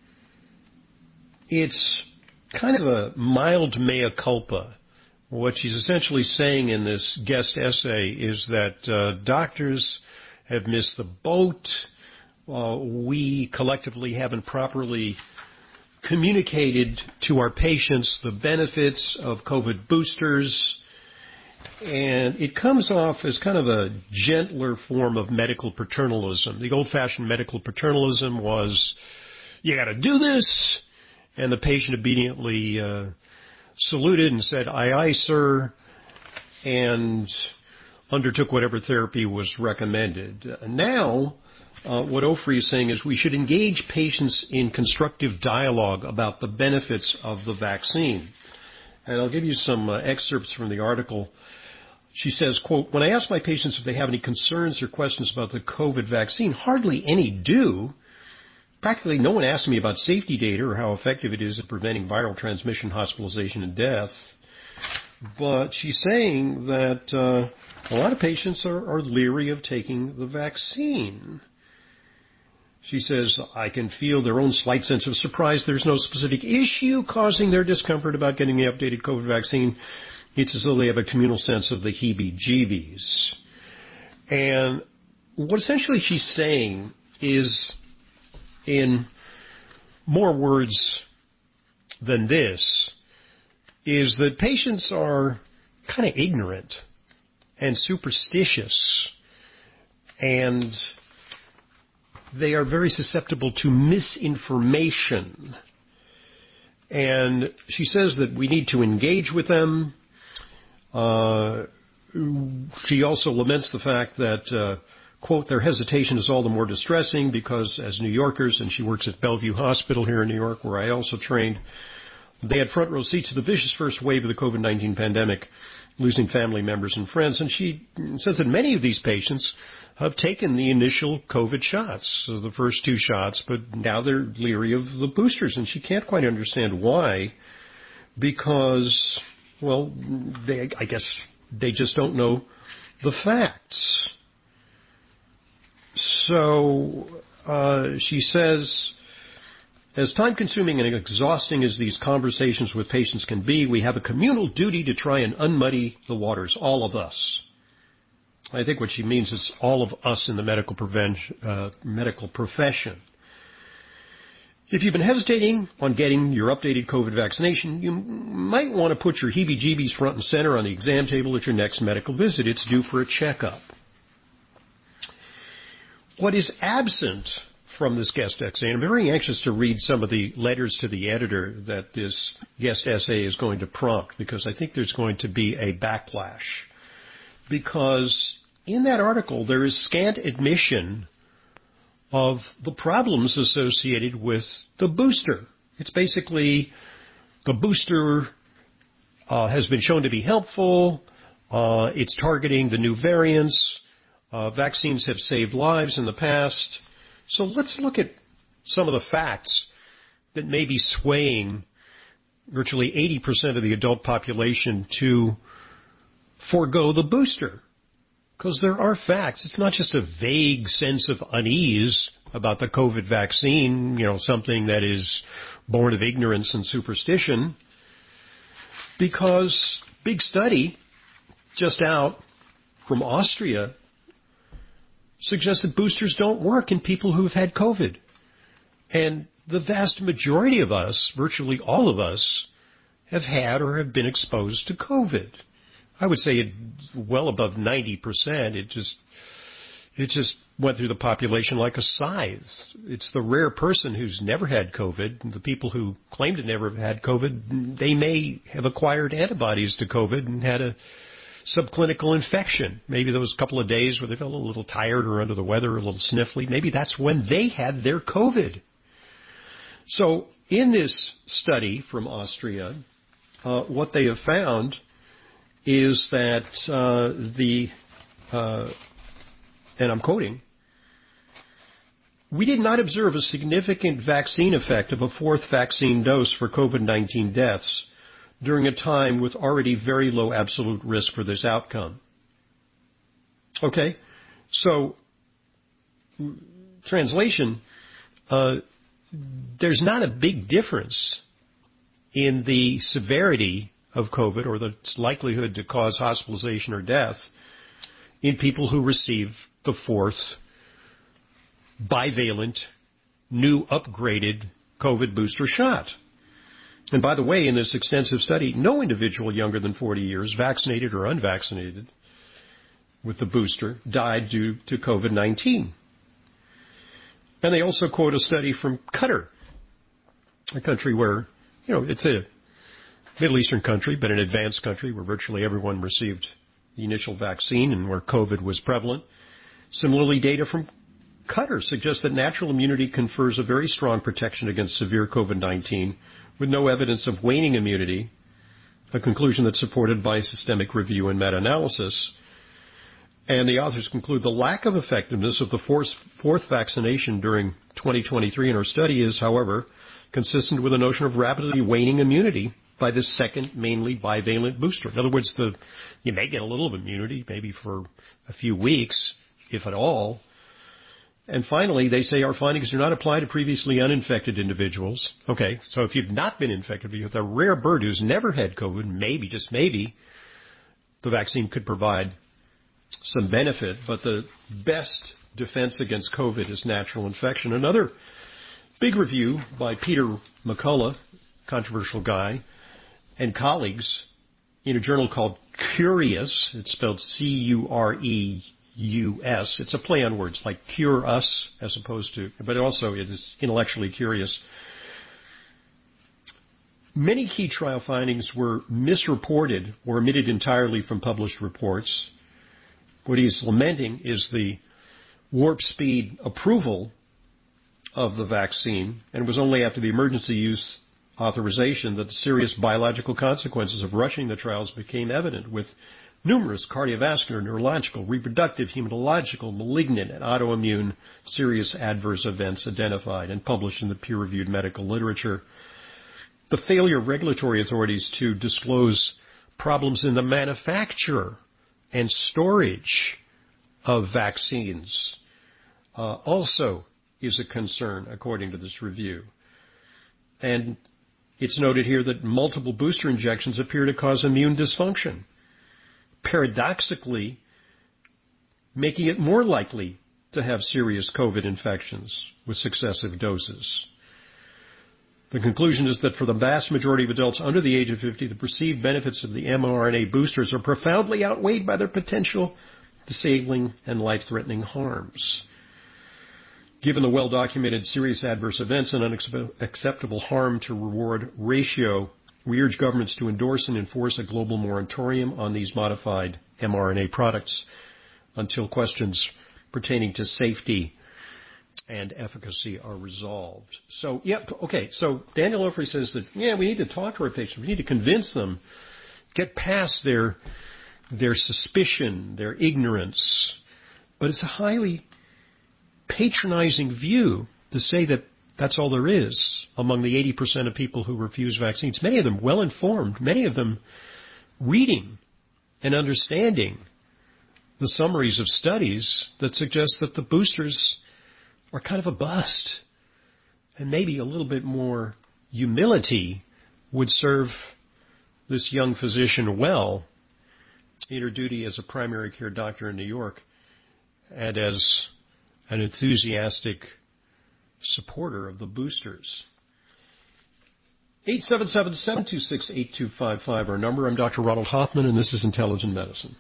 [SPEAKER 28] it's kind of a mild mea culpa. What she's essentially saying in this guest essay is that doctors have missed the boat. We collectively haven't properly communicated to our patients the benefits of COVID boosters, and it comes off as kind of a gentler form of medical paternalism. The old-fashioned medical paternalism was, you got to do this, and the patient obediently saluted and said, aye, aye, sir, and undertook whatever therapy was recommended. Now, what Ofri is saying is we should engage patients in constructive dialogue about the benefits of the vaccine. And I'll give you some excerpts from the article. She says, quote, when I ask my patients if they have any concerns or questions about the COVID vaccine, hardly any do. Practically no one asks me about safety data or how effective it is at preventing viral transmission, hospitalization, and death. But she's saying that a lot of patients are leery of taking the vaccine. She says, I can feel their own slight sense of surprise. There's no specific issue causing their discomfort about getting the updated COVID vaccine. It's as though they have a communal sense of the heebie-jeebies. And what essentially she's saying is, in more words than this, is that patients are kind of ignorant and superstitious, and they are very susceptible to misinformation. And she says that we need to engage with them. She also laments the fact that, quote, their hesitation is all the more distressing because as New Yorkers, and she works at Bellevue Hospital here in New York, where I also trained, they had front row seats to the vicious first wave of the COVID-19 pandemic, losing family members and friends. And she says that many of these patients have taken the initial COVID shots, so the first 2 shots, but now they're leery of the boosters. And she can't quite understand why, because, well, I guess they just don't know the facts. So she says, as time-consuming and exhausting as these conversations with patients can be, we have a communal duty to try and unmuddy the waters, all of us. I think what she means is all of us in the medical profession. If you've been hesitating on getting your updated COVID vaccination, you might want to put your heebie-jeebies front and center on the exam table at your next medical visit. It's due for a checkup. What is absent from this guest essay, and I'm very anxious to read some of the letters to the editor that this guest essay is going to prompt, because I think there's going to be a backlash. Because in that article, there is scant admission of the problems associated with the booster. It's basically the booster has been shown to be helpful. It's targeting the new variants. Vaccines have saved lives in the past. So let's look at some of the facts that may be swaying virtually 80% of the adult population to forego the booster. Because there are facts. It's not just a vague sense of unease about the COVID vaccine, something that is born of ignorance and superstition. Because big study just out from Austria suggests that boosters don't work in people who've had COVID. And the vast majority of us, virtually all of us, have had or have been exposed to COVID. I would say it well above 90%. It just went through the population like a scythe. It's the rare person who's never had COVID. The people who claim to never have had COVID, they may have acquired antibodies to COVID and had a subclinical infection. Maybe those couple of days where they felt a little tired or under the weather, a little sniffly. Maybe that's when they had their COVID. So in this study from Austria, what they have found is that and I'm quoting, we did not observe a significant vaccine effect of a fourth vaccine dose for COVID-19 deaths during a time with already very low absolute risk for this outcome. Okay, so translation, there's not a big difference in the severity of COVID or the likelihood to cause hospitalization or death in people who receive the fourth bivalent, new upgraded COVID booster shot. And by the way, in this extensive study, no individual younger than 40 years, vaccinated or unvaccinated with the booster, died due to COVID-19. And they also quote a study from Qatar, a country where, it's a Middle Eastern country, but an advanced country where virtually everyone received the initial vaccine and where COVID was prevalent. Similarly, data from Qatar suggests that natural immunity confers a very strong protection against severe COVID-19 with no evidence of waning immunity, a conclusion that's supported by systemic review and meta-analysis. And the authors conclude the lack of effectiveness of the fourth vaccination during 2023 in our study is, however, consistent with the notion of rapidly waning immunity by the second, mainly bivalent booster. In other words, you may get a little of immunity, maybe for a few weeks, if at all. And finally, they say our findings do not apply to previously uninfected individuals. Okay, so if you've not been infected, with a rare bird who's never had COVID, maybe, just maybe, the vaccine could provide some benefit. But the best defense against COVID is natural infection. Another big review by Peter McCullough, controversial guy, and colleagues in a journal called Curious. It's spelled C-U-R-E-U-S. It's a play on words like cure us as opposed to, but also it is intellectually curious. Many key trial findings were misreported or omitted entirely from published reports. What he's lamenting is the warp speed approval of the vaccine, and it was only after the emergency use authorization that the serious biological consequences of rushing the trials became evident, with numerous cardiovascular, neurological, reproductive, hematological, malignant, and autoimmune serious adverse events identified and published in the peer-reviewed medical literature. The failure of regulatory authorities to disclose problems in the manufacture and storage of vaccines also is a concern, according to this review. And it's noted here that multiple booster injections appear to cause immune dysfunction, paradoxically making it more likely to have serious COVID infections with successive doses. The conclusion is that for the vast majority of adults under the age of 50, the perceived benefits of the mRNA boosters are profoundly outweighed by their potential disabling and life-threatening harms. Given the well-documented serious adverse events and unacceptable harm to reward ratio, we urge governments to endorse and enforce a global moratorium on these modified mRNA products until questions pertaining to safety and efficacy are resolved. So, so Daniel Ofri says that, we need to talk to our patients. We need to convince them, get past their suspicion, their ignorance. But it's a highly patronizing view to say that That's all there is among the 80% of people who refuse vaccines. Many of them well-informed, many of them reading and understanding the summaries of studies that suggest that the boosters are kind of a bust. And maybe a little bit more humility would serve this young physician well in her duty as a primary care doctor in New York and as an enthusiastic supporter of the boosters. 877-726-8255, our number. I'm Dr. Ronald Hoffman, and this is Intelligent Medicine.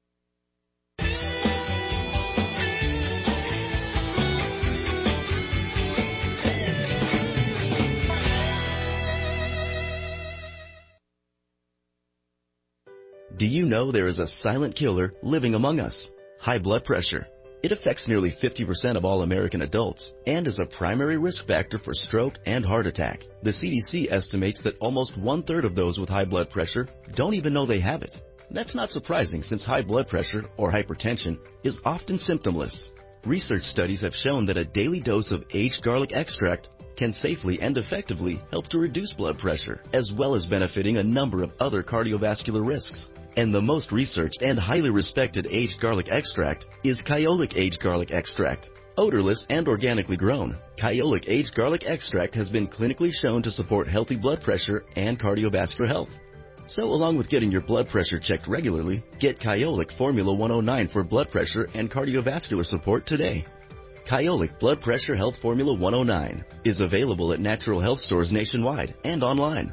[SPEAKER 1] Do you know there is a silent killer living among us? High blood pressure. It affects nearly 50% of all American adults and is a primary risk factor for stroke and heart attack. The CDC estimates that almost one-third of those with high blood pressure don't even know they have it. That's not surprising since high blood pressure, or hypertension, is often symptomless. Research studies have shown that a daily dose of aged garlic extract can safely and effectively help to reduce blood pressure, as well as benefiting a number of other cardiovascular risks. And the most researched and highly respected aged garlic extract is Kyolic Aged Garlic Extract. Odorless and organically grown, Kyolic Aged Garlic Extract has been clinically shown to support healthy blood pressure and cardiovascular health. So along with getting your blood pressure checked regularly, get Kyolic Formula 109 for blood pressure and cardiovascular support today. Kyolic Blood Pressure Health Formula 109 is available at natural health stores nationwide and online.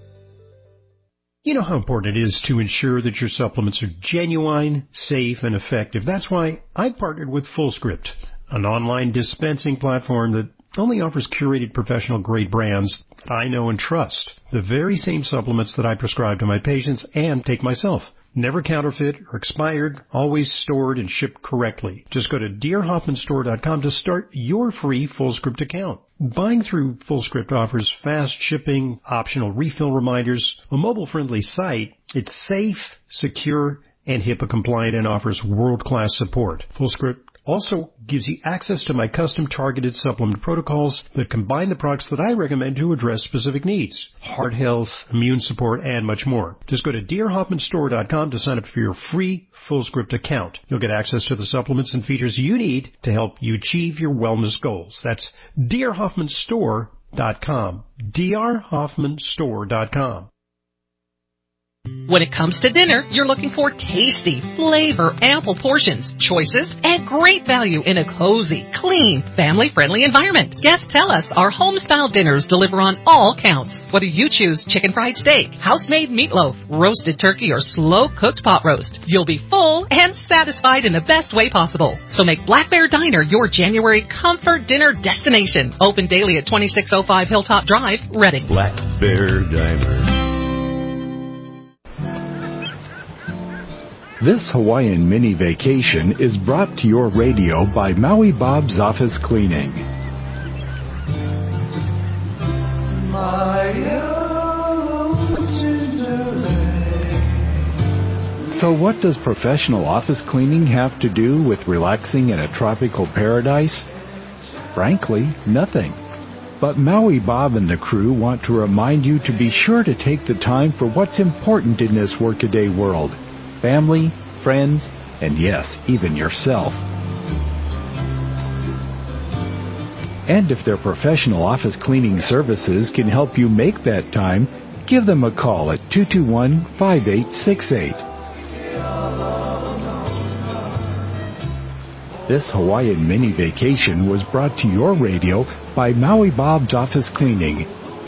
[SPEAKER 28] You know how important it is to ensure that your supplements are genuine, safe, and effective. That's why I partnered with FullScript, an online dispensing platform that only offers curated professional-grade brands that I know and trust. The very same supplements that I prescribe to my patients and take myself. Never counterfeit or expired, always stored and shipped correctly. Just go to drhoffmanstore.com to start your free FullScript account. Buying through FullScript offers fast shipping, optional refill reminders, a mobile-friendly site. It's safe, secure, and HIPAA compliant and offers world-class support. FullScript also gives you access to my custom targeted supplement protocols that combine the products that I recommend to address specific needs. Heart health, immune support, and much more. Just go to drhoffmanstore.com to sign up for your free FullScript account. You'll get access to the supplements and features you need to help you achieve your wellness goals. That's drhoffmanstore.com. drhoffmanstore.com.
[SPEAKER 22] When it comes to dinner, you're looking for tasty, flavor, ample portions, choices, and great value in a cozy, clean, family-friendly environment. Guests tell us our home-style dinners deliver on all counts. Whether you choose chicken fried steak, house-made meatloaf, roasted turkey, or slow-cooked pot roast, you'll be full and satisfied in the best way possible. So make Black Bear Diner your January comfort dinner destination. Open daily at 2605 Hilltop Drive, Reading.
[SPEAKER 2] Black Bear Diner. This Hawaiian mini vacation is brought to your radio by Maui Bob's Office Cleaning. So what does professional office cleaning have to do with relaxing in a tropical paradise? Frankly, nothing. But Maui Bob and the crew want to remind you to be sure to take the time for what's important in this workaday world. Family, friends, and yes, even yourself. And if their professional office cleaning services can help you make that time, give them a call at 221-5868. This Hawaiian mini vacation was brought to your radio by Maui Bob's Office Cleaning,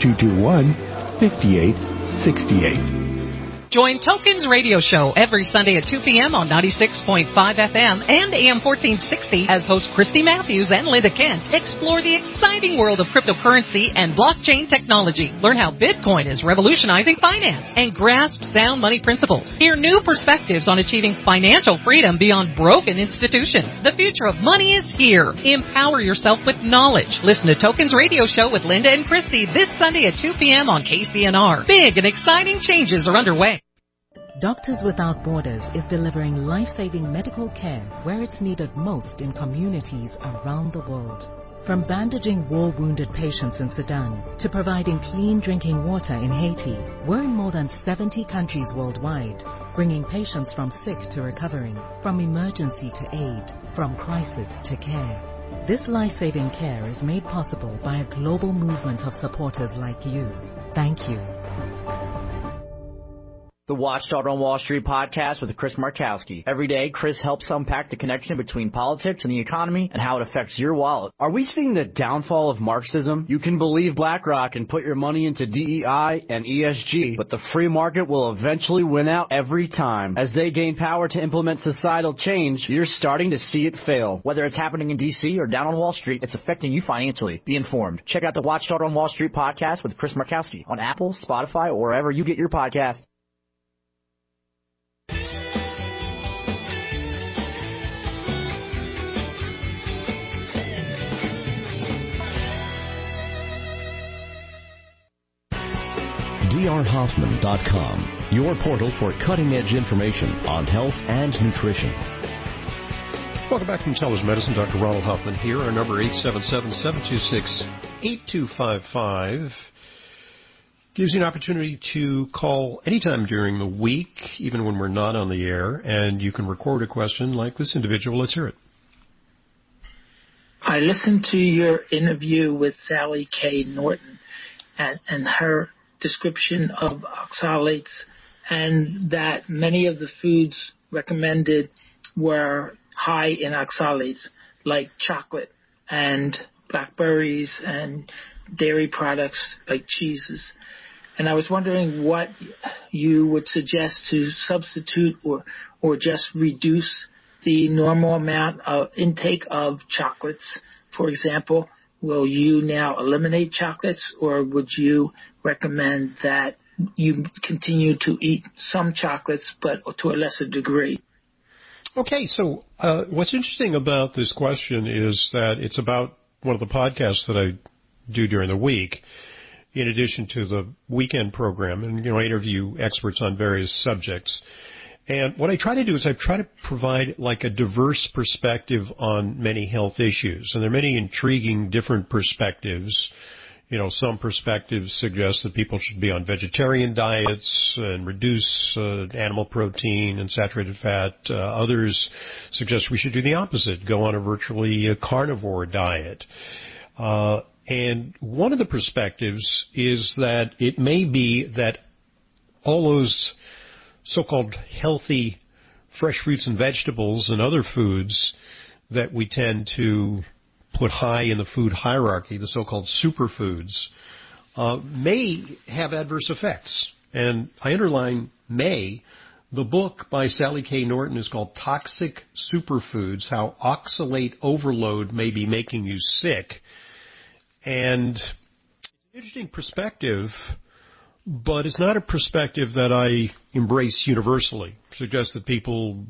[SPEAKER 2] 221-5868.
[SPEAKER 22] Join Tokens Radio Show every Sunday at 2 p.m. on 96.5 FM and AM 1460 as hosts Christy Matthews and Linda Kent explore the exciting world of cryptocurrency and blockchain technology. Learn how Bitcoin is revolutionizing finance and grasp sound money principles. Hear new perspectives on achieving financial freedom beyond broken institutions. The future of money is here. Empower yourself with knowledge. Listen to Tokens Radio Show with Linda and Christy this Sunday at 2 p.m. on KCNR. Big and exciting changes are underway.
[SPEAKER 10] Doctors Without Borders is delivering life-saving medical care where it's needed most in communities around the world. From bandaging war-wounded patients in Sudan to providing clean drinking water in Haiti, we're in more than 70 countries worldwide, bringing patients from sick to recovering, from emergency to aid, from crisis to care. This life-saving care is made possible by a global movement of supporters like you. Thank you.
[SPEAKER 13] The Watchdog on Wall Street podcast with Chris Markowski. Every day, Chris helps unpack the connection between politics and the economy and how it affects your wallet. Are we seeing the downfall of Marxism? You can believe BlackRock and put your money into DEI and ESG, but the free market will eventually win out every time. As they gain power to implement societal change, you're starting to see it fail. Whether it's happening in D.C. or down on Wall Street, it's affecting you financially. Be informed. Check out the Watchdog on Wall Street podcast with Chris Markowski on Apple, Spotify, or wherever you get your podcasts.
[SPEAKER 14] drhoffman.com, your portal for cutting-edge information on health and nutrition.
[SPEAKER 28] Welcome back from Sellers Medicine. Dr. Ronald Hoffman here. Our number 877-726-8255 gives you an opportunity to call anytime during the week, even when we're not on the air, and you can record a question like this individual. Let's hear it.
[SPEAKER 15] I listened to your interview with Sally K. Norton and her description of oxalates, and that many of the foods recommended were high in oxalates, like chocolate and blackberries and dairy products like cheeses. And I was wondering what you would suggest to substitute or just reduce the normal amount of intake of chocolates. For example, will you now eliminate chocolates, or would you recommend that you continue to eat some chocolates but to a lesser degree?
[SPEAKER 28] Okay, so what's interesting about this question is that it's about one of the podcasts that I do during the week, in addition to the weekend program, and I interview experts on various subjects. And what I try to do is I try to provide like a diverse perspective on many health issues. And there are many intriguing different perspectives. Some perspectives suggest that people should be on vegetarian diets and reduce animal protein and saturated fat. Others suggest we should do the opposite, go on a virtually carnivore diet. And one of the perspectives is that it may be that all those so-called healthy fresh fruits and vegetables and other foods that we tend to put high in the food hierarchy, the so-called superfoods, may have adverse effects. And I underline may. The book by Sally K. Norton is called Toxic Superfoods, How Oxalate Overload May Be Making You Sick. And it's an interesting perspective, but it's not a perspective that I embrace universally. It suggests that people,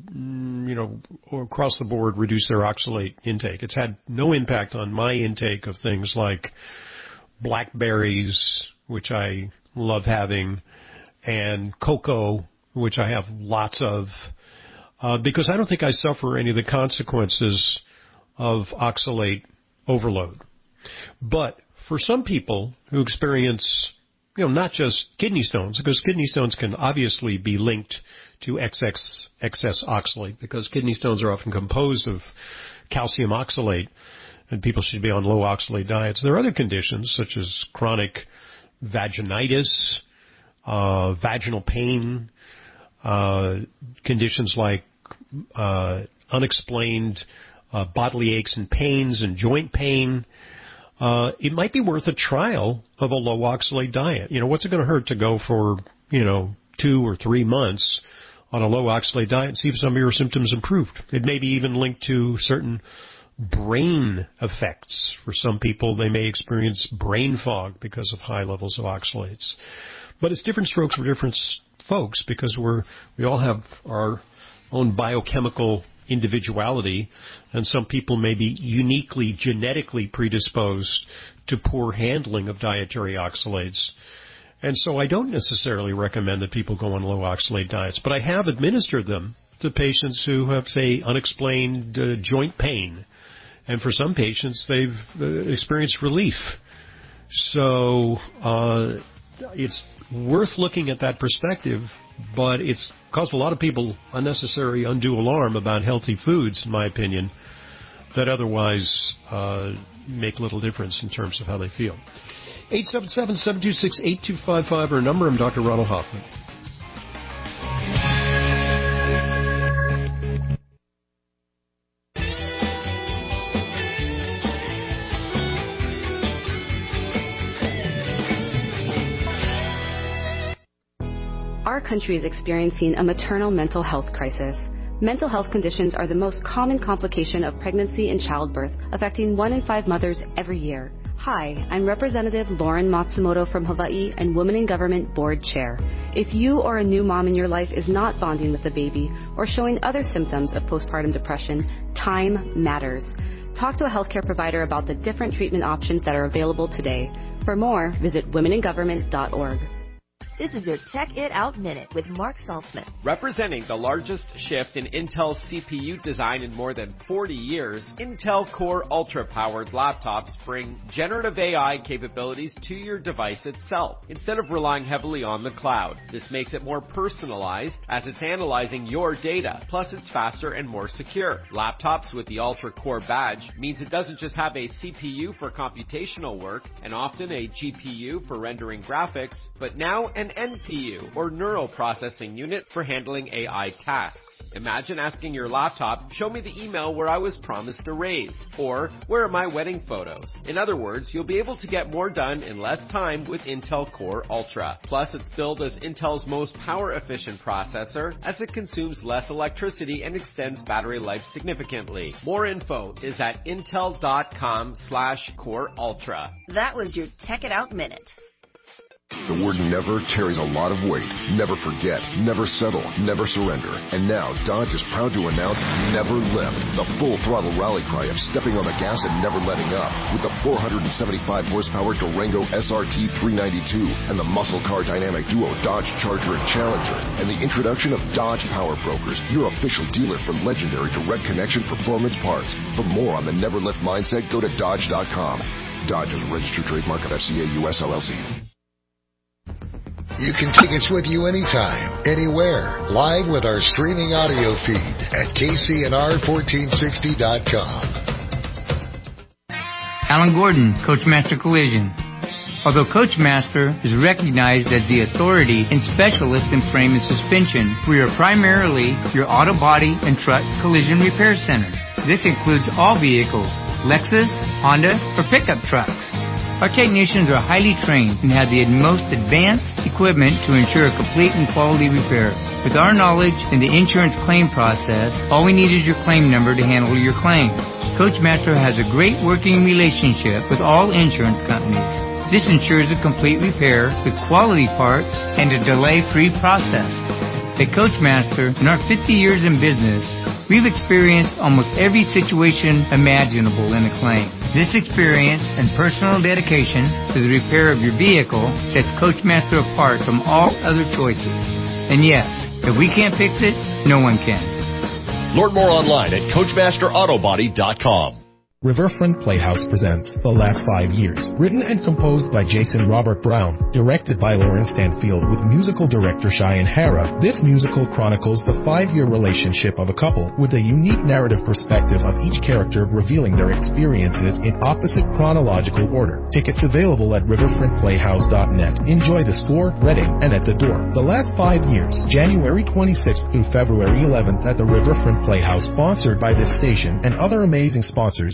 [SPEAKER 28] across the board reduce their oxalate intake. It's had no impact on my intake of things like blackberries, which I love having, and cocoa, which I have lots of, because I don't think I suffer any of the consequences of oxalate overload. But for some people who experience not just kidney stones, because kidney stones can obviously be linked to excess oxalate, because kidney stones are often composed of calcium oxalate, and people should be on low oxalate diets. There are other conditions, such as chronic vaginitis, vaginal pain, conditions like unexplained bodily aches and pains and joint pain. It might be worth a trial of a low oxalate diet. What's it going to hurt to go for, 2 or 3 months on a low oxalate diet and see if some of your symptoms improved? It may be even linked to certain brain effects. For some people, they may experience brain fog because of high levels of oxalates. But it's different strokes for different folks, because we all have our own biochemical individuality, and some people may be uniquely genetically predisposed to poor handling of dietary oxalates. And so I don't necessarily recommend that people go on low oxalate diets, but I have administered them to patients who have, say, unexplained joint pain And for some patients, they've experienced relief. So it's worth looking at that perspective, but it's caused a lot of people unnecessary, undue alarm about healthy foods, in my opinion, that otherwise make little difference in terms of how they feel. 877-726-8255 or a number. I'm Dr. Ronald Hoffman.
[SPEAKER 11] Our country is experiencing a maternal mental health crisis. Mental health conditions are the most common complication of pregnancy and childbirth, affecting 1 in 5 mothers every year. Hi, I'm Representative Lauren Matsumoto from Hawaii and Women in Government Board Chair. If you or a new mom in your life is not bonding with the baby or showing other symptoms of postpartum depression, time matters. Talk to a healthcare provider about the different treatment options that are available today. For more, visit womeningovernment.org.
[SPEAKER 16] This is your Tech It Out Minute with Mark Saltzman.
[SPEAKER 17] Representing the largest shift in Intel's CPU design in more than 40 years, Intel Core Ultra-powered laptops bring generative AI capabilities to your device itself, instead of relying heavily on the cloud. This makes it more personalized, as it's analyzing your data, plus it's faster and more secure. Laptops with the Ultra Core badge means it doesn't just have a CPU for computational work, and often a GPU for rendering graphics, but now an NPU, or neural processing unit, for handling AI tasks. Imagine asking your laptop, show me the email where I was promised a raise, or where are my wedding photos? In other words, you'll be able to get more done in less time with Intel Core Ultra. Plus, it's billed as Intel's most power-efficient processor, as it consumes less electricity and extends battery life significantly. More info is at intel.com/Core Ultra.
[SPEAKER 16] That was your Tech It Out Minute.
[SPEAKER 18] The word never carries a lot of weight. Never forget, never settle, never surrender. And now, Dodge is proud to announce Never Lift, the full-throttle rally cry of stepping on the gas and never letting up. With the 475-horsepower Durango SRT 392 and the muscle car dynamic duo Dodge Charger and Challenger, and the introduction of Dodge Power Brokers, your official dealer for legendary direct connection performance parts. For more on the Never Lift mindset, go to Dodge.com. Dodge is a registered trademark of FCA US LLC.
[SPEAKER 19] You can take us with you anytime, anywhere, live with our streaming audio feed at KCNR1460.com.
[SPEAKER 21] Alan Gordon, Coachmaster Collision. Although Coachmaster is recognized as the authority and specialist in frame and suspension, we are primarily your auto body and truck collision repair center. This includes all vehicles, Lexus, Honda, or pickup trucks. Our technicians are highly trained and have the most advanced equipment to ensure a complete and quality repair. With our knowledge in the insurance claim process, all we need is your claim number to handle your claim. Coachmaster has a great working relationship with all insurance companies. This ensures a complete repair with quality parts and a delay-free process. At Coachmaster, in our 50 years in business, we've experienced almost every situation imaginable in a claim. This experience and personal dedication to the repair of your vehicle sets Coachmaster apart from all other choices. And yes, if we can't fix it, no one can.
[SPEAKER 14] Learn more online at CoachmasterAutobody.com.
[SPEAKER 25] Riverfront Playhouse presents The Last 5 Years. Written and composed by Jason Robert Brown, directed by Lauren Stanfield with musical director Cheyenne Hara, this musical chronicles the 5-year relationship of a couple with a unique narrative perspective of each character revealing their experiences in opposite chronological order. Tickets available at riverfrontplayhouse.net. Enjoy the score, Reading, and at the door. The Last 5 Years, January 26th through February 11th at the Riverfront Playhouse, sponsored by this station and other amazing sponsors.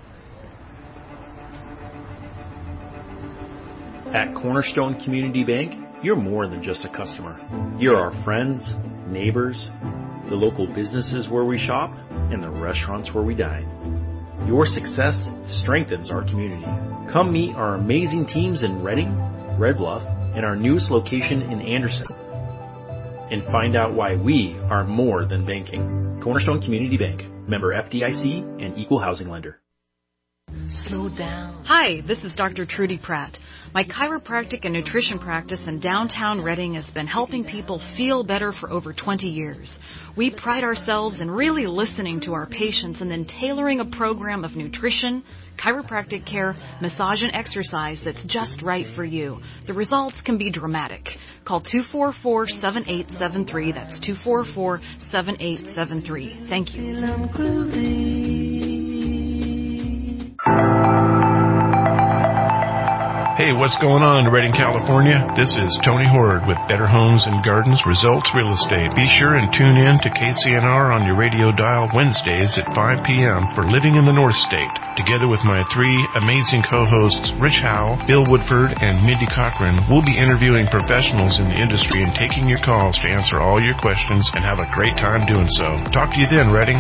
[SPEAKER 26] At Cornerstone Community Bank, you're more than just a customer. You're our friends, neighbors, the local businesses where we shop, and the restaurants where we dine. Your success strengthens our community. Come meet our amazing teams in Reading, Red Bluff, and our newest location in Anderson. And find out why we are more than banking. Cornerstone Community Bank, member FDIC and equal housing lender.
[SPEAKER 3] Slow down. Hi, this is Dr. Trudy Pratt. My chiropractic and nutrition practice in downtown Reading has been helping people feel better for over 20 years. We pride ourselves in really listening to our patients and then tailoring a program of nutrition, chiropractic care, massage, and exercise that's just right for you. The results can be dramatic. Call 244-7873. That's 244-7873. Thank you.
[SPEAKER 4] Hey, what's going on in Redding, California? This is Tony Horde with Better Homes and Gardens Results Real Estate. Be sure and tune in to KCNR on your radio dial Wednesdays at 5 p.m. for Living in the North State. Together with my three amazing co-hosts, Rich Howe, Bill Woodford, and Mindy Cochran, we'll be interviewing professionals in the industry and taking your calls to answer all your questions and have a great time doing so. Talk to you then, Redding.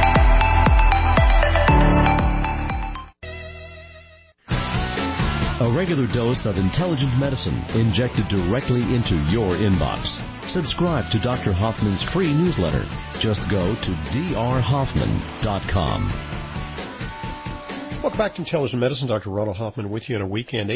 [SPEAKER 14] A regular dose of intelligent medicine injected directly into your inbox. Subscribe to Dr. Hoffman's free newsletter. Just go to drhoffman.com.
[SPEAKER 28] Welcome back to Intelligent Medicine. Dr. Ronald Hoffman with you on a weekend.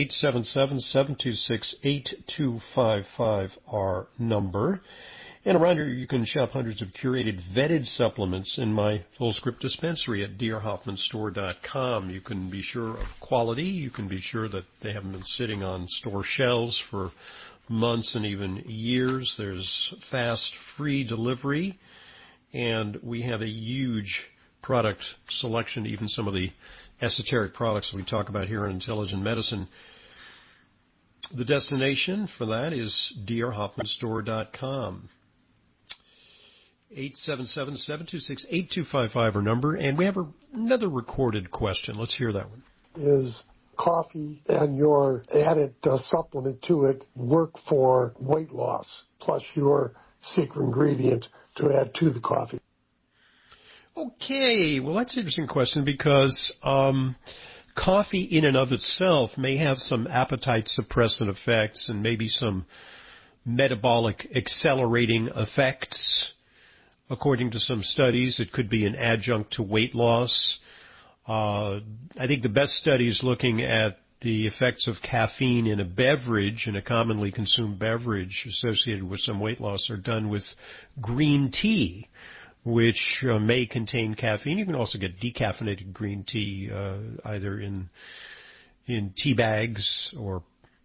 [SPEAKER 28] 877-726-8255, our number. And around here, you can shop hundreds of curated, vetted supplements in my full-script dispensary at drhoffmanstore.com. You can be sure of quality. You can be sure that they haven't been sitting on store shelves for months and even years. There's fast, free delivery. And we have a huge product selection, even some of the esoteric products that we talk about here on Intelligent Medicine. The destination for that is drhoffmanstore.com. 877-726-8255, our number. And we have another recorded question. Let's hear that one.
[SPEAKER 5] Is coffee and your added supplement to it work for weight loss, plus your secret ingredient to add to the coffee?
[SPEAKER 28] Okay, well, that's an interesting question because coffee in and of itself may have some appetite suppressant effects and maybe some metabolic accelerating effects. According to some studies, it could be an adjunct to weight loss. I think the best studies looking at the effects of caffeine in a beverage, in a commonly consumed beverage associated with some weight loss, are done with green tea, which may contain caffeine. You can also get decaffeinated green tea either in tea bags or,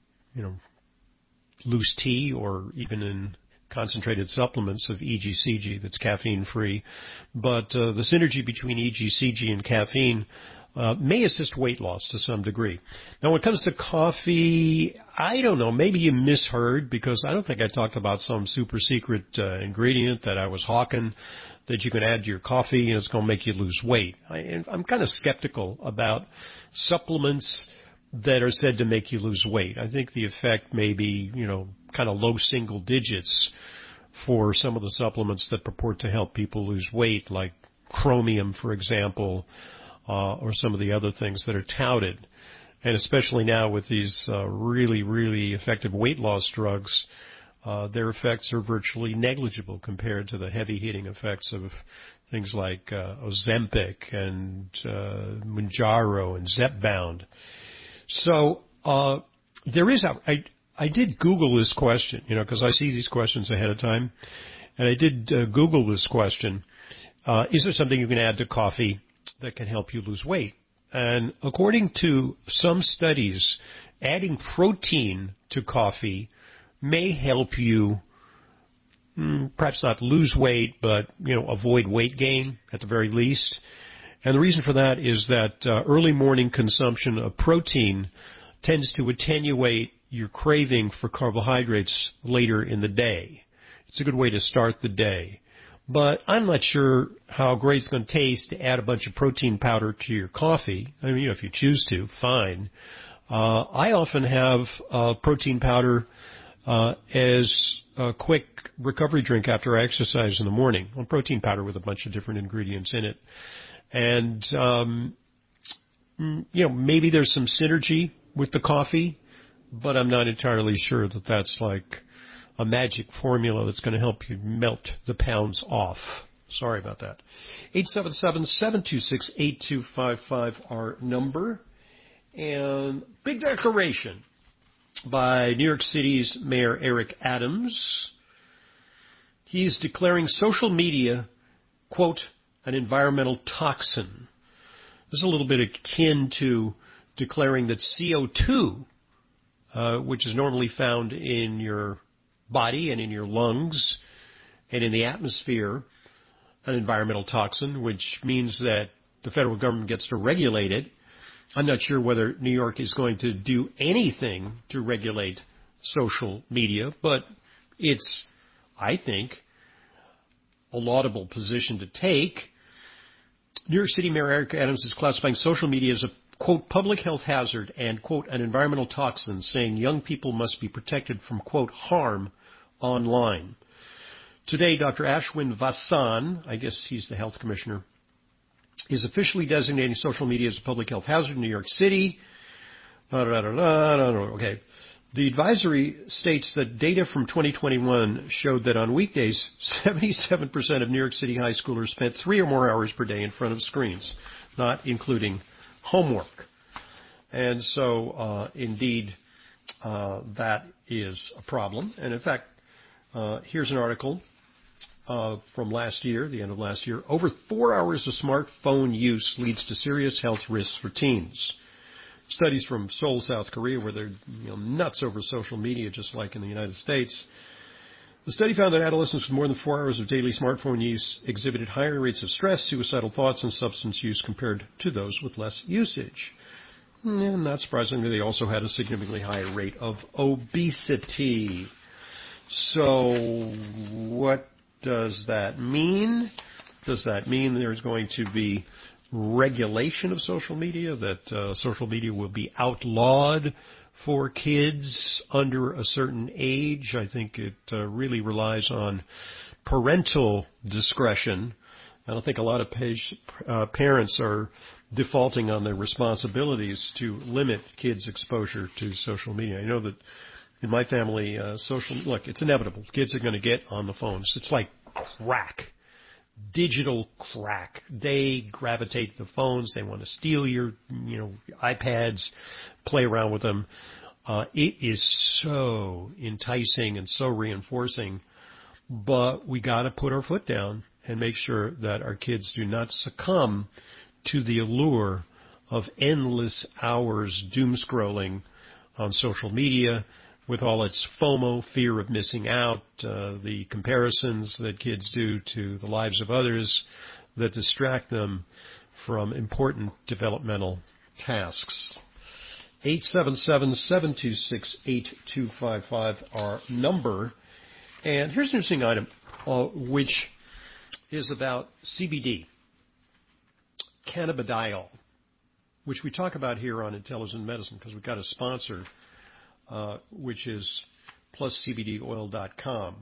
[SPEAKER 28] loose tea, or even in concentrated supplements of EGCG that's caffeine-free. But the synergy between EGCG and caffeine may assist weight loss to some degree. Now, when it comes to coffee, I don't know. Maybe you misheard, because I don't think I talked about some super secret ingredient that I was hawking that you can add to your coffee and it's going to make you lose weight. I'm kind of skeptical about supplements that are said to make you lose weight. I think the effect may be, kind of low single digits for some of the supplements that purport to help people lose weight, like chromium, for example, or some of the other things that are touted. And especially now with these really, really effective weight loss drugs, their effects are virtually negligible compared to the heavy-hitting effects of things like Ozempic and Mounjaro and Zepbound. So there is I did Google this question, because I see these questions ahead of time, and I did Google this question. Is there something you can add to coffee that can help you lose weight? And according to some studies, adding protein to coffee may help you perhaps not lose weight, but avoid weight gain at the very least. And the reason for that is that early morning consumption of protein tends to attenuate your craving for carbohydrates later in the day. It's a good way to start the day. But I'm not sure how great it's going to taste to add a bunch of protein powder to your coffee. I mean, if you choose to, fine. I often have protein powder as a quick recovery drink after I exercise in the morning. Well, protein powder with a bunch of different ingredients in it. And, maybe there's some synergy with the coffee, but I'm not entirely sure that that's like a magic formula that's going to help you melt the pounds off. Sorry about that. 877-726-8255, our number. And big declaration by New York City's Mayor Eric Adams. He's declaring social media, quote, an environmental toxin. This is a little bit akin to declaring that CO2, which is normally found in your body and in your lungs and in the atmosphere, an environmental toxin, which means that the federal government gets to regulate it. I'm not sure whether New York is going to do anything to regulate social media, but it's, I think, a laudable position to take. New York City Mayor Eric Adams is classifying social media as a, quote, public health hazard and, quote, an environmental toxin, saying young people must be protected from, quote, harm online. Today, Dr. Ashwin Vasan, I guess he's the health commissioner, is officially designating social media as a public health hazard in New York City. Okay. The advisory states that data from 2021 showed that on weekdays, 77% of New York City high schoolers spent 3 or more hours per day in front of screens, not including homework. And so, indeed, that is a problem. And in fact, here's an article from last year, the end of last year. Over 4 hours of smartphone use leads to serious health risks for teens. Studies from Seoul, South Korea, where they're nuts over social media, just like in the United States. The study found that adolescents with more than 4 hours of daily smartphone use exhibited higher rates of stress, suicidal thoughts, and substance use compared to those with less usage. And not surprisingly, they also had a significantly higher rate of obesity. So what does that mean? Does that mean there's going to be regulation of social media, that social media will be outlawed for kids under a certain age? I think it really relies on parental discretion. I don't think a lot of parents are defaulting on their responsibilities to limit kids' exposure to social media. I know that in my family, look, it's inevitable. Kids are going to get on the phones. It's like crack. Digital crack. They gravitate to the phones. They want to steal your, iPads, play around with them. It is so enticing and so reinforcing, but we got to put our foot down and make sure that our kids do not succumb to the allure of endless hours doom scrolling on social media, with all its FOMO, fear of missing out, the comparisons that kids do to the lives of others that distract them from important developmental tasks. 877-726-8255, our number. And here's an interesting item, which is about CBD, cannabidiol, which we talk about here on Intelligent Medicine because we've got a sponsor, which is pluscbdoil.com.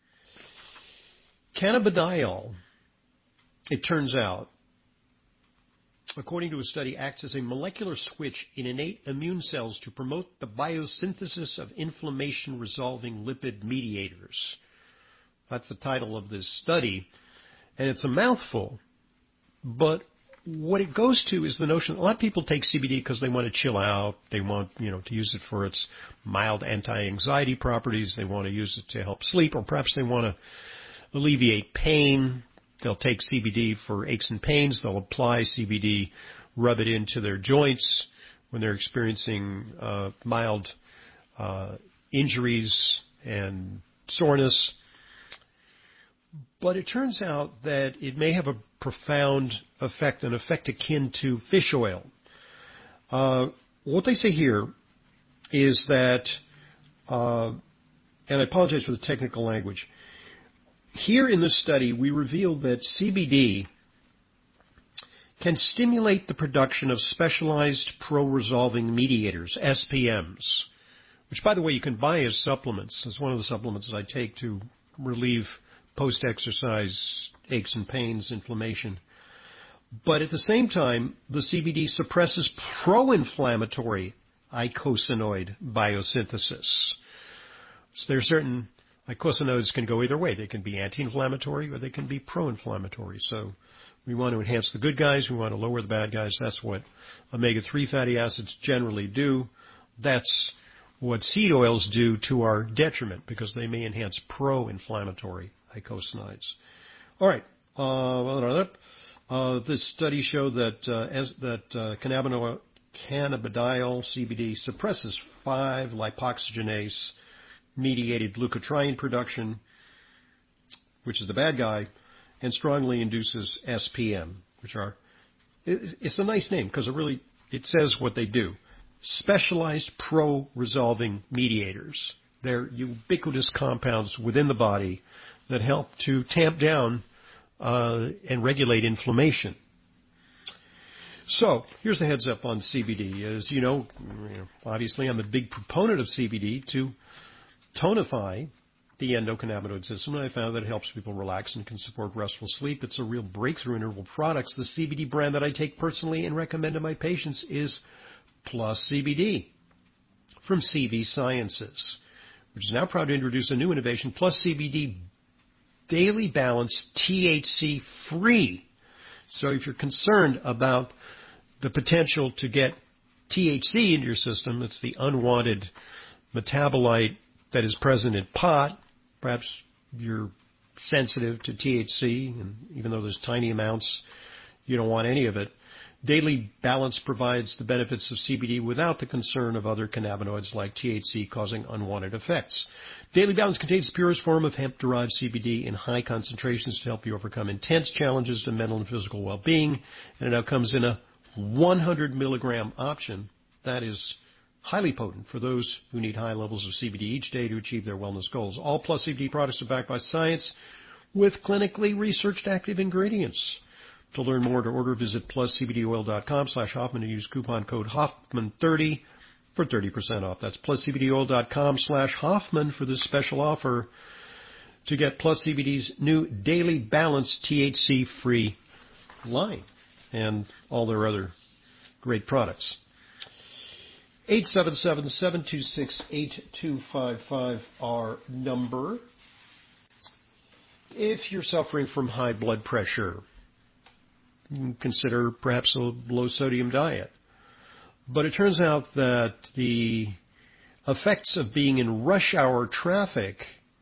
[SPEAKER 28] Cannabidiol, it turns out, according to a study, acts as a molecular switch in innate immune cells to promote the biosynthesis of inflammation-resolving lipid mediators. That's the title of this study, and it's a mouthful, but what it goes to is the notion a lot of people take CBD because they want to chill out. They want, to use it for its mild anti-anxiety properties. They want to use it to help sleep, or perhaps they want to alleviate pain. They'll take CBD for aches and pains. They'll apply CBD, rub it into their joints when they're experiencing mild injuries and soreness. But it turns out that it may have a profound effect, an effect akin to fish oil. What they say here is that, and I apologize for the technical language, here in this study we revealed that CBD can stimulate the production of specialized pro-resolving mediators, SPMs, which, by the way, you can buy as supplements. It's one of the supplements that I take to relieve post-exercise aches and pains, inflammation. But at the same time, the CBD suppresses pro-inflammatory eicosanoid biosynthesis. So there are certain Eicosanoids can go either way. They can be anti-inflammatory or they can be pro-inflammatory. So we want to enhance the good guys. We want to lower the bad guys. That's what omega-3 fatty acids generally do. That's what seed oils do to our detriment because they may enhance pro-inflammatory eicosanoids. All right. This study showed that cannabidiol CBD suppresses 5-lipoxygenase-mediated glucotriene production, which is the bad guy, and strongly induces SPM, which are, it's a nice name because it says what they do. Specialized pro-resolving mediators. They're ubiquitous compounds within the body that help to tamp down and regulate inflammation. So here's the heads up on CBD. As you know, obviously I'm a big proponent of CBD to tonify the endocannabinoid system, and I found that it helps people relax and can support restful sleep. It's a real breakthrough in herbal products. The CBD brand that I take personally and recommend to my patients is Plus CBD from CV Sciences, which is now proud to introduce a new innovation, Plus CBD Daily Balance THC free. So if you're concerned about the potential to get THC into your system, it's the unwanted metabolite that is present in pot. Perhaps you're sensitive to THC, and even though there's tiny amounts, you don't want any of it. Daily Balance provides the benefits of CBD without the concern of other cannabinoids like THC causing unwanted effects. Daily Balance contains the purest form of hemp-derived CBD in high concentrations to help you overcome intense challenges to mental and physical well-being. And it now comes in a 100 milligram option that is highly potent for those who need high levels of CBD each day to achieve their wellness goals. All Plus CBD products are backed by science with clinically researched active ingredients. To learn more, to order, visit pluscbdoil.com/Hoffman and use coupon code Hoffman30 for 30% off. That's pluscbdoil.com/Hoffman for this special offer to get Plus CBD's new Daily Balance THC-free line and all their other great products. 877-726-8255, our number. If you're suffering from high blood pressure, consider perhaps a low-sodium diet. But it turns out that the effects of being in rush hour traffic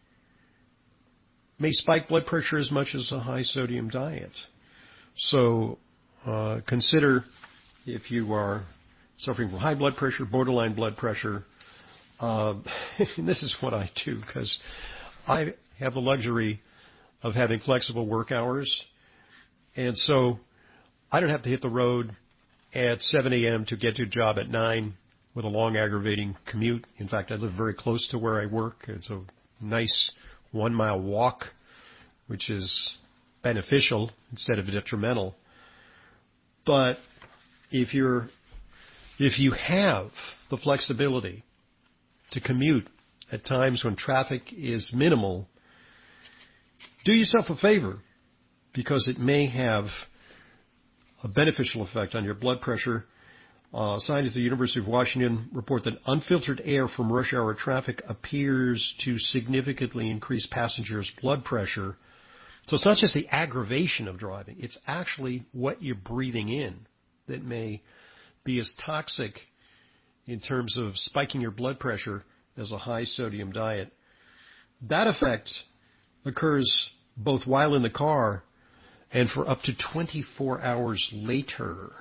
[SPEAKER 28] may spike blood pressure as much as a high-sodium diet. So consider if you are suffering from high blood pressure, borderline blood pressure. And this is what I do because I have the luxury of having flexible work hours. And so I don't have to hit the road at 7 a.m. to get to a job at 9 with a long, aggravating commute. In fact, I live very close to where I work. It's a nice 1-mile walk, which is beneficial instead of detrimental. But if you have the flexibility to commute at times when traffic is minimal, do yourself a favor because it may have a beneficial effect on your blood pressure. Scientists at the University of Washington report that unfiltered air from rush hour traffic appears to significantly increase passengers' blood pressure. So it's not just the aggravation of driving, it's actually what you're breathing in that may be as toxic in terms of spiking your blood pressure as a high-sodium diet. That effect occurs both while in the car and for up to 24 hours later.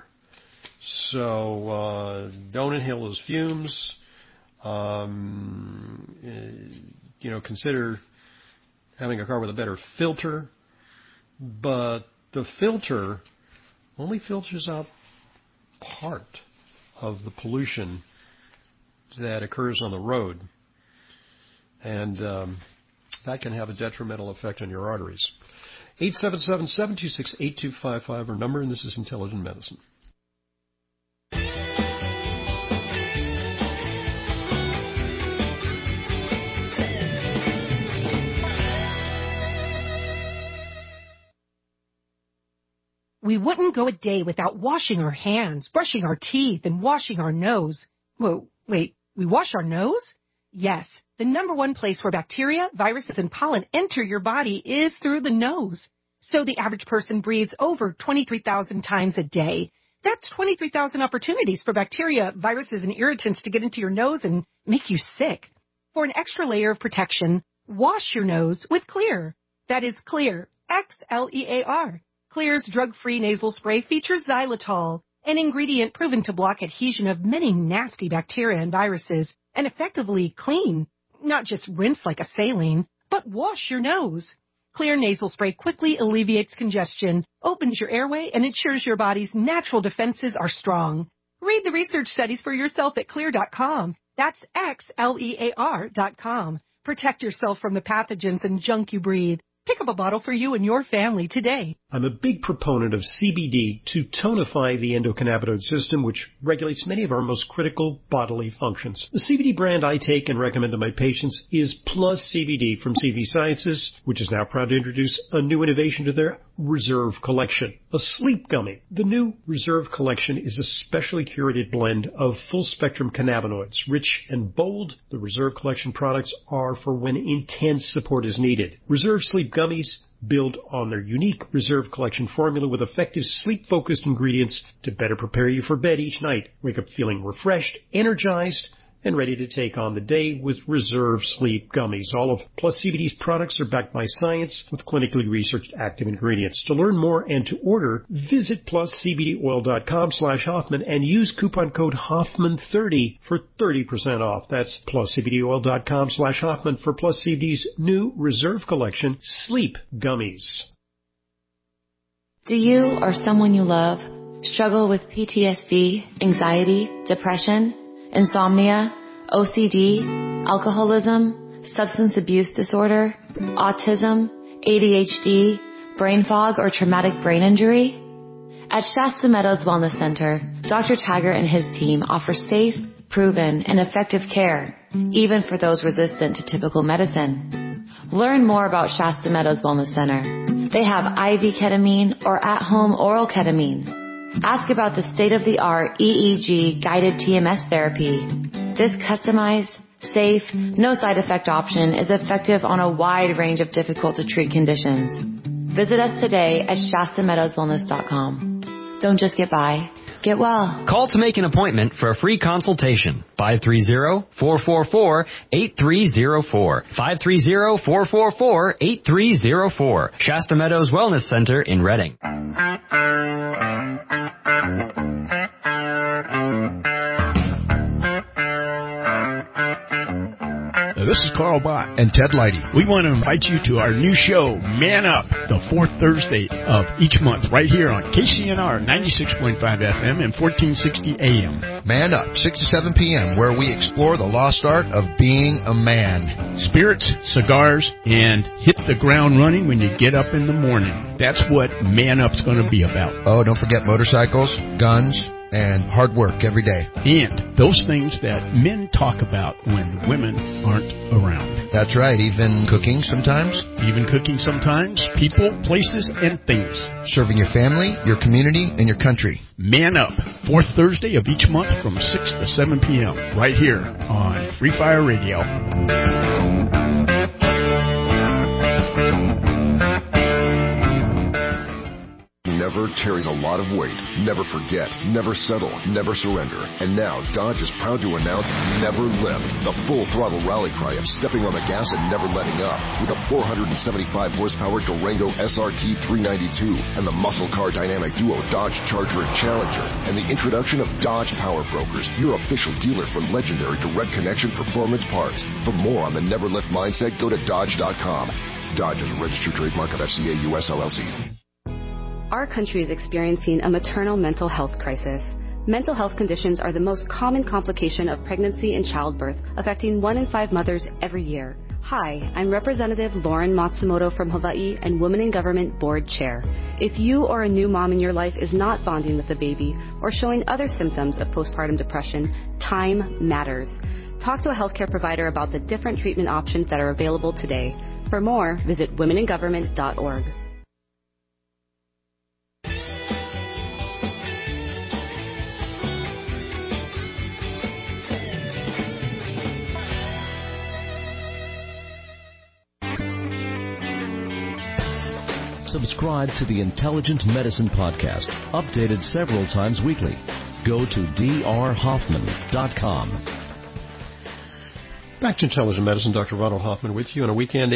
[SPEAKER 28] So don't inhale those fumes. Consider having a car with a better filter. But the filter only filters out part of the pollution that occurs on the road. And that can have a detrimental effect on your arteries. 877-726-8255, our number, and this is Intelligent Medicine.
[SPEAKER 6] We wouldn't go a day without washing our hands, brushing our teeth, and washing our nose. Whoa, wait, we wash our nose? Yes, The number one place where bacteria, viruses, and pollen enter your body is through the nose. So the average person breathes over 23,000 times a day. That's 23,000 opportunities for bacteria, viruses, and irritants to get into your nose and make you sick. For an extra layer of protection, wash your nose with Xlear. That is Xlear, Xlear. Xlear's drug-free nasal spray features xylitol, an ingredient proven to block adhesion of many nasty bacteria and viruses and effectively clean. Not just rinse like a saline, but wash your nose. Xlear nasal spray quickly alleviates congestion, opens your airway, and ensures your body's natural defenses are strong. Read the research studies for yourself at Xlear.com. That's Xlear.com. Protect yourself from the pathogens and junk you breathe. Pick up a bottle for you and your family today.
[SPEAKER 28] I'm a big proponent of CBD to tonify the endocannabinoid system, which regulates many of our most critical bodily functions. The CBD brand I take and recommend to my patients is Plus CBD from CV Sciences, which is now proud to introduce a new innovation to their Reserve Collection, a sleep gummy. The new Reserve Collection is a specially curated blend of full-spectrum cannabinoids. Rich and bold, the Reserve Collection products are for when intense support is needed. Reserve Sleep Gummies build on their unique Reserve Collection formula with effective sleep-focused ingredients to better prepare you for bed each night. Wake up feeling refreshed, energized, and ready to take on the day with Reserve Sleep Gummies. All of Plus CBD's products are backed by science with clinically researched active ingredients. To learn more and to order, visit pluscbdoil.com/Hoffman and use coupon code Hoffman30 for 30% off. That's pluscbdoil.com/Hoffman for Plus CBD's new Reserve Collection Sleep Gummies.
[SPEAKER 7] Do you or someone you love struggle with PTSD, anxiety, depression, insomnia, OCD, alcoholism, substance abuse disorder, autism, ADHD, brain fog, or traumatic brain injury? At Shasta Meadows Wellness Center, Dr. Taggart and his team offer safe, proven, and effective care, even for those resistant to typical medicine. Learn more about Shasta Meadows Wellness Center. They have IV ketamine or at-home oral ketamine. Ask about the state-of-the-art EEG guided TMS therapy. This customized, safe, no side effect option is effective on a wide range of difficult to treat conditions. Visit us today at ShastaMeadowsWellness.com. Don't just get by, get well.
[SPEAKER 8] Call to make an appointment for a free consultation. 530-444-8304. 530-444-8304. Shasta Meadows Wellness Center in Reading.
[SPEAKER 2] This is Carl Bott
[SPEAKER 19] and Ted Leidy.
[SPEAKER 2] We want to invite you to our new show, Man Up, the fourth Thursday of each month, right here on KCNR 96.5 FM and 1460 AM.
[SPEAKER 19] Man Up, 6 to 7 p.m., where we explore the lost art of being a man.
[SPEAKER 2] Spirits, cigars, and hit the ground running when you get up in the morning. That's what Man Up's going to be about.
[SPEAKER 19] Oh, don't forget motorcycles, guns, and hard work every day.
[SPEAKER 2] And those things that men talk about when women aren't around.
[SPEAKER 19] That's right, even cooking sometimes.
[SPEAKER 2] Even cooking sometimes. People, places, and things.
[SPEAKER 19] Serving your family, your community, and your country.
[SPEAKER 2] Man Up, fourth Thursday of each month from 6 to 7 p.m. right here on Free Fire Radio.
[SPEAKER 18] Never carries a lot of weight. Never forget. Never settle. Never surrender. And now Dodge is proud to announce Never Lift, the full throttle rally cry of stepping on the gas and never letting up. With a 475 horsepower Durango SRT 392 and the muscle car dynamic duo Dodge Charger and Challenger, and the introduction of Dodge Power Brokers, your official dealer for legendary direct connection performance parts. For more on the Never Lift mindset, go to Dodge.com. Dodge is a registered trademark of FCA US LLC.
[SPEAKER 11] Our country is experiencing a maternal mental health crisis. Mental health conditions are the most common complication of pregnancy and childbirth, affecting 1 in 5 mothers every year. Hi, I'm Representative Lauren Matsumoto from Hawaii and Women in Government Board Chair. If you or a new mom in your life is not bonding with the baby or showing other symptoms of postpartum depression, time matters. Talk to a healthcare provider about the different treatment options that are available today. For more, visit womeningovernment.org.
[SPEAKER 14] Subscribe to the Intelligent Medicine Podcast, updated several times weekly. Go to drhoffman.com.
[SPEAKER 28] Back to Intelligent Medicine, Dr. Ronald Hoffman with you on a weekend,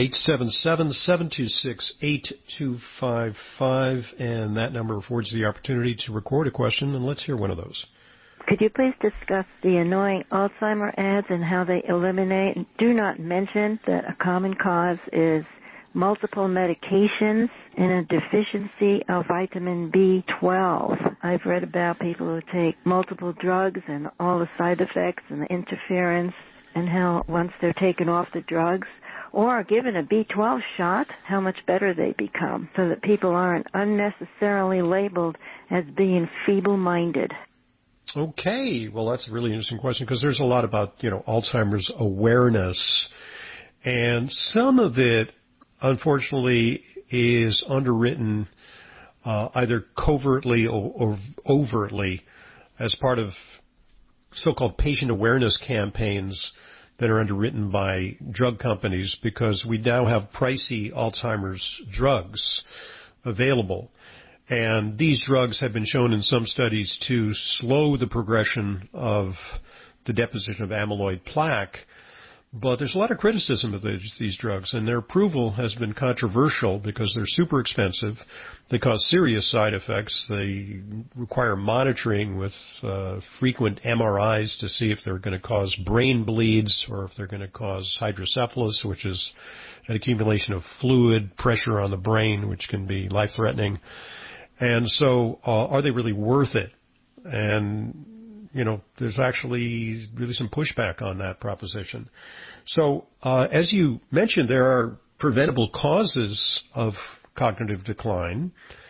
[SPEAKER 28] 877-726-8255, and that number affords the opportunity to record a question, and let's hear one of those.
[SPEAKER 1] Could you please discuss the annoying Alzheimer ads and how they eliminate and do not mention that a common cause is multiple medications and a deficiency of vitamin B12. I've read about people who take multiple drugs and all the side effects and the interference, and how once they're taken off the drugs or are given a B12 shot, how much better they become, so that people aren't unnecessarily labeled as being feeble-minded.
[SPEAKER 28] Okay, well, that's a really interesting question, because there's a lot about, Alzheimer's awareness, and some of it, unfortunately, is underwritten either covertly or overtly as part of so-called patient awareness campaigns that are underwritten by drug companies, because we now have pricey Alzheimer's drugs available. And these drugs have been shown in some studies to slow the progression of the deposition of amyloid plaque. But there's a lot of criticism of these drugs, and their approval has been controversial because they're super expensive. They cause serious side effects. They require monitoring with frequent MRIs to see if they're going to cause brain bleeds or if they're going to cause hydrocephalus, which is an accumulation of fluid pressure on the brain, which can be life-threatening. And so are they really worth it? And there's actually really some pushback on that proposition. So, as you mentioned, there are preventable causes of cognitive decline,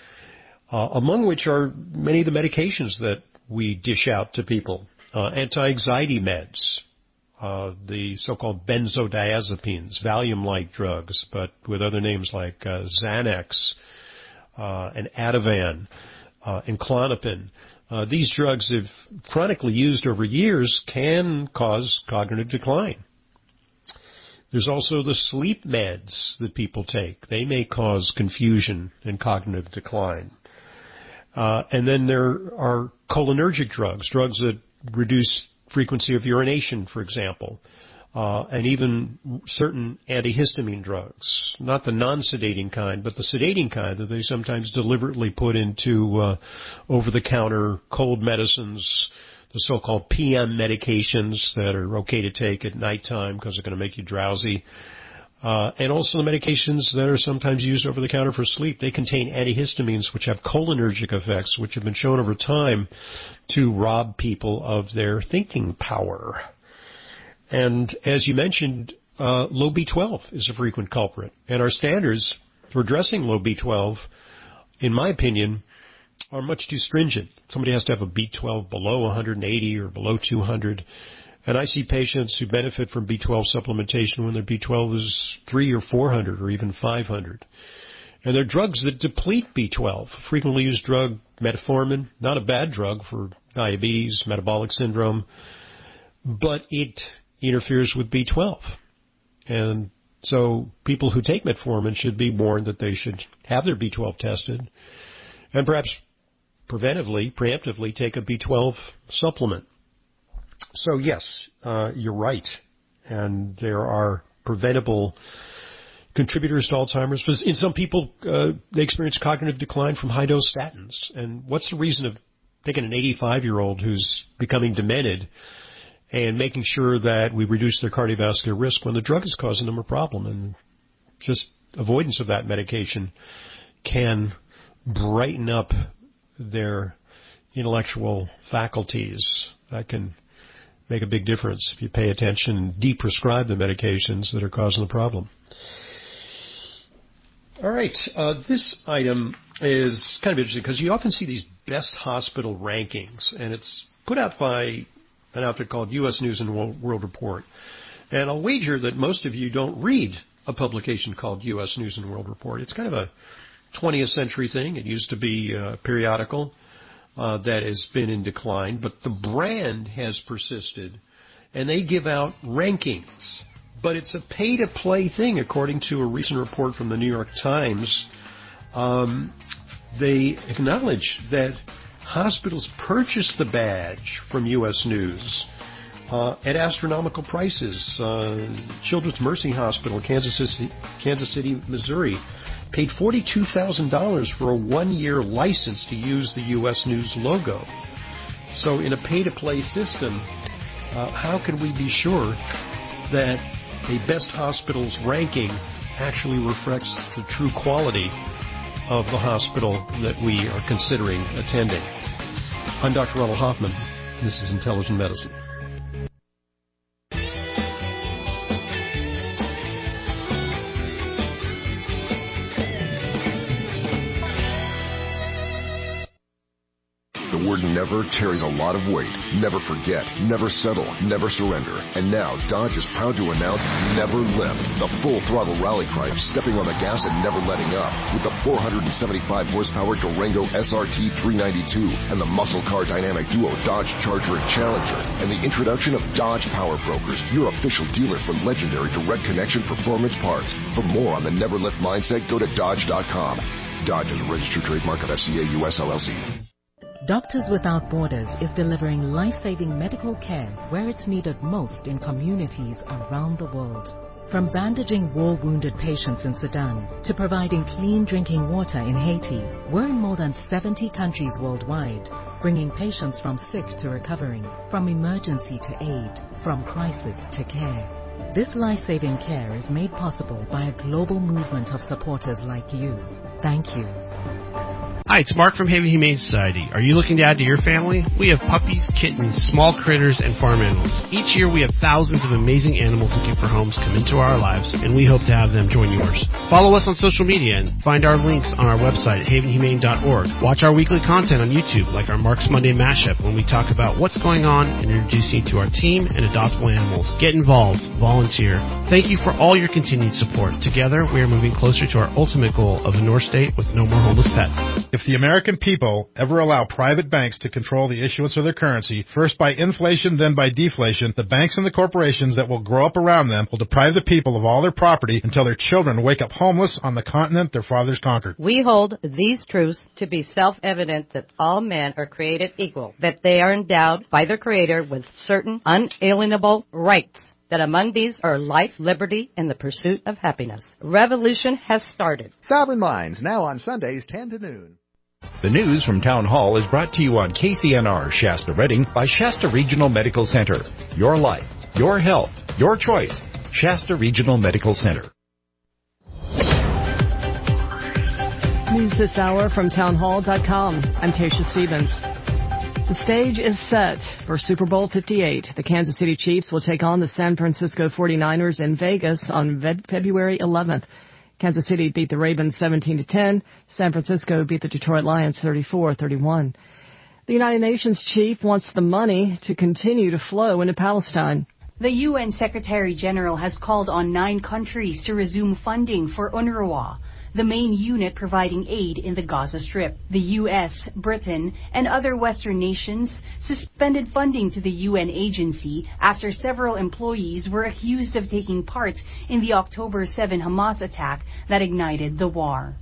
[SPEAKER 28] among which are many of the medications that we dish out to people. Anti-anxiety meds, the so-called benzodiazepines, Valium-like drugs, but with other names like Xanax, and Ativan, and Klonopin. These drugs, if chronically used over years, can cause cognitive decline. There's also the sleep meds that people take. They may cause confusion and cognitive decline. And then there are cholinergic drugs that reduce frequency of urination, for example, and even certain antihistamine drugs, not the non-sedating kind, but the sedating kind that they sometimes deliberately put into over-the-counter cold medicines, the so-called PM medications that are okay to take at nighttime because they're going to make you drowsy. And also the medications that are sometimes used over-the-counter for sleep. They contain antihistamines which have cholinergic effects, which have been shown over time to rob people of their thinking power. And as you mentioned, low B12 is a frequent culprit. And our standards for addressing low B12, in my opinion, are much too stringent. Somebody has to have a B12 below 180 or below 200. And I see patients who benefit from B12 supplementation when their B12 is 300 or 400 or even 500. And there are drugs that deplete B12. Frequently used drug, metformin, not a bad drug for diabetes, metabolic syndrome, but it interferes with B12. And so people who take metformin should be warned that they should have their B12 tested and perhaps preemptively take a B12 supplement. So yes, you're right. And there are preventable contributors to Alzheimer's. Because in some people, they experience cognitive decline from high-dose statins. And what's the reason of taking an 85-year-old who's becoming demented and making sure that we reduce their cardiovascular risk when the drug is causing them a problem? And just avoidance of that medication can brighten up their intellectual faculties. That can make a big difference if you pay attention and deprescribe the medications that are causing the problem. All right. This item is kind of interesting because you often see these best hospital rankings, and it's put out by an outfit called U.S. News and World Report. And I'll wager that most of you don't read a publication called U.S. News and World Report. It's kind of a 20th century thing. It used to be a periodical that has been in decline, but the brand has persisted, and they give out rankings. But it's a pay-to-play thing, according to a recent report from the New York Times. They acknowledge that hospitals purchase the badge from U.S. News at astronomical prices. Children's Mercy Hospital, Kansas City, Missouri, paid $42,000 for a one-year license to use the U.S. News logo. So in a pay-to-play system, how can we be sure that a best hospital's ranking actually reflects the true quality of the hospital that we are considering attending? I'm Dr. Ronald Hoffman. This is Intelligent Medicine.
[SPEAKER 18] The word never carries a lot of weight. Never forget, never settle, never surrender. And now, Dodge is proud to announce Never Lift, the full throttle rally cry of stepping on the gas and never letting up. With the 475 horsepower Durango SRT 392 and the muscle car dynamic duo Dodge Charger and Challenger. And the introduction of Dodge Power Brokers, your official dealer for legendary direct connection performance parts. For more on the Never Lift mindset, go to Dodge.com. Dodge is a registered trademark of FCA US LLC.
[SPEAKER 9] Doctors Without Borders is delivering life-saving medical care where it's needed most in communities around the world. From bandaging war-wounded patients in Sudan to providing clean drinking water in Haiti, we're in more than 70 countries worldwide, bringing patients from sick to recovering, from emergency to aid, from crisis to care. This life-saving care is made possible by a global movement of supporters like you. Thank you.
[SPEAKER 10] Hi, it's Mark from Haven Humane Society. Are you looking to add to your family? We have puppies, kittens, small critters, and farm animals. Each year we have thousands of amazing animals looking for homes come into our lives, and we hope to have them join yours. Follow us on social media and find our links on our website at havenhumane.org. Watch our weekly content on YouTube, like our Mark's Monday Mashup, when we talk about what's going on and introduce you to our team and adoptable animals. Get involved. Volunteer. Thank you for all your continued support. Together, we are moving closer to our ultimate goal of a North State with no more homeless pets.
[SPEAKER 12] If the American people ever allow private banks to control the issuance of their currency, first by inflation, then by deflation, the banks and the corporations that will grow up around them will deprive the people of all their property until their children wake up homeless on the continent their fathers conquered.
[SPEAKER 20] We hold these truths to be self-evident that all men are created equal, that they are endowed by their Creator with certain unalienable rights, that among these are life, liberty, and the pursuit of happiness. Revolution has started.
[SPEAKER 22] Sovereign Minds, now on Sundays 10 to noon.
[SPEAKER 2] The news from Town Hall is brought to you on KCNR Shasta Redding by Shasta Regional Medical Center. Your life, your health, your choice. Shasta Regional Medical Center.
[SPEAKER 23] News this hour from townhall.com. I'm Tasha Stevens. The stage is set for Super Bowl 58. The Kansas City Chiefs will take on the San Francisco 49ers in Vegas on February 11th. Kansas City beat the Ravens 17-10. San Francisco beat the Detroit Lions 34-31. The United Nations chief wants the money to continue to flow into Palestine.
[SPEAKER 24] The UN Secretary General has called on 9 countries to resume funding for UNRWA, the main unit providing aid in the Gaza Strip. The U.S., Britain, and other Western nations suspended funding to the UN agency after several employees were accused of taking part in the October 7 Hamas attack that ignited the war.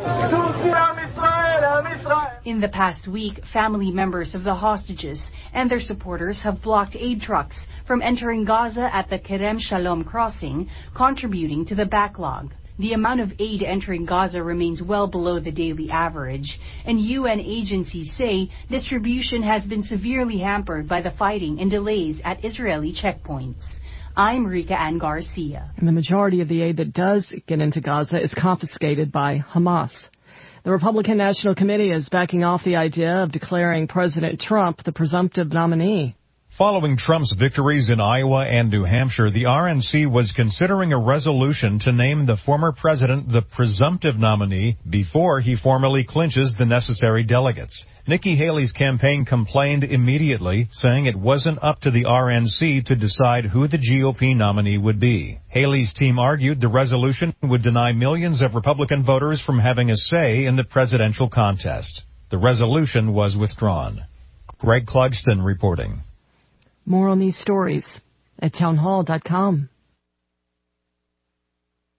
[SPEAKER 24] In the past week, family members of the hostages and their supporters have blocked aid trucks from entering Gaza at the Kerem Shalom crossing, contributing to the backlog. The amount of aid entering Gaza remains well below the daily average, and UN agencies say distribution has been severely hampered by the fighting and delays at Israeli checkpoints. I'm Rika Ann Garcia.
[SPEAKER 23] And the majority of the aid that does get into Gaza is confiscated by Hamas. The Republican National Committee is backing off the idea of declaring President Trump the presumptive nominee.
[SPEAKER 27] Following Trump's victories in Iowa and New Hampshire, the RNC was considering a resolution to name the former president the presumptive nominee before he formally clinches the necessary delegates. Nikki Haley's campaign complained immediately, saying it wasn't up to the RNC to decide who the GOP nominee would be. Haley's team argued the resolution would deny millions of Republican voters from having a say in the presidential contest. The resolution was withdrawn. Greg Clugston reporting.
[SPEAKER 23] More on these stories at townhall.com.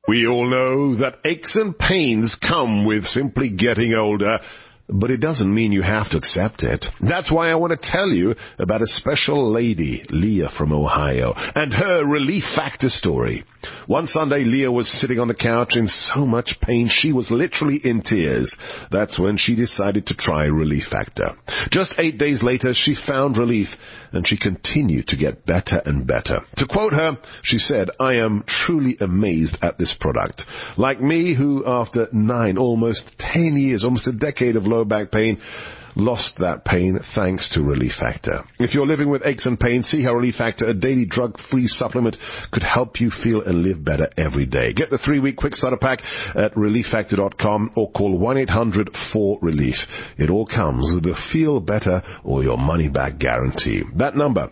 [SPEAKER 3] We all know that aches and pains come with simply getting older, but it doesn't mean you have to accept it. That's why I want to tell you about a special lady, Leah from Ohio, and her Relief Factor story. One Sunday, Leah was sitting on the couch in so much pain she was literally in tears. That's when she decided to try Relief Factor. Just 8 days later, she found relief, and she continued to get better and better. To quote her, she said, "I am truly amazed at this product. Like me, who after 9, almost 10 years, almost a decade of low back pain, lost that pain thanks to Relief Factor." If you're living with aches and pains, see how Relief Factor, a daily drug-free supplement, could help you feel and live better every day. Get the 3-week quick starter pack at ReliefFactor.com or call 1-800-4RELIEF. It all comes with the feel better or your money back guarantee. That number,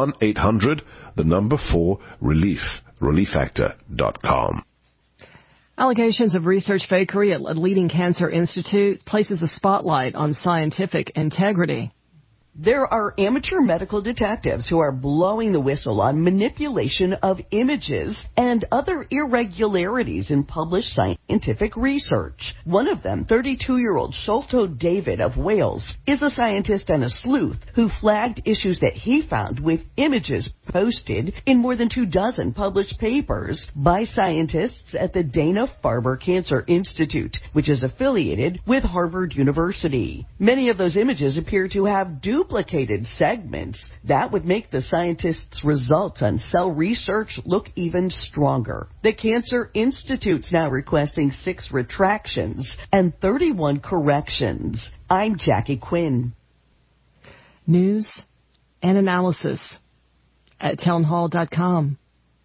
[SPEAKER 3] 1-800-4RELIEF. ReliefFactor.com.
[SPEAKER 23] Allegations of research fakery at a leading cancer institute places a spotlight on scientific integrity.
[SPEAKER 13] There are amateur medical detectives who are blowing the whistle on manipulation of images and other irregularities in published scientific research. One of them, 32-year-old Sholto David of Wales, is a scientist and a sleuth who flagged issues that he found with images posted in more than 24 published papers by scientists at the Dana-Farber Cancer Institute, which is affiliated with Harvard University. Many of those images appear to have duplicated segments. That would make the scientists' results on cell research look even stronger. The Cancer Institute's now requesting 6 retractions and 31 corrections. I'm Jackie Quinn.
[SPEAKER 23] News and analysis at townhall.com.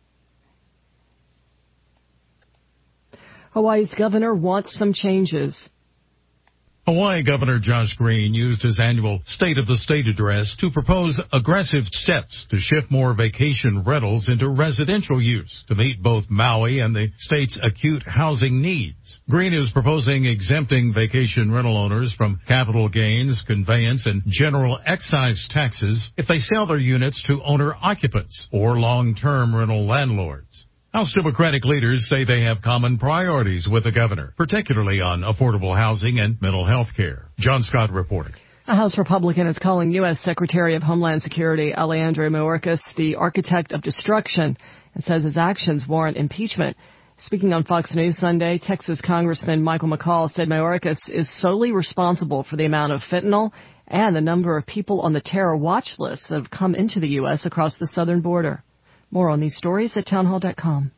[SPEAKER 23] Hawaii's governor wants some changes.
[SPEAKER 27] Hawaii Governor Josh Green used his annual State of the State address to propose aggressive steps to shift more vacation rentals into residential use to meet both Maui and the state's acute housing needs. Green is proposing exempting vacation rental owners from capital gains, conveyance, and general excise taxes if they sell their units to owner-occupants or long-term rental landlords. House Democratic leaders say they have common priorities with the governor, particularly on affordable housing and mental health care. John Scott reporting.
[SPEAKER 23] A House Republican is calling U.S. Secretary of Homeland Security Alejandro Mayorkas the architect of destruction and says his actions warrant impeachment. Speaking on Fox News Sunday, Texas Congressman Michael McCall said Mayorkas is solely responsible for the amount of fentanyl and the number of people on the terror watch list that have come into the U.S. across the southern border. More on these stories at townhall.com.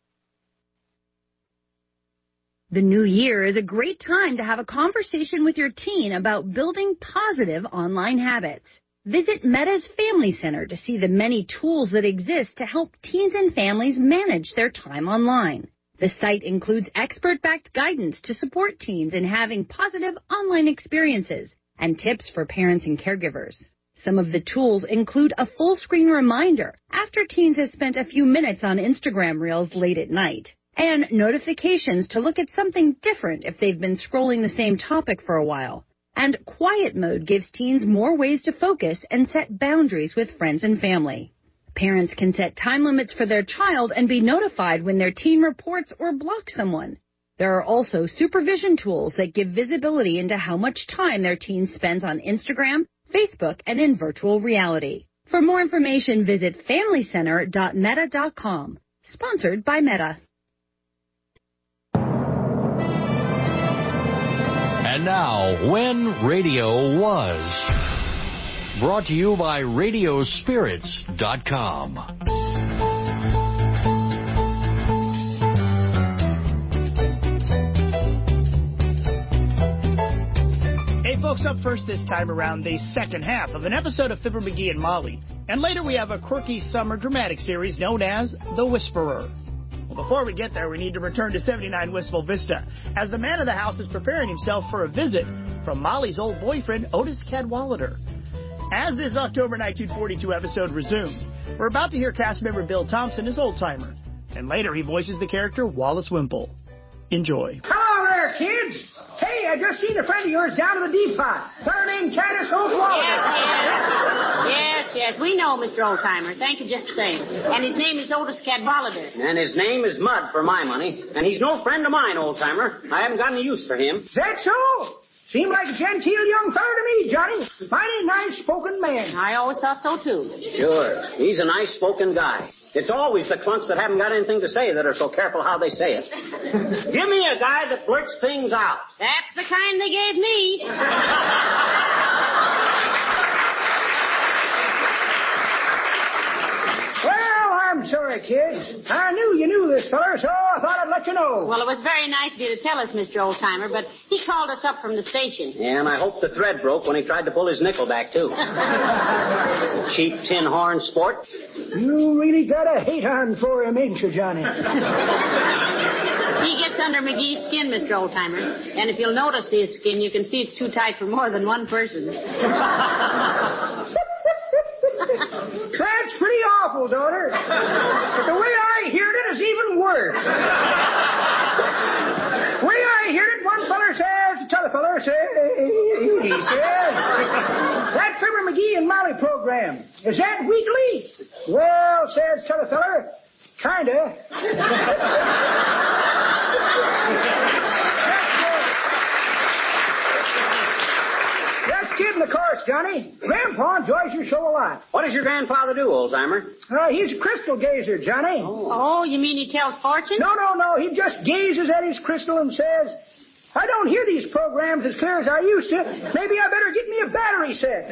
[SPEAKER 15] The new year is a great time to have a conversation with your teen about building positive online habits. Visit Meta's Family Center to see the many tools that exist to help teens and families manage their time online. The site includes expert-backed guidance to support teens in having positive online experiences and tips for parents and caregivers. Some of the tools include a full-screen reminder after teens have spent a few minutes on Instagram Reels late at night, and notifications to look at something different if they've been scrolling the same topic for a while. And quiet mode gives teens more ways to focus and set boundaries with friends and family. Parents can set time limits for their child and be notified when their teen reports or blocks someone. There are also supervision tools that give visibility into how much time their teen spends on Instagram, Facebook, and in virtual reality. For more information, visit FamilyCenter.meta.com. Sponsored by Meta.
[SPEAKER 14] And now, When Radio Was. Brought to you by Radiospirits.com.
[SPEAKER 16] Hey folks, up first this time around the second half of an episode of Fibber McGee and Molly. And later we have a quirky summer dramatic series known as The Whisperer. Well, before we get there, we need to return to 79 Wistful Vista, as the man of the house is preparing himself for a visit from Molly's old boyfriend, Otis Cadwallader. As this October 1942 episode resumes, we're about to hear cast member Bill Thompson as old-timer, and later he voices the character Wallace Wimple. Enjoy.
[SPEAKER 17] Hello there, kids! Hey, I just seen a friend of yours down at the depot. Her name Candace O'Wallace.
[SPEAKER 21] Yes.
[SPEAKER 4] Yes, we know, Mr. Oldtimer. Thank you just the same. And his name is Otis Cadwallader.
[SPEAKER 5] And his name is Mud for my money. And he's no friend of mine, Oldtimer. I haven't got any use for him.
[SPEAKER 17] Is that so? Seemed like a genteel young fellow to me, Johnny. Mighty nice-spoken man.
[SPEAKER 4] I always thought so, too.
[SPEAKER 5] Sure. He's a nice-spoken guy. It's always the clunks that haven't got anything to say that are so careful how they say it. Give me a guy that blurts things out.
[SPEAKER 4] That's the kind they gave me.
[SPEAKER 17] Well, I'm sorry, kids. I knew you knew this feller, so I thought I'd let you know.
[SPEAKER 4] Well, it was very nice of you to tell us, Mr. Oldtimer, but he called us up from the station.
[SPEAKER 5] Yeah, and I hope the thread broke when he tried to pull his nickel back, too. Cheap tin horn sport.
[SPEAKER 17] You really got a hate on for him, ain't you, Johnny?
[SPEAKER 4] He gets under McGee's skin, Mr. Oldtimer. And if you'll notice his skin, you can see it's too tight for more than one person.
[SPEAKER 17] That's pretty awful, daughter. But the way I heard it is even worse. The way I heard it, one feller says, t'other feller says, he says, that Fibber McGee and Molly program, is that weekly? Well, says t'other feller, kinda. Just kidding, of course, Johnny. Grandpa enjoys your show a lot.
[SPEAKER 5] What does your grandfather do, Oldtimer?
[SPEAKER 17] He's a crystal gazer, Johnny.
[SPEAKER 4] Oh, you mean he tells fortunes?
[SPEAKER 17] No. He just gazes at his crystal and says, I don't hear these programs as clear as I used to. Maybe I better get me a battery set.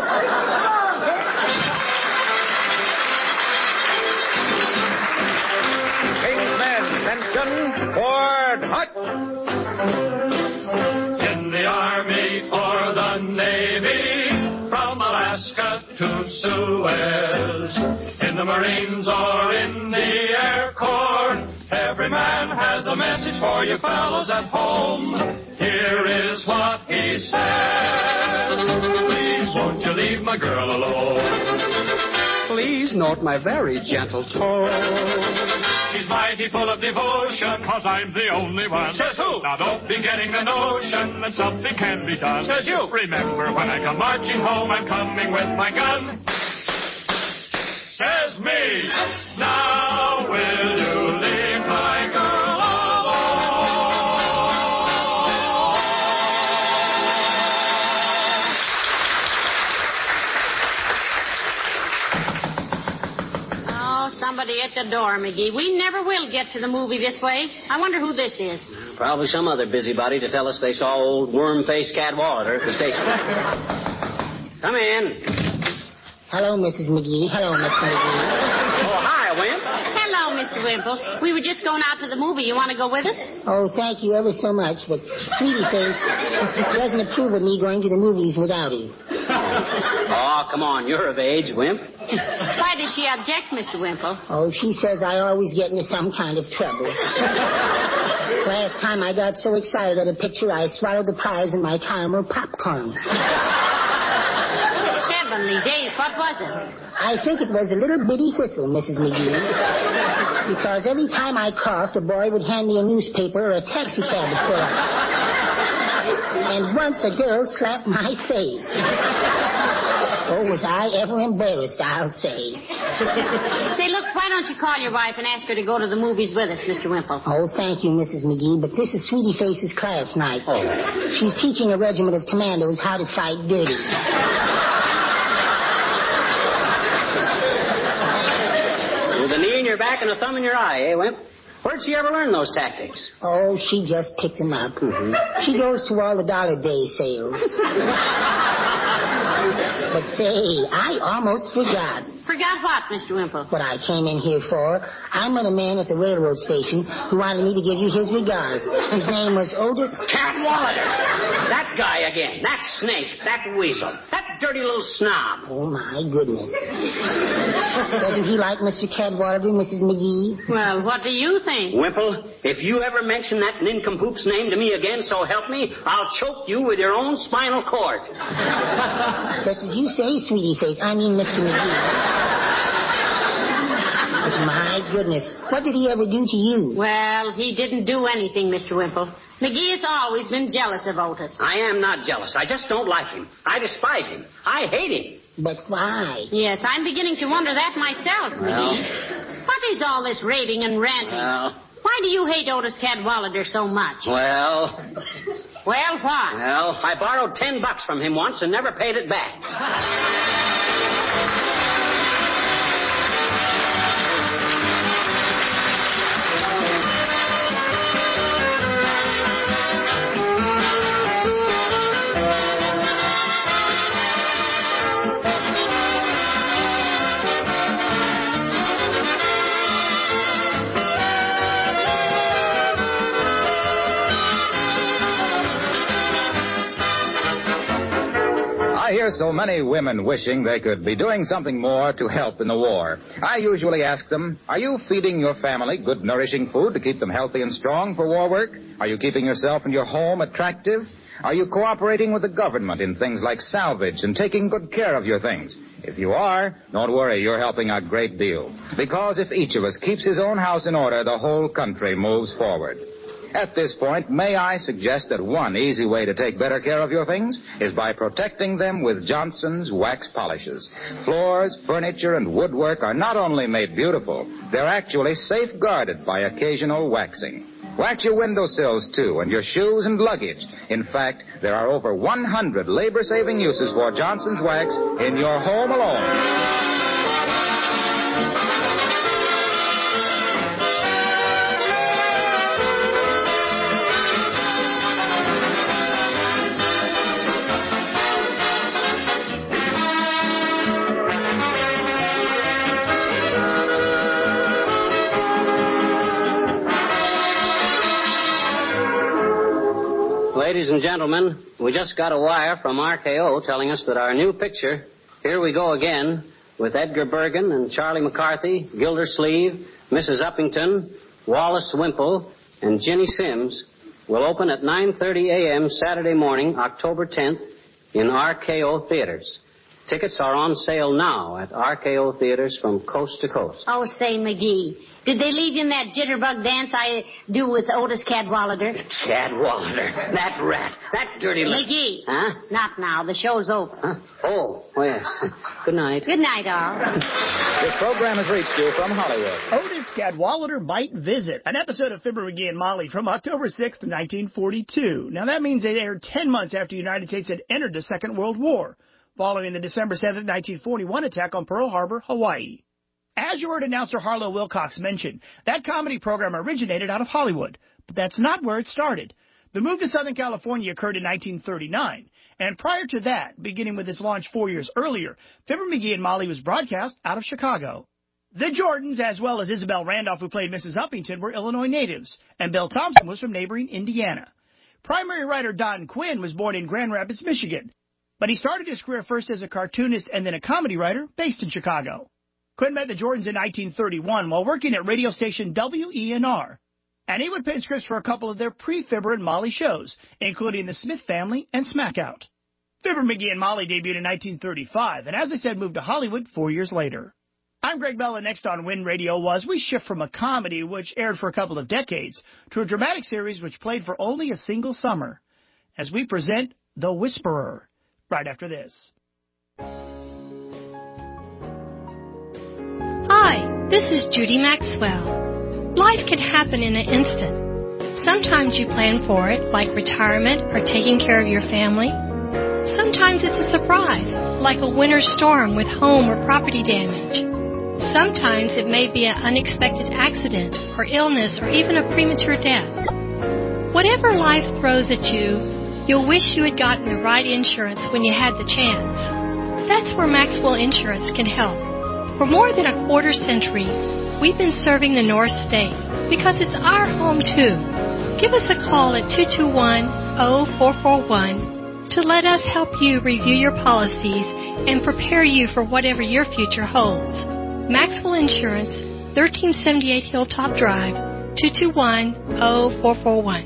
[SPEAKER 6] Attention, Ford Hut.
[SPEAKER 7] In the Army or the Navy, from Alaska to Suez, in the Marines or in the Air Corps, every man has a message for you fellows at home. Here is what he says. Please won't you leave my girl alone?
[SPEAKER 5] Please note my very gentle tone.
[SPEAKER 7] She's mighty full of devotion, 'cause I'm the only one.
[SPEAKER 6] Says who?
[SPEAKER 7] Now don't be getting the notion that something can be done.
[SPEAKER 6] Says you.
[SPEAKER 7] Remember, when I come marching home, I'm coming with my gun. Says me. Now will you leave my girl alone?
[SPEAKER 4] Oh, somebody at the door, McGee. We never will get to the movie this way. I wonder who this is.
[SPEAKER 5] Probably some other busybody to tell us they saw old worm-faced Cadwallader at the station. Come in.
[SPEAKER 8] Hello, Mrs. McGee. Hello, Mr. McGee.
[SPEAKER 5] Oh, hi, Wimp.
[SPEAKER 4] Hello, Mr. Wimple. We were just going out to the movie. You want to go with us?
[SPEAKER 8] Oh, thank you ever so much, but Sweetie Face doesn't approve of me going to the movies without you.
[SPEAKER 5] Oh, come on. You're of age, Wimp.
[SPEAKER 4] Why does she object, Mr. Wimple?
[SPEAKER 8] Oh, she says I always get into some kind of trouble. Last time I got so excited at a picture, I swallowed the prize in my caramel popcorn.
[SPEAKER 4] Heavenly days, what was it?
[SPEAKER 8] I think it was a little bitty whistle, Mrs. McGee. Because every time I coughed, a boy would hand me a newspaper or a taxi cab to pull up. And once a girl slapped my face. Oh, was I ever embarrassed, I'll say.
[SPEAKER 4] Say, look, why don't you call your wife and ask her to go to the movies with us, Mr. Wimple?
[SPEAKER 8] Oh, thank you, Mrs. McGee, but this is Sweetie Face's class night.
[SPEAKER 5] Oh.
[SPEAKER 8] She's teaching a regiment of commandos how to fight dirty.
[SPEAKER 5] With a knee in your back and a thumb in your eye, eh, Wimp? Where'd she ever learn those tactics?
[SPEAKER 8] Oh, she just picked them up.
[SPEAKER 5] Mm-hmm.
[SPEAKER 8] She goes to all the Dollar Day sales. But say, I almost forgot.
[SPEAKER 4] Forgot what, Mr. Wimple?
[SPEAKER 8] What I came in here for. I met a man at the railroad station who wanted me to give you his regards. His name was Otis
[SPEAKER 5] Cadwallader. That guy again. That snake. That weasel. That dirty little snob.
[SPEAKER 8] Oh, my goodness. Doesn't he like Mr. Cadwallader, Mrs. McGee?
[SPEAKER 4] Well, what do you think?
[SPEAKER 5] Wimple, if you ever mention that nincompoop's name to me again, so help me, I'll choke you with your own spinal cord.
[SPEAKER 8] Just as you say, Sweetie Face. I mean, Mr. McGee. But my goodness. What did he ever do to you?
[SPEAKER 4] Well, he didn't do anything, Mr. Wimple. McGee has always been jealous of Otis.
[SPEAKER 5] I am not jealous. I just don't like him. I despise him. I hate him.
[SPEAKER 8] But why?
[SPEAKER 4] Yes, I'm beginning to wonder that myself, McGee. What is all this raving and ranting? Why do you hate Otis Cadwallader so much?
[SPEAKER 5] Well,
[SPEAKER 4] what?
[SPEAKER 5] Well, I borrowed $10 from him once and never paid it back.
[SPEAKER 1] I hear so many women wishing they could be doing something more to help in the war. I usually ask them, are you feeding your family good, nourishing food to keep them healthy and strong for war work? Are you keeping yourself and your home attractive? Are you cooperating with the government in things like salvage and taking good care of your things? If you are, don't worry, you're helping a great deal. Because if each of us keeps his own house in order, the whole country moves forward. At this point, may I suggest that one easy way to take better care of your things is by protecting them with Johnson's wax polishes. Floors, furniture, and woodwork are not only made beautiful, they're actually safeguarded by occasional waxing. Wax your windowsills, too, and your shoes and luggage. In fact, there are over 100 labor-saving uses for Johnson's wax in your home alone.
[SPEAKER 5] Ladies and gentlemen, we just got a wire from RKO telling us that our new picture, Here We Go Again, with Edgar Bergen and Charlie McCarthy, Gildersleeve, Mrs. Uppington, Wallace Wimple, and Ginny Sims, will open at 9:30 a.m. Saturday morning, October 10th, in RKO Theaters. Tickets are on sale now at RKO Theaters from coast to coast.
[SPEAKER 4] Oh, say, McGee, did they leave in that jitterbug dance I do with Otis Cadwallader?
[SPEAKER 5] Cadwallader, that rat, that dirty little...
[SPEAKER 4] McGee.
[SPEAKER 5] Huh?
[SPEAKER 4] Not now. The show's over.
[SPEAKER 5] Huh? Oh, well, good night.
[SPEAKER 4] Good night, all.
[SPEAKER 1] This program has reached you from Hollywood.
[SPEAKER 16] Otis Cadwallader Might Visit, an episode of Fibber McGee and Molly from October 6th, 1942. Now, that means it aired 10 months after the United States had entered the Second World War, following the December 7th, 1941 attack on Pearl Harbor, Hawaii. As you heard announcer Harlow Wilcox mention, that comedy program originated out of Hollywood, but that's not where it started. The move to Southern California occurred in 1939, and prior to that, beginning with its launch 4 years earlier, Fibber McGee and Molly was broadcast out of Chicago. The Jordans, as well as Isabel Randolph, who played Mrs. Uppington, were Illinois natives, and Bill Thompson was from neighboring Indiana. Primary writer Don Quinn was born in Grand Rapids, Michigan, but he started his career first as a cartoonist and then a comedy writer based in Chicago. Quinn met the Jordans in 1931 while working at radio station WENR, and he would pen scripts for a couple of their pre-Fibber and Molly shows, including The Smith Family and Smackout. Fibber McGee and Molly debuted in 1935, and as I said, moved to Hollywood 4 years later. I'm Greg Bell, and next on Win Radio was we shift from a comedy, which aired for a couple of decades, to a dramatic series which played for only a single summer, as we present The Whisperer, right after this.
[SPEAKER 6] Hi, this is Judy Maxwell. Life can happen in an instant. Sometimes you plan for it, like retirement or taking care of your family. Sometimes it's a surprise, like a winter storm with home or property damage. Sometimes it may be an unexpected accident or illness or even a premature death. Whatever life throws at you, you'll wish you had gotten the right insurance when you had the chance. That's where Maxwell Insurance can help. For more than a quarter century, we've been serving the North State because it's our home too. Give us a call at 221-0441 to let us help you review your policies and prepare you for whatever your future holds. Maxwell Insurance, 1378 Hilltop Drive, 221-0441.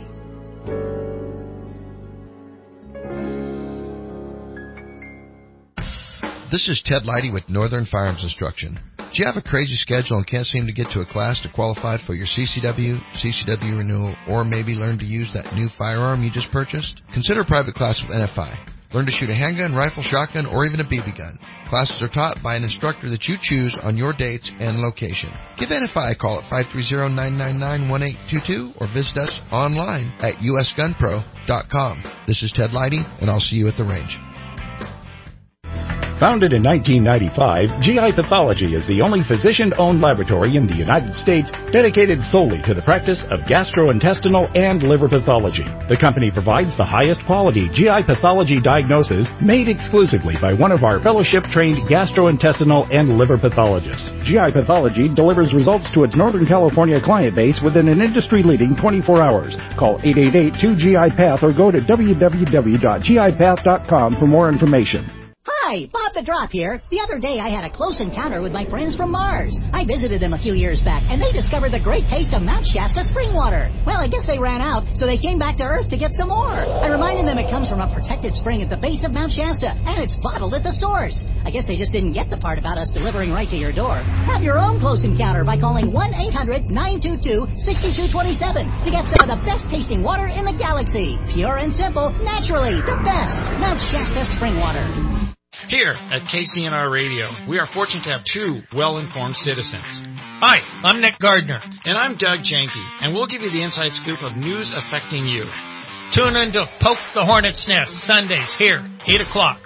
[SPEAKER 11] This is Ted Leidy with Northern Firearms Instruction.
[SPEAKER 9] Do you have a crazy schedule and can't seem to get to a class to qualify for your CCW renewal, or maybe learn to use that new firearm you just purchased? Consider a private class with NFI. Learn to shoot a handgun, rifle, shotgun, or even a BB gun. Classes are taught by an instructor that you choose on your dates and location. Give NFI a call at 530-999-1822 or visit us online at usgunpro.com. This is Ted Leidy, and I'll see you at the range.
[SPEAKER 11] Founded in 1995, GI Pathology is the only physician-owned laboratory in the United States dedicated solely to the practice of gastrointestinal and liver pathology. The company provides the highest quality GI pathology diagnosis made exclusively by one of our fellowship-trained gastrointestinal and liver pathologists. GI Pathology delivers results to its Northern California client base within an industry-leading 24 hours. Call 888-2GI-PATH or go to www.gipath.com for more information.
[SPEAKER 18] Hi, Bob the Drop here. The other day I had a close encounter with my friends from Mars. I visited them a few years back, and they discovered the great taste of Mount Shasta spring water. Well, I guess they ran out, so they came back to Earth to get some more. I reminded them it comes from a protected spring at the base of Mount Shasta, and it's bottled at the source. I guess they just didn't get the part about us delivering right to your door. Have your own close encounter by calling 1-800-922-6227 to get some of the best tasting water in the galaxy. Pure and simple, naturally, the best. Mount Shasta spring water.
[SPEAKER 19] Here at KCNR Radio, we are fortunate to have two well-informed citizens. Hi, I'm Nick Gardner. And I'm Doug Janke, and we'll give you the inside scoop of news affecting you. Tune in to Poke the Hornet's Nest, Sundays here, 8 o'clock.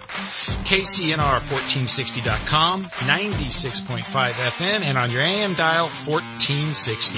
[SPEAKER 19] KCNR1460.com, 96.5 FM, and on your AM dial, 1460.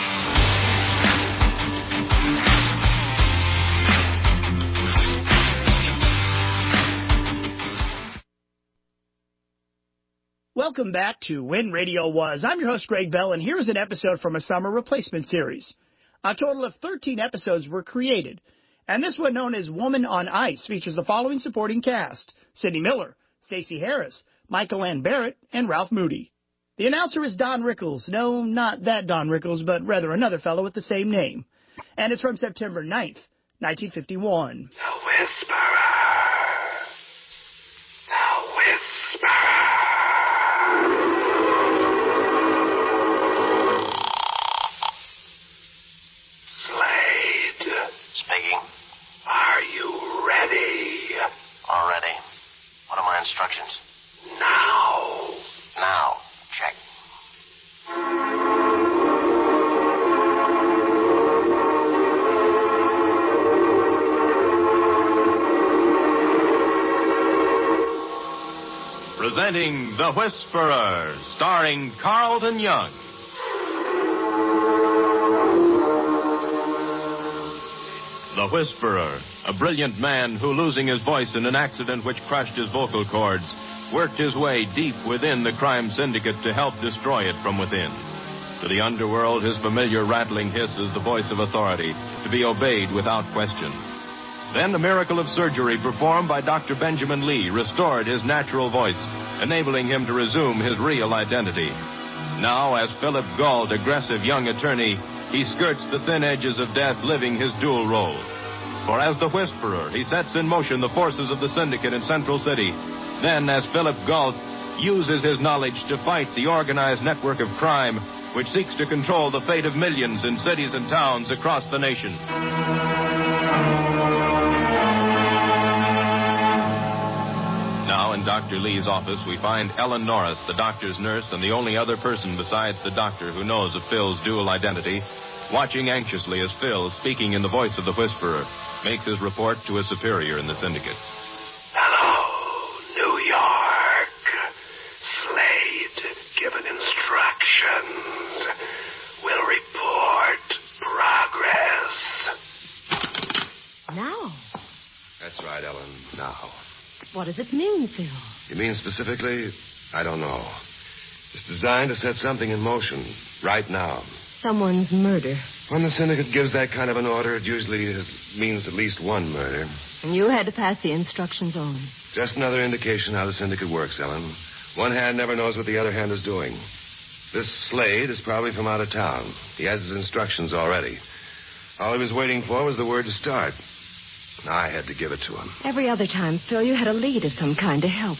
[SPEAKER 16] Welcome back to When Radio Was. I'm your host, Greg Bell, and here's an episode from a summer replacement series. A total of 13 episodes were created, and this one, known as Woman on Ice, features the following supporting cast: Sidney Miller, Stacey Harris, Michael Ann Barrett, and Ralph Moody. The announcer is Don Rickles. No, not that Don Rickles, but rather another fellow with the same name. And it's from September 9th, 1951.
[SPEAKER 21] The Whisperer. The Whisperer.
[SPEAKER 25] Speaking.
[SPEAKER 21] Are you ready?
[SPEAKER 25] All ready. What are my instructions?
[SPEAKER 21] Now.
[SPEAKER 25] Now. Check.
[SPEAKER 26] Presenting The Whisperer, starring Carlton Young. The Whisperer, a brilliant man who, losing his voice in an accident which crushed his vocal cords, worked his way deep within the crime syndicate to help destroy it from within. To the underworld, his familiar rattling hiss is the voice of authority, to be obeyed without question. Then the miracle of surgery performed by Dr. Benjamin Lee restored his natural voice, enabling him to resume his real identity. Now, as Philip Gauld, aggressive young attorney, he skirts the thin edges of death, living his dual role. For as the Whisperer, he sets in motion the forces of the syndicate in Central City. Then, as Philip Gauld uses his knowledge to fight the organized network of crime, which seeks to control the fate of millions in cities and towns across the nation. Now, in Dr. Lee's office, we find Ellen Norris, the doctor's nurse and the only other person besides the doctor who knows of Phil's dual identity, watching anxiously as Phil, speaking in the voice of the Whisperer, makes his report to a superior in the syndicate.
[SPEAKER 21] Hello, New York. Slade, given instructions, will report progress.
[SPEAKER 28] Now?
[SPEAKER 29] That's right, Ellen. Now.
[SPEAKER 28] What does it mean, Phil?
[SPEAKER 29] You mean specifically? I don't know. It's designed to set something in motion right now.
[SPEAKER 28] Someone's murder.
[SPEAKER 29] When the syndicate gives that kind of an order, it usually means at least one murder.
[SPEAKER 28] And you had to pass the instructions on.
[SPEAKER 29] Just another indication how the syndicate works, Ellen. One hand never knows what the other hand is doing. This Slade is probably from out of town. He has his instructions already. All he was waiting for was the word to start. I had to give it to him.
[SPEAKER 28] Every other time, Phil, you had a lead of some kind to help.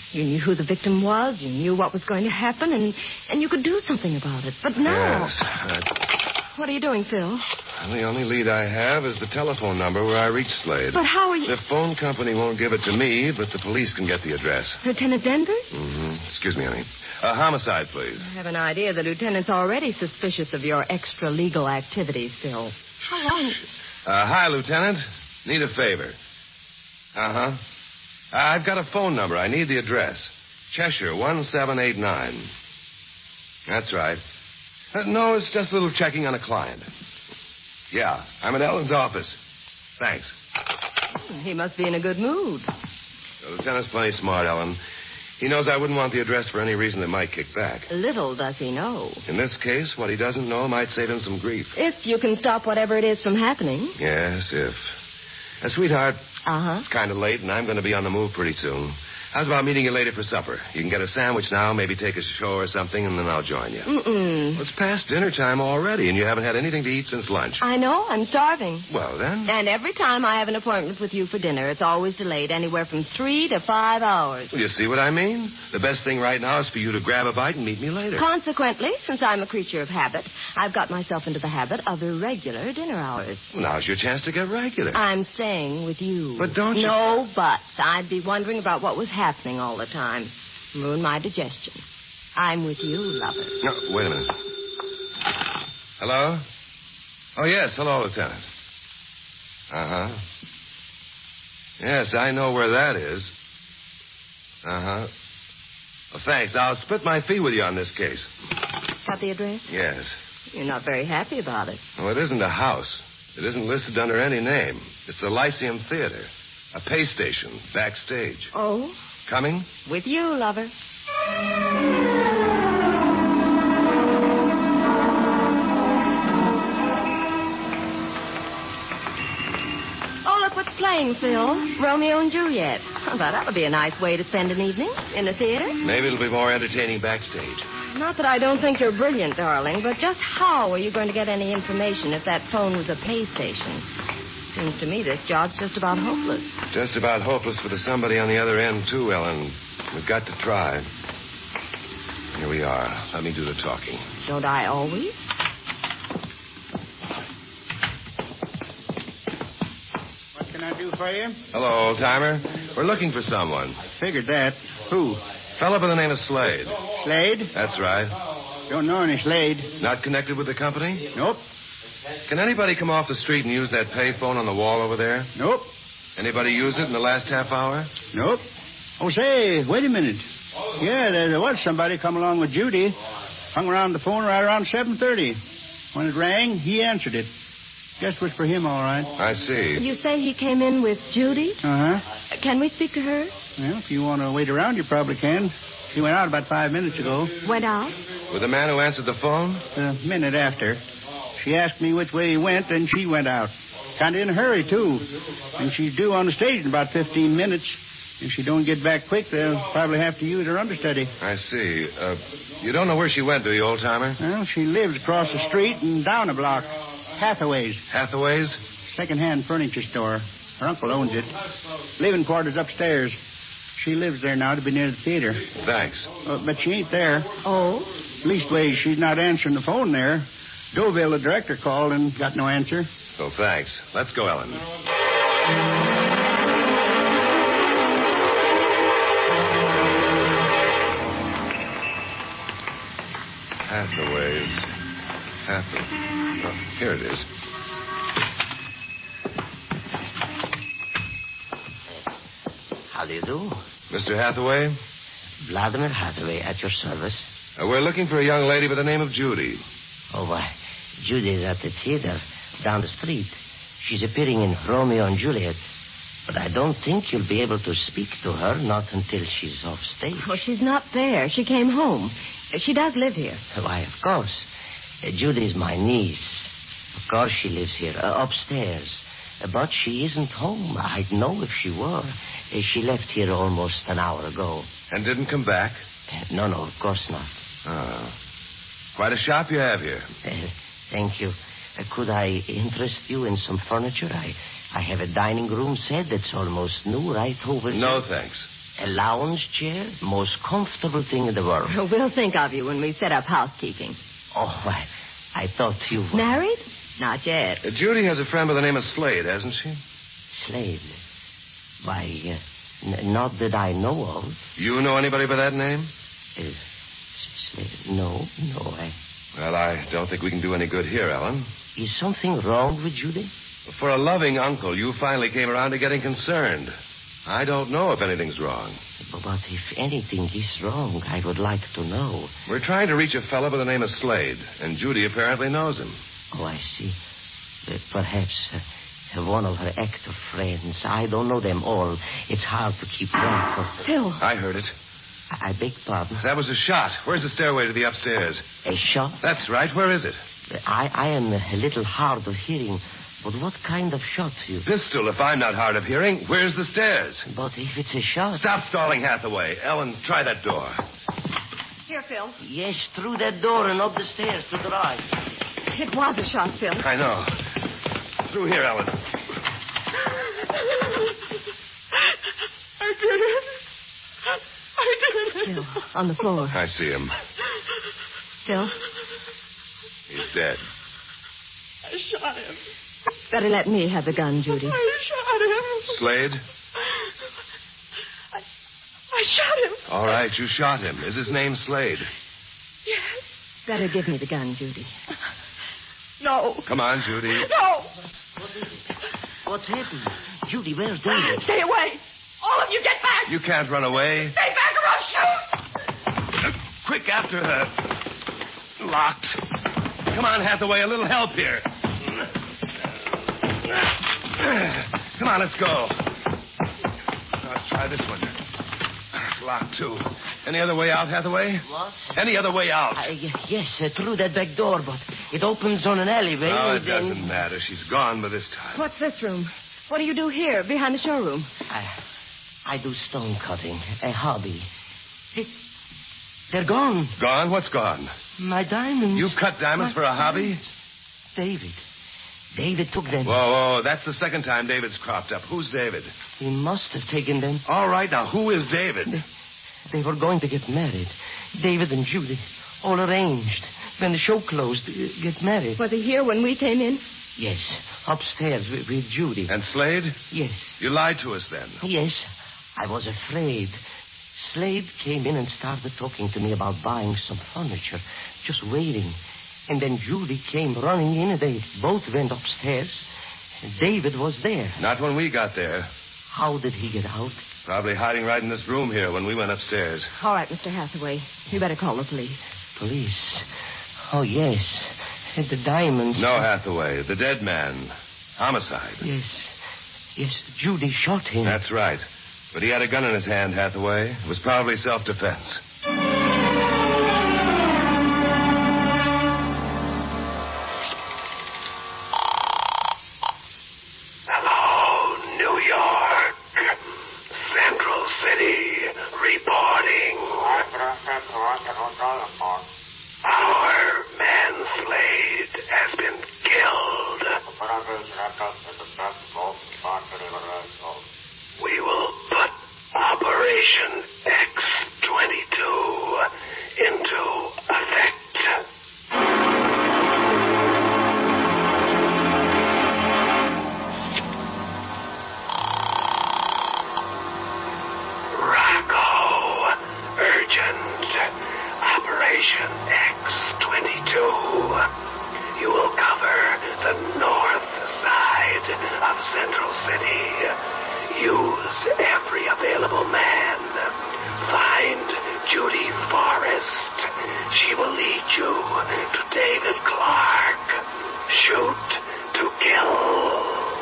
[SPEAKER 28] You knew who the victim was. You knew what was going to happen, and you could do something about it. But now...
[SPEAKER 29] Yes.
[SPEAKER 28] What are you doing, Phil?
[SPEAKER 29] The only lead I have is the telephone number where I reached Slade.
[SPEAKER 28] But how are you...
[SPEAKER 29] The phone company won't give it to me, but the police can get the address.
[SPEAKER 28] Lieutenant Denver?
[SPEAKER 29] Mm-hmm. Excuse me, honey. Homicide, please.
[SPEAKER 28] I have an idea the lieutenant's already suspicious of your extra-legal activities, Phil. How long...
[SPEAKER 29] Hi, Lieutenant. Need a favor. Uh-huh. I've got a phone number. I need the address. Cheshire, 1789. That's right. No, it's just a little checking on a client. Yeah, I'm at Ellen's office. Thanks.
[SPEAKER 28] He must be in a good mood.
[SPEAKER 29] The lieutenant's plenty smart, Ellen. He knows I wouldn't want the address for any reason that might kick back.
[SPEAKER 28] Little does he know.
[SPEAKER 29] In this case, what he doesn't know might save him some grief.
[SPEAKER 28] If you can stop whatever it is from happening.
[SPEAKER 29] Yes, if. Sweetheart.
[SPEAKER 28] Uh-huh.
[SPEAKER 29] It's kind of late, and I'm going to be on the move pretty soon. How's about meeting you later for supper? You can get a sandwich now, maybe take a show or something, and then I'll join you.
[SPEAKER 28] Mm-mm.
[SPEAKER 29] It's past dinner time already, and you haven't had anything to eat since lunch.
[SPEAKER 28] I know. I'm starving.
[SPEAKER 29] Well, then.
[SPEAKER 28] And every time I have an appointment with you for dinner, it's always delayed anywhere from 3 to 5 hours.
[SPEAKER 29] Well, you see what I mean? The best thing right now is for you to grab a bite and meet me later.
[SPEAKER 28] Consequently, since I'm a creature of habit, I've got myself into the habit of irregular dinner hours.
[SPEAKER 29] Well, now's your chance to get regular.
[SPEAKER 28] I'm staying with you.
[SPEAKER 29] But don't you...
[SPEAKER 28] No buts. I'd be wondering about what was happening all the time. Ruin my digestion. I'm with you, lover.
[SPEAKER 29] No, wait a minute. Hello? Oh, yes. Hello, Lieutenant. Uh-huh. Yes, I know where that is. Uh-huh. Well, thanks. I'll split my fee with you on this case.
[SPEAKER 28] Got the address?
[SPEAKER 29] Yes.
[SPEAKER 28] You're not very happy about it.
[SPEAKER 29] Well, it isn't a house. It isn't listed under any name. It's the Lyceum Theater. A pay station, backstage.
[SPEAKER 28] Oh?
[SPEAKER 29] Coming?
[SPEAKER 28] With you, lover. Oh, look what's playing, Phil. Romeo and Juliet. Oh, that would be a nice way to spend an evening in the theater.
[SPEAKER 29] Maybe it'll be more entertaining backstage.
[SPEAKER 28] Not that I don't think you're brilliant, darling, but just how are you going to get any information if that phone was a pay station? Seems to me this job's just about hopeless.
[SPEAKER 29] Just about hopeless for the somebody on the other end, too, Ellen. We've got to try. Here we are. Let me do the talking.
[SPEAKER 28] Don't I always?
[SPEAKER 17] What can I do for you?
[SPEAKER 29] Hello, old-timer. We're looking for someone.
[SPEAKER 17] Figured that. Who?
[SPEAKER 29] Fellow by the name of Slade.
[SPEAKER 17] Slade?
[SPEAKER 29] That's right.
[SPEAKER 17] Don't know any Slade.
[SPEAKER 29] Not connected with the company?
[SPEAKER 17] Nope.
[SPEAKER 29] Can anybody come off the street and use that pay phone on the wall over there?
[SPEAKER 17] Nope.
[SPEAKER 29] Anybody use it in the last half hour?
[SPEAKER 17] Nope. Oh, say, wait a minute. Yeah, there was somebody come along with Judy. Hung around the phone right around 7:30. When it rang, he answered it. Guess it was for him, all right.
[SPEAKER 29] I see.
[SPEAKER 28] You say he came in with Judy?
[SPEAKER 17] Uh-huh.
[SPEAKER 28] Can we speak to her?
[SPEAKER 17] Well, if you want to wait around, you probably can. She went out about 5 minutes ago.
[SPEAKER 28] Went out?
[SPEAKER 29] With the man who answered the phone?
[SPEAKER 17] A minute after. She asked me which way he went, and she went out. Kind of in a hurry, too. And she's due on the stage in about 15 minutes. If she don't get back quick, they'll probably have to use her understudy.
[SPEAKER 29] I see. You don't know where she went, do you, old-timer?
[SPEAKER 17] Well, she lives across the street and down a block. Hathaway's.
[SPEAKER 29] Hathaway's?
[SPEAKER 17] Second-hand furniture store. Her uncle owns it. Living quarters upstairs. She lives there now to be near the theater.
[SPEAKER 29] Thanks.
[SPEAKER 17] But she ain't there.
[SPEAKER 28] Oh?
[SPEAKER 17] Leastways, she's not answering the phone there. Deauville, the director, called and got no answer.
[SPEAKER 29] Oh, thanks. Let's go, Ellen. Hathaway's. Oh, here it is.
[SPEAKER 2] How do you do?
[SPEAKER 29] Mr. Hathaway?
[SPEAKER 2] Vladimir Hathaway, at your service.
[SPEAKER 29] We're looking for a young lady by the name of Judy.
[SPEAKER 2] Oh, why, Judy's at the theater down the street. She's appearing in Romeo and Juliet. But I don't think you'll be able to speak to her, not until she's off stage.
[SPEAKER 28] Well, she's not there. She came home. She does live here.
[SPEAKER 2] Why, of course. Judy's my niece. Of course she lives here, upstairs. But she isn't home. I'd know if she were. She left here almost an hour ago.
[SPEAKER 29] And didn't come back?
[SPEAKER 2] No, of course not.
[SPEAKER 29] Oh. Quite a shop you have here.
[SPEAKER 2] Thank you. Could I interest you in some furniture? I have a dining room set that's almost new right over here.
[SPEAKER 29] No, thanks.
[SPEAKER 2] A lounge chair? Most comfortable thing in the world.
[SPEAKER 28] We'll think of you when we set up housekeeping.
[SPEAKER 2] Oh, I thought you were...
[SPEAKER 28] Married? Not yet.
[SPEAKER 29] Judy has a friend by the name of Slade, hasn't she?
[SPEAKER 2] Slade? Why, not that I know of.
[SPEAKER 29] You know anybody by that name?
[SPEAKER 2] Slade? No,
[SPEAKER 29] Well, I don't think we can do any good here, Ellen.
[SPEAKER 2] Is something wrong with Judy?
[SPEAKER 29] For a loving uncle, you finally came around to getting concerned. I don't know if anything's wrong.
[SPEAKER 2] But if anything is wrong, I would like to know.
[SPEAKER 29] We're trying to reach a fellow by the name of Slade, and Judy apparently knows him.
[SPEAKER 2] Oh, I see. Perhaps one of her active friends. I don't know them all. It's hard to keep track of...
[SPEAKER 28] Phil.
[SPEAKER 29] I heard it.
[SPEAKER 2] I beg pardon?
[SPEAKER 29] That was a shot. Where's the stairway to the upstairs?
[SPEAKER 2] A shot?
[SPEAKER 29] That's right. Where is it?
[SPEAKER 2] I am a little hard of hearing. But what kind of shot, you?
[SPEAKER 29] Pistol, if I'm not hard of hearing. Where's the stairs?
[SPEAKER 2] But if it's a shot...
[SPEAKER 29] Stop stalling, Hathaway. Ellen, try that door.
[SPEAKER 28] Here, Phil.
[SPEAKER 2] Yes, through that door and up the stairs to the right.
[SPEAKER 28] It was a shot, Phil.
[SPEAKER 29] I know. Through here, Ellen.
[SPEAKER 3] I did it.
[SPEAKER 28] Phil, on the floor.
[SPEAKER 29] I see him.
[SPEAKER 28] Phil?
[SPEAKER 3] He's
[SPEAKER 29] dead.
[SPEAKER 3] I shot him.
[SPEAKER 28] Better let me have the gun, Judy.
[SPEAKER 3] I shot him.
[SPEAKER 29] Slade?
[SPEAKER 3] I shot him.
[SPEAKER 29] All right, you shot him. Is his name Slade?
[SPEAKER 3] Yes.
[SPEAKER 28] Better give me the gun, Judy.
[SPEAKER 3] No.
[SPEAKER 29] Come on, Judy.
[SPEAKER 3] No.
[SPEAKER 2] What's happened? Judy, where's David?
[SPEAKER 3] Stay away. All of you get back.
[SPEAKER 29] You can't run away.
[SPEAKER 3] Stay back or I'll shoot.
[SPEAKER 29] Quick, after her. Locked. Come on, Hathaway, a little help here. Come on, let's go. Now, let's try this one. It's locked, too. Any other way out, Hathaway?
[SPEAKER 2] What?
[SPEAKER 29] Any other way out?
[SPEAKER 2] Yes, through that back door, but it opens on an alleyway.
[SPEAKER 29] No, it doesn't matter. She's gone by this time.
[SPEAKER 28] What's this room? What do you do here, behind the showroom?
[SPEAKER 2] I do stone cutting, a hobby. They're gone.
[SPEAKER 29] Gone? What's gone?
[SPEAKER 2] My diamonds.
[SPEAKER 29] You cut diamonds for a hobby?
[SPEAKER 2] David took them.
[SPEAKER 29] Whoa, that's the second time David's cropped up. Who's David?
[SPEAKER 2] He must have taken them.
[SPEAKER 29] All right, now, who is David?
[SPEAKER 2] They were going to get married. David and Judy. All arranged. When the show closed, get married.
[SPEAKER 28] Was he here when we came in?
[SPEAKER 2] Yes, upstairs with Judy.
[SPEAKER 29] And Slade?
[SPEAKER 2] Yes.
[SPEAKER 29] You lied to us then?
[SPEAKER 2] Yes, I was afraid. Slade came in and started talking to me about buying some furniture, just waiting. And then Judy came running in, and they both went upstairs. And David was there.
[SPEAKER 29] Not when we got there.
[SPEAKER 2] How did he get out?
[SPEAKER 29] Probably hiding right in this room here when we went upstairs.
[SPEAKER 28] All right, Mr. Hathaway. You better call the police.
[SPEAKER 2] Police? Oh, yes. And the diamonds.
[SPEAKER 29] No, Hathaway. The dead man. Homicide.
[SPEAKER 2] Yes, Judy shot him.
[SPEAKER 29] That's right. But he had a gun in his hand, Hathaway. It was probably self-defense.
[SPEAKER 21] Hello, New York. Central City reporting. Our man Slade has been killed. We will put Operation X-22 into effect. Rocco, urgent. Operation X-22. You will cover the north side of Central City. Use every available man. Find Judy Forrest. She will lead you to David Clark. Shoot to kill.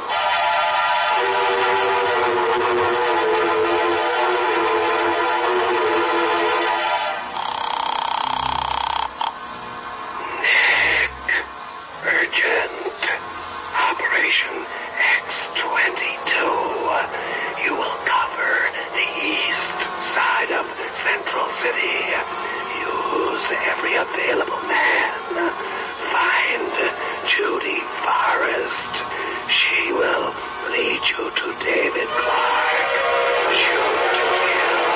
[SPEAKER 21] Urgent. Operation X-22. You will cover the east side of Central City. Use every available man. Find Judy Forrest. She will lead you to David Clark. Shoot to kill.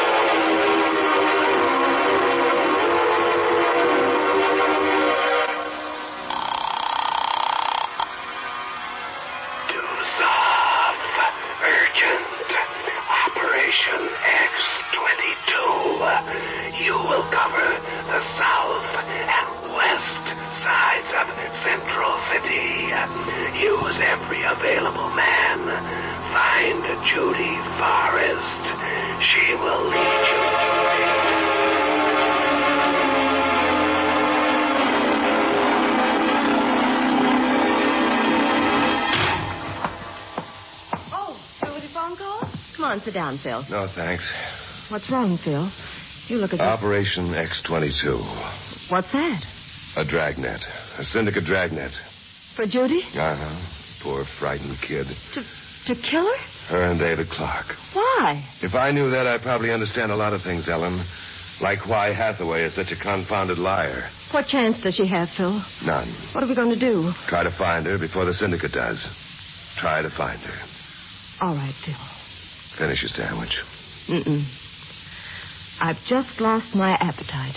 [SPEAKER 28] on, sit down, Phil.
[SPEAKER 29] No, thanks.
[SPEAKER 28] What's wrong, Phil? You look as
[SPEAKER 29] Operation X-22.
[SPEAKER 28] What's that?
[SPEAKER 29] A dragnet. A syndicate dragnet.
[SPEAKER 28] For Judy?
[SPEAKER 29] Uh-huh. Poor, frightened kid.
[SPEAKER 28] To kill her?
[SPEAKER 29] Her and David Clark.
[SPEAKER 28] Why?
[SPEAKER 29] If I knew that, I'd probably understand a lot of things, Ellen. Like why Hathaway is such a confounded liar.
[SPEAKER 28] What chance does she have, Phil?
[SPEAKER 29] None.
[SPEAKER 28] What are we going to do?
[SPEAKER 29] Try to find her before the syndicate does. Try to find her.
[SPEAKER 28] All right, Phil.
[SPEAKER 29] Finish your sandwich.
[SPEAKER 28] Mm-mm. I've just lost my appetite.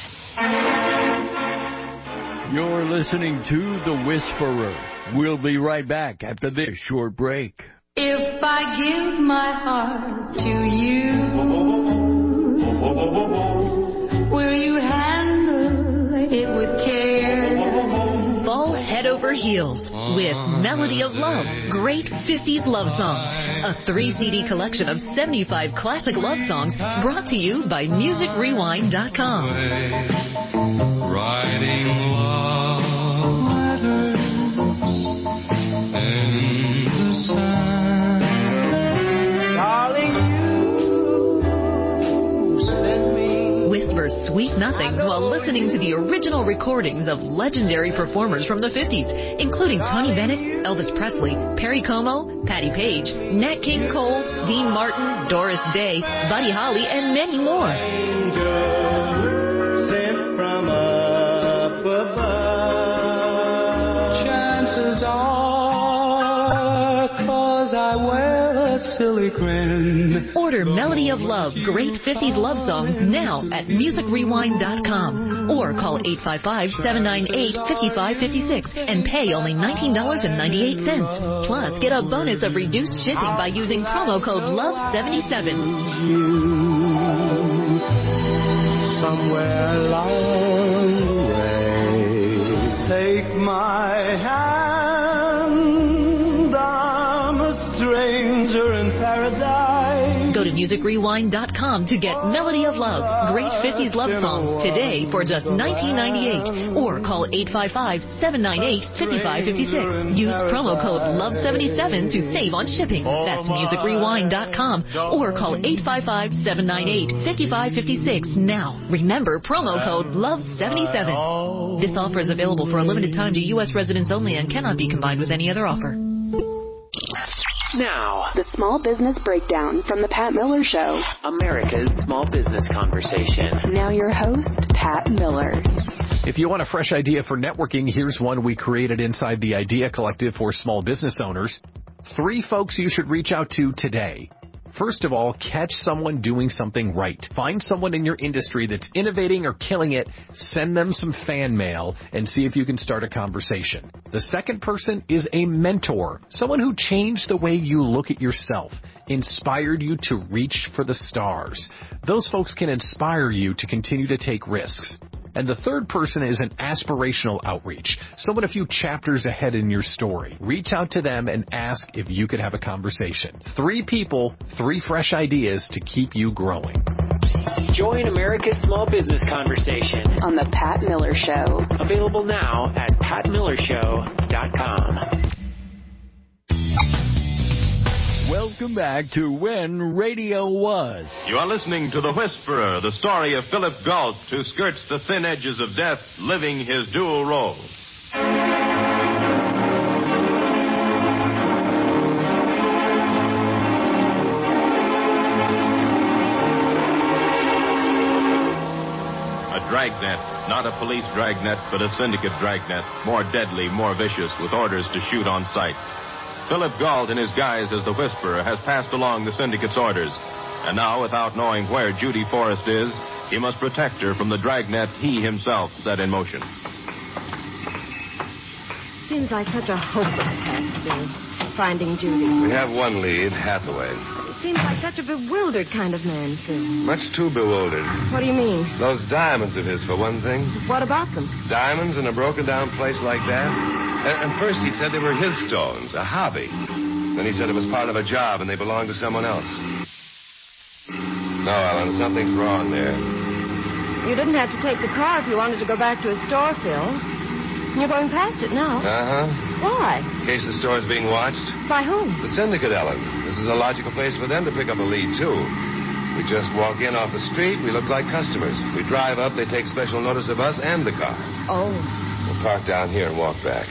[SPEAKER 10] You're listening to The Whisperer. We'll be right back after this short break.
[SPEAKER 12] If I give my heart to you, will you handle it with care?
[SPEAKER 13] Fall head over heels with Melody of Love, Great 50s Love Songs, a 3-CD collection of 75 classic love songs brought to you by MusicRewind.com.
[SPEAKER 7] Writing love letters in the sand.
[SPEAKER 12] Darling, you send me.
[SPEAKER 13] Whisper sweet nothings while listening to the original recordings of legendary performers from the 50s, including Tony Bennett, Elvis Presley, Perry Como, Patti Page, Nat King Cole, Dean Martin, Doris Day, Buddy Holly, and many more.
[SPEAKER 12] Sent from up above. Chances are, 'cause I wear a silly grin.
[SPEAKER 13] Order Melody of Love, Great 50s Love Songs now at MusicRewind.com or call 855-798-5556 and pay only $19.98. Plus, get a bonus of reduced shipping by using promo code LOVE77.
[SPEAKER 12] Somewhere along the way, take my hand, I'm a stranger in paradise.
[SPEAKER 13] Go to MusicRewind.com to get Melody of Love, Great 50s Love Songs today for just $19.98 or call 855-798-5556. Use promo code LOVE77 to save on shipping. That's MusicRewind.com or call 855-798-5556 now. Remember, promo code LOVE77. This offer is available for a limited time to U.S. residents only and cannot be combined with any other offer.
[SPEAKER 15] Now, the Small Business Breakdown from The Pat Miller Show.
[SPEAKER 20] America's small business conversation.
[SPEAKER 15] Now your host, Pat Miller.
[SPEAKER 22] If you want a fresh idea for networking, here's one we created inside the Idea Collective for small business owners. 3 folks you should reach out to today. First of all, catch someone doing something right. Find someone in your industry that's innovating or killing it, send them some fan mail, and see if you can start a conversation. The second person is a mentor, someone who changed the way you look at yourself, inspired you to reach for the stars. Those folks can inspire you to continue to take risks. And the third person is an aspirational outreach, someone a few chapters ahead in your story. Reach out to them and ask if you could have a conversation. 3 people, 3 fresh ideas to keep you growing.
[SPEAKER 20] Join America's small business conversation
[SPEAKER 15] on The Pat Miller Show.
[SPEAKER 20] Available now at patmillershow.com.
[SPEAKER 10] Welcome back to When Radio Was.
[SPEAKER 26] You are listening to The Whisperer, the story of Philip Galt, who skirts the thin edges of death, living his dual role. A dragnet, not a police dragnet, but a syndicate dragnet, more deadly, more vicious, with orders to shoot on sight. Philip Galt, in his guise as the Whisperer, has passed along the syndicate's orders. And now, without knowing where Judy Forrest is, he must protect her from the dragnet he himself set in motion.
[SPEAKER 28] Seems like such a hopeless task, Bill, finding Judy.
[SPEAKER 29] We have one lead, Hathaway.
[SPEAKER 28] Seems like such a bewildered kind of man, Phil.
[SPEAKER 29] Much too bewildered.
[SPEAKER 28] What do you mean?
[SPEAKER 29] Those diamonds of his, for one thing.
[SPEAKER 28] What about them?
[SPEAKER 29] Diamonds in a broken-down place like that? And first he said they were his stones, a hobby. Then he said it was part of a job and they belonged to someone else. No, Ellen, something's wrong there.
[SPEAKER 28] You didn't have to take the car if you wanted to go back to his store, Phil. You're going past it now.
[SPEAKER 29] Uh-huh.
[SPEAKER 28] Why?
[SPEAKER 29] In case the store's being watched.
[SPEAKER 28] By whom?
[SPEAKER 29] The syndicate, Ellen. The This is a logical place for them to pick up a lead, too. We just walk in off the street, we look like customers. We drive up, they take special notice of us and the car.
[SPEAKER 28] Oh.
[SPEAKER 29] We'll park down here and walk back.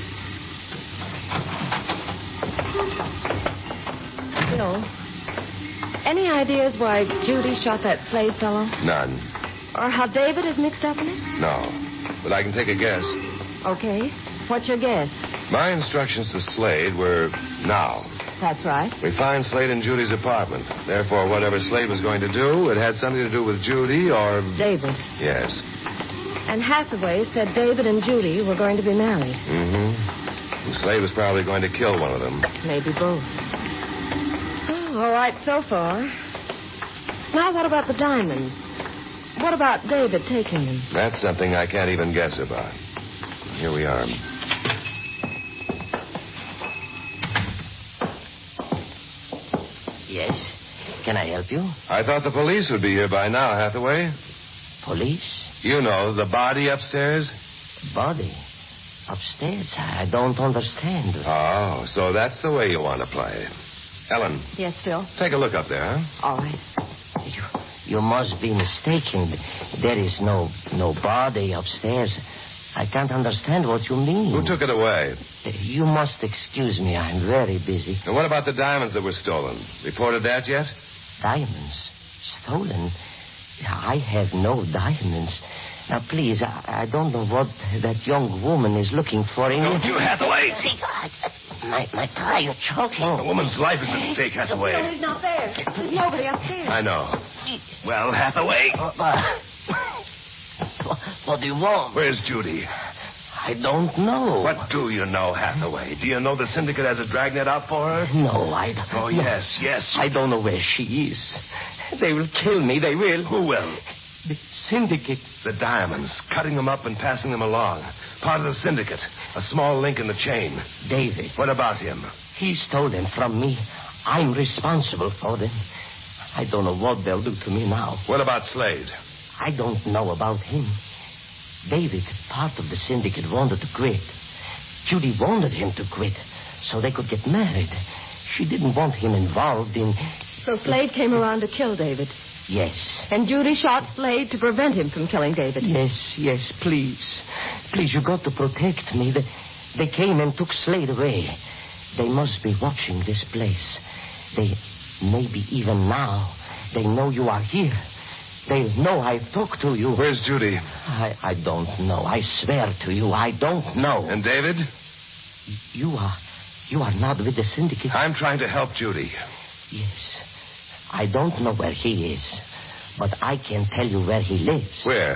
[SPEAKER 28] Phil, any ideas why Judy shot that Slade fellow?
[SPEAKER 29] None.
[SPEAKER 28] Or how David is mixed up in it?
[SPEAKER 29] No. But I can take a guess.
[SPEAKER 28] Okay. What's your guess?
[SPEAKER 29] My instructions to Slade were now.
[SPEAKER 28] That's right.
[SPEAKER 29] We find Slade in Judy's apartment. Therefore, whatever Slade was going to do, it had something to do with Judy or...
[SPEAKER 28] David.
[SPEAKER 29] Yes.
[SPEAKER 28] And Hathaway said David and Judy were going to be married.
[SPEAKER 29] Mm-hmm. And Slade was probably going to kill one of them.
[SPEAKER 28] Maybe both. Oh, all right so far. Now, what about the diamonds? What about David taking them?
[SPEAKER 29] That's something I can't even guess about. Here we are.
[SPEAKER 2] Yes. Can I help you?
[SPEAKER 29] I thought the police would be here by now, Hathaway.
[SPEAKER 2] Police?
[SPEAKER 29] You know, the body upstairs.
[SPEAKER 2] Body? Upstairs? I don't understand.
[SPEAKER 29] Oh, so that's the way you want to play. Ellen.
[SPEAKER 28] Yes, Phil?
[SPEAKER 29] Take a look up there, huh?
[SPEAKER 28] All right.
[SPEAKER 2] You must be mistaken. There is no body upstairs. I can't understand what you mean.
[SPEAKER 29] Who took it away?
[SPEAKER 2] You must excuse me. I'm very busy.
[SPEAKER 29] And what about the diamonds that were stolen? Reported that yet?
[SPEAKER 2] Diamonds? Stolen? I have no diamonds. Now, please, I don't know what that young woman is looking for in...
[SPEAKER 29] Don't you, Hathaway?
[SPEAKER 2] My car, you're choking.
[SPEAKER 29] A woman's life is at stake, Hathaway.
[SPEAKER 28] No, he's not there. There's nobody upstairs.
[SPEAKER 29] I know. Well, Hathaway...
[SPEAKER 2] What do you want?
[SPEAKER 29] Where's Judy?
[SPEAKER 2] I don't know.
[SPEAKER 29] What do you know, Hathaway? Do you know the syndicate has a dragnet out for her?
[SPEAKER 2] No, I don't.
[SPEAKER 29] Oh, yes.
[SPEAKER 2] I don't know where she is. They will kill me. They will.
[SPEAKER 29] Who will?
[SPEAKER 2] The syndicate.
[SPEAKER 29] The diamonds. Cutting them up and passing them along. Part of the syndicate. A small link in the chain.
[SPEAKER 2] David.
[SPEAKER 29] What about him?
[SPEAKER 2] He stole them from me. I'm responsible for them. I don't know what they'll do to me now.
[SPEAKER 29] What about Slade?
[SPEAKER 2] I don't know about him. David, part of the syndicate, wanted to quit. Judy wanted him to quit so they could get married. She didn't want him involved in...
[SPEAKER 28] So Slade came around to kill David?
[SPEAKER 2] Yes.
[SPEAKER 28] And Judy shot Slade to prevent him from killing David?
[SPEAKER 2] Yes, please. Please, you got to protect me. They came and took Slade away. They must be watching this place. Maybe even now, they know you are here. They know I've talked to you.
[SPEAKER 29] Where's Judy?
[SPEAKER 2] I don't know. I swear to you, I don't know.
[SPEAKER 29] And David?
[SPEAKER 2] You are not with the syndicate.
[SPEAKER 29] I'm trying to help Judy.
[SPEAKER 2] Yes. I don't know where he is, but I can tell you where he lives.
[SPEAKER 29] Where?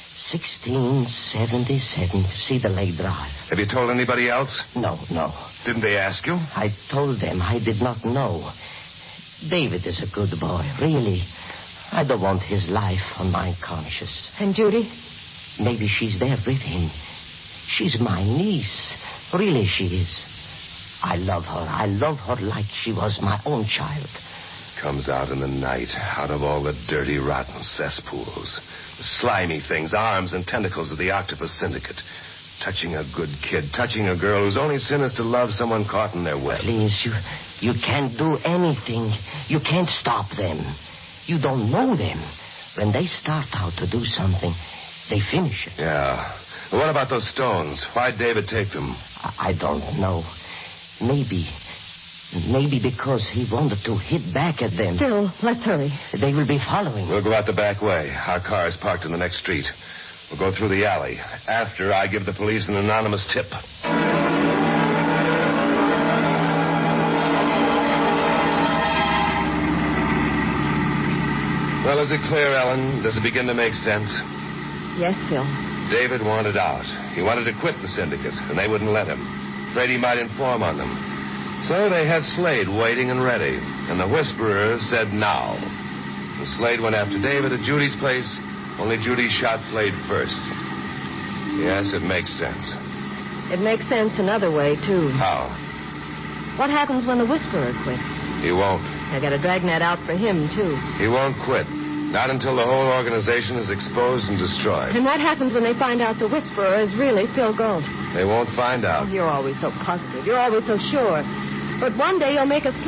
[SPEAKER 2] 1677 Cedar Lake Drive.
[SPEAKER 29] Have you told anybody else?
[SPEAKER 2] No.
[SPEAKER 29] Didn't they ask you?
[SPEAKER 2] I told them I did not know. David is a good boy, really. I don't want his life on my conscience.
[SPEAKER 28] And Judy?
[SPEAKER 2] Maybe she's there with him. She's my niece. Really, she is. I love her. I love her like she was my own child.
[SPEAKER 29] Comes out in the night, out of all the dirty, rotten cesspools. The slimy things, arms and tentacles of the Octopus Syndicate. Touching a good kid, touching a girl whose only sin is to love someone caught in their web.
[SPEAKER 2] Please, you can't do anything. You can't stop them. You don't know them. When they start out to do something, they finish it.
[SPEAKER 29] Yeah. Well, what about those stones? Why'd David take them?
[SPEAKER 2] I don't know. Maybe because he wanted to hit back at them.
[SPEAKER 28] Phil, let's hurry.
[SPEAKER 2] They will be following.
[SPEAKER 29] We'll go out the back way. Our car is parked in the next street. We'll go through the alley. After I give the police an anonymous tip. Well, is it clear, Ellen? Does it begin to make sense?
[SPEAKER 28] Yes, Phil.
[SPEAKER 29] David wanted out. He wanted to quit the syndicate, and they wouldn't let him. Afraid he might inform on them. So they had Slade waiting and ready, and the Whisperer said now. And Slade went after David at Judy's place, only Judy shot Slade first. Yes, it makes sense.
[SPEAKER 28] It makes sense another way, too.
[SPEAKER 29] How?
[SPEAKER 28] What happens when the Whisperer quits?
[SPEAKER 29] He won't.
[SPEAKER 28] They got a dragnet out for him, too.
[SPEAKER 29] He won't quit. Not until the whole organization is exposed and destroyed.
[SPEAKER 28] And what happens when they find out the Whisperer is really Phil Gold?
[SPEAKER 29] They won't find out.
[SPEAKER 28] Oh, you're always so positive. You're always so sure. But one day you'll make a slip.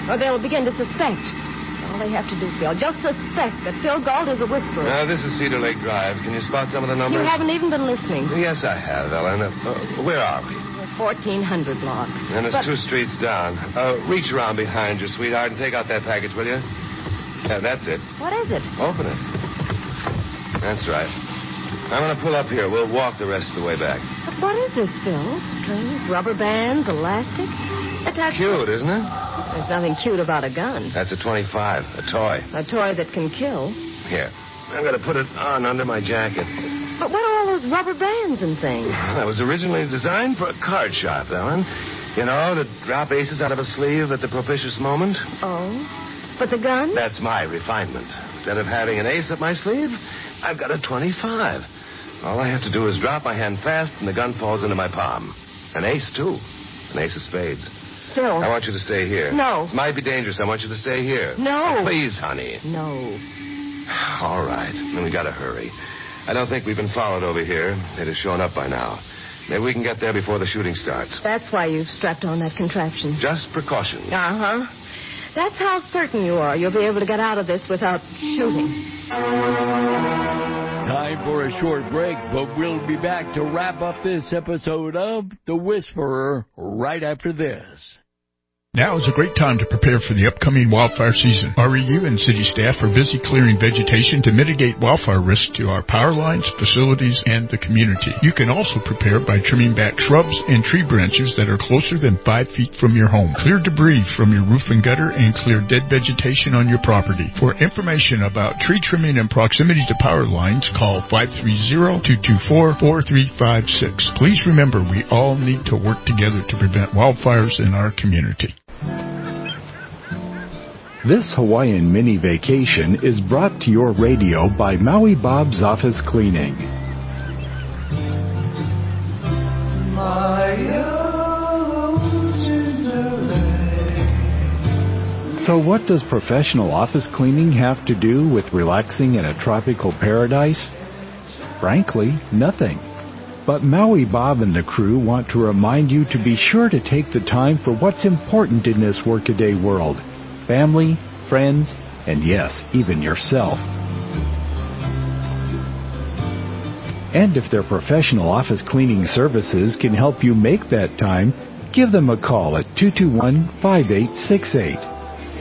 [SPEAKER 28] Or they'll begin to suspect. All they have to do, Phil, just suspect that Phil Galt is a whisperer.
[SPEAKER 29] This is Cedar Lake Drive. Can you spot some of the numbers?
[SPEAKER 28] You haven't even been listening.
[SPEAKER 29] Yes, I have, Ellen. Where are we?
[SPEAKER 28] We're 1400 block.
[SPEAKER 29] And it's 2 streets down. Reach around behind you, sweetheart, and take out that package, will you? Yeah, that's it.
[SPEAKER 28] What is it?
[SPEAKER 29] Open it. That's right. I'm going to pull up here. We'll walk the rest of the way back.
[SPEAKER 28] But what is this, Phil? Strings, rubber bands, elastic?
[SPEAKER 29] Cute, isn't it?
[SPEAKER 28] There's nothing cute about a gun.
[SPEAKER 29] That's a 25, a toy.
[SPEAKER 28] A toy that can kill.
[SPEAKER 29] Here. I'm going to put it on under my jacket.
[SPEAKER 28] But what are all those rubber bands and things?
[SPEAKER 29] That was originally designed for a card shop, Ellen. You know, to drop aces out of a sleeve at the propitious moment.
[SPEAKER 28] Oh? But the gun?
[SPEAKER 29] That's my refinement. Instead of having an ace up my sleeve, I've got a 25. All I have to do is drop my hand fast and the gun falls into my palm. An ace, too. An ace of spades.
[SPEAKER 28] Phil.
[SPEAKER 29] I want you to stay here.
[SPEAKER 28] No.
[SPEAKER 29] This might be dangerous. I want you to stay here.
[SPEAKER 28] No.
[SPEAKER 29] Oh, please, honey.
[SPEAKER 28] No.
[SPEAKER 29] All right. Then we gotta hurry. I don't think we've been followed over here. They'd have shown up by now. Maybe we can get there before the shooting starts.
[SPEAKER 28] That's why you've strapped on that contraption.
[SPEAKER 29] Just precaution.
[SPEAKER 28] Uh-huh. That's how certain you are you'll be able to get out of this without shooting.
[SPEAKER 10] Time for a short break, but we'll be back to wrap up this episode of The Whisperer right after this.
[SPEAKER 1] Now is a great time to prepare for the upcoming wildfire season. REU and city staff are busy clearing vegetation to mitigate wildfire risk to our power lines, facilities, and the community. You can also prepare by trimming back shrubs and tree branches that are closer than 5 feet from your home. Clear debris from your roof and gutter and clear dead vegetation on your property. For information about tree trimming and proximity to power lines, call 530-224-4356. Please remember, we all need to work together to prevent wildfires in our community.
[SPEAKER 11] This Hawaiian mini vacation is brought to your radio by Maui Bob's Office Cleaning. So what does professional office cleaning have to do with relaxing in a tropical paradise? Frankly, nothing. But Maui Bob and the crew want to remind you to be sure to take the time for what's important in this workaday world. Family, friends, and yes, even yourself. And if their professional office cleaning services can help you make that time, give them a call at 221-5868.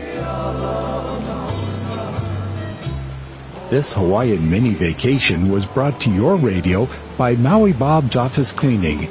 [SPEAKER 11] This Hawaiian mini vacation was brought to your radio by Maui Bob's Office Cleaning,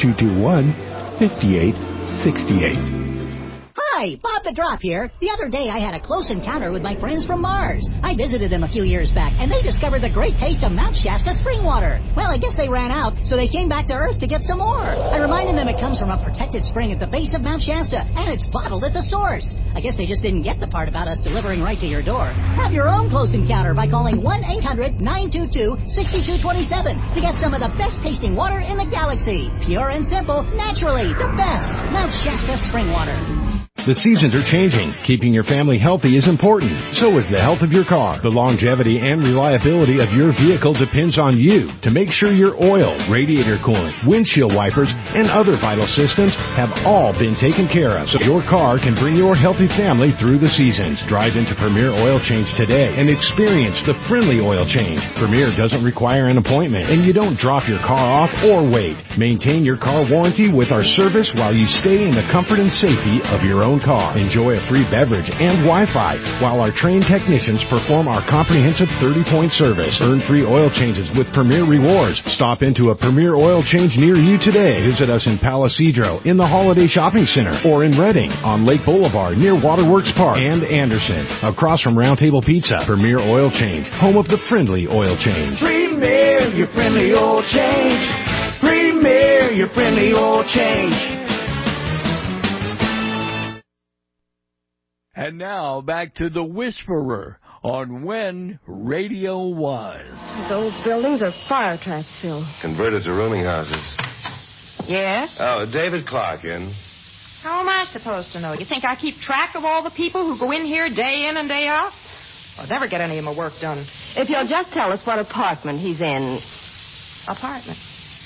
[SPEAKER 11] 221-5868.
[SPEAKER 18] Hi, Bob the Drop here. The other day I had a close encounter with my friends from Mars. I visited them a few years back, and they discovered the great taste of Mount Shasta spring water. Well, I guess they ran out, so they came back to Earth to get some more. I reminded them it comes from a protected spring at the base of Mount Shasta, and it's bottled at the source. I guess they just didn't get the part about us delivering right to your door. Have your own close encounter by calling 1-800-922-6227 to get some of the best-tasting water in the galaxy. Pure and simple, naturally, the best. Mount Shasta spring water.
[SPEAKER 4] The seasons are changing. Keeping your family healthy is important. So is the health of your car. The longevity and reliability of your vehicle depends on you to make sure your oil, radiator coolant, windshield wipers, and other vital systems have all been taken care of so your car can bring your healthy family through the seasons. Drive into Premier Oil Change today and experience the friendly oil change. Premier doesn't require an appointment, and you don't drop your car off or wait. Maintain your car warranty with our service while you stay in the comfort and safety of your own car. Enjoy a free beverage and Wi-Fi while our trained technicians perform our comprehensive 30-point service. Earn free oil changes with Premier Rewards. Stop into a Premier Oil Change near you today. Visit us in Palisadro, in the Holiday Shopping Center, or in Redding, on Lake Boulevard near Waterworks Park, and Anderson, across from Round Table Pizza. Premier Oil Change, home of the friendly oil change.
[SPEAKER 5] Premier, your friendly oil change. Premier, your friendly oil change.
[SPEAKER 10] And now, back to The Whisperer on When Radio Was.
[SPEAKER 28] Those buildings are fire traps, Phil.
[SPEAKER 29] Converted to rooming houses.
[SPEAKER 3] Yes?
[SPEAKER 29] Oh, David Clark in.
[SPEAKER 3] How am I supposed to know? You think I keep track of all the people who go in here day in and day out? I'll never get any of my work done.
[SPEAKER 28] If you'll just tell us what apartment he's in.
[SPEAKER 3] Apartment?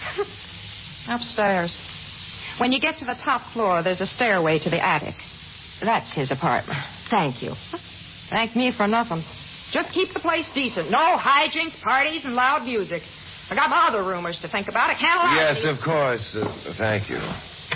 [SPEAKER 3] Upstairs. When you get to the top floor, there's a stairway to the attic. That's his apartment.
[SPEAKER 28] Thank you.
[SPEAKER 3] Thank me for nothing. Just keep the place decent. No hijinks, parties, and loud music. I got my other rumors to think about. I can't allow
[SPEAKER 29] Yes, of course. Thank you.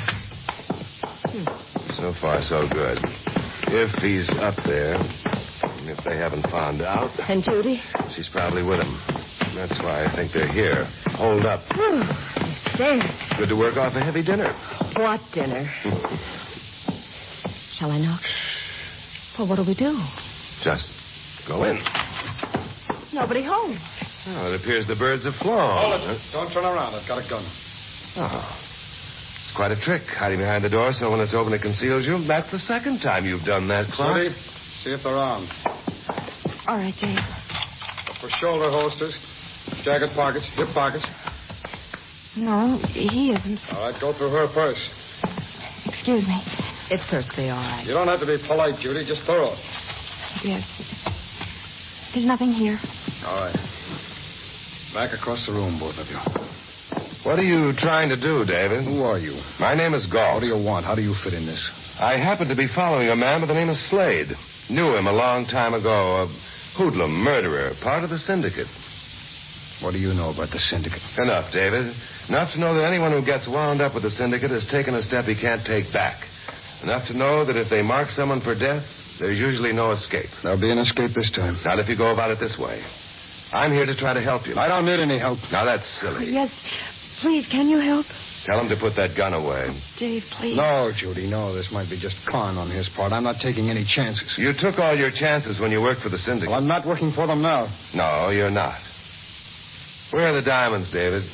[SPEAKER 29] So far, so good. If he's up there, and if they haven't found out...
[SPEAKER 28] And Judy?
[SPEAKER 29] She's probably with him. That's why I think they're here. Hold up.
[SPEAKER 28] Stairs.
[SPEAKER 29] Good to work off a heavy dinner.
[SPEAKER 28] What dinner? Shall I knock? Well, what'll we do?
[SPEAKER 29] Just go in.
[SPEAKER 28] Nobody home.
[SPEAKER 29] Oh, it appears the birds have flown.
[SPEAKER 6] Hold it. Don't turn around. I've got a gun.
[SPEAKER 29] Oh. It's quite a trick, hiding behind the door so when it's open it conceals you. That's the second time you've done that, Clark.
[SPEAKER 6] Judy, see if they're armed.
[SPEAKER 3] All right, Dave.
[SPEAKER 6] Look for shoulder holsters, jacket pockets, hip pockets.
[SPEAKER 3] No, he isn't.
[SPEAKER 6] All right, go through her purse.
[SPEAKER 3] Excuse me.
[SPEAKER 28] It's perfectly all right.
[SPEAKER 6] You don't have to be polite, Judy. Just thorough.
[SPEAKER 3] Yes. There's nothing here.
[SPEAKER 6] All right. Back across the room, both of you.
[SPEAKER 29] What are you trying to do, David?
[SPEAKER 6] Who are you?
[SPEAKER 29] My name is Galt.
[SPEAKER 6] What do you want? How do you fit in this?
[SPEAKER 29] I happen to be following a man by the name of Slade. Knew him a long time ago. A hoodlum, murderer, part of the syndicate.
[SPEAKER 6] What do you know about the syndicate?
[SPEAKER 29] Enough, David. Enough to know that anyone who gets wound up with the syndicate has taken a step he can't take back. Enough to know that if they mark someone for death, there's usually no escape.
[SPEAKER 6] There'll be an escape this time.
[SPEAKER 29] Not if you go about it this way. I'm here to try to help you.
[SPEAKER 6] I don't need any help.
[SPEAKER 29] Now, that's silly.
[SPEAKER 3] Yes. Please, can you help?
[SPEAKER 29] Tell him to put that gun away.
[SPEAKER 3] Dave, please.
[SPEAKER 6] No, Judy, no. This might be just con on his part. I'm not taking any chances.
[SPEAKER 29] You took all your chances when you worked for the syndicate.
[SPEAKER 6] Well, I'm not working for them now.
[SPEAKER 29] No, you're not. Where are the diamonds, David?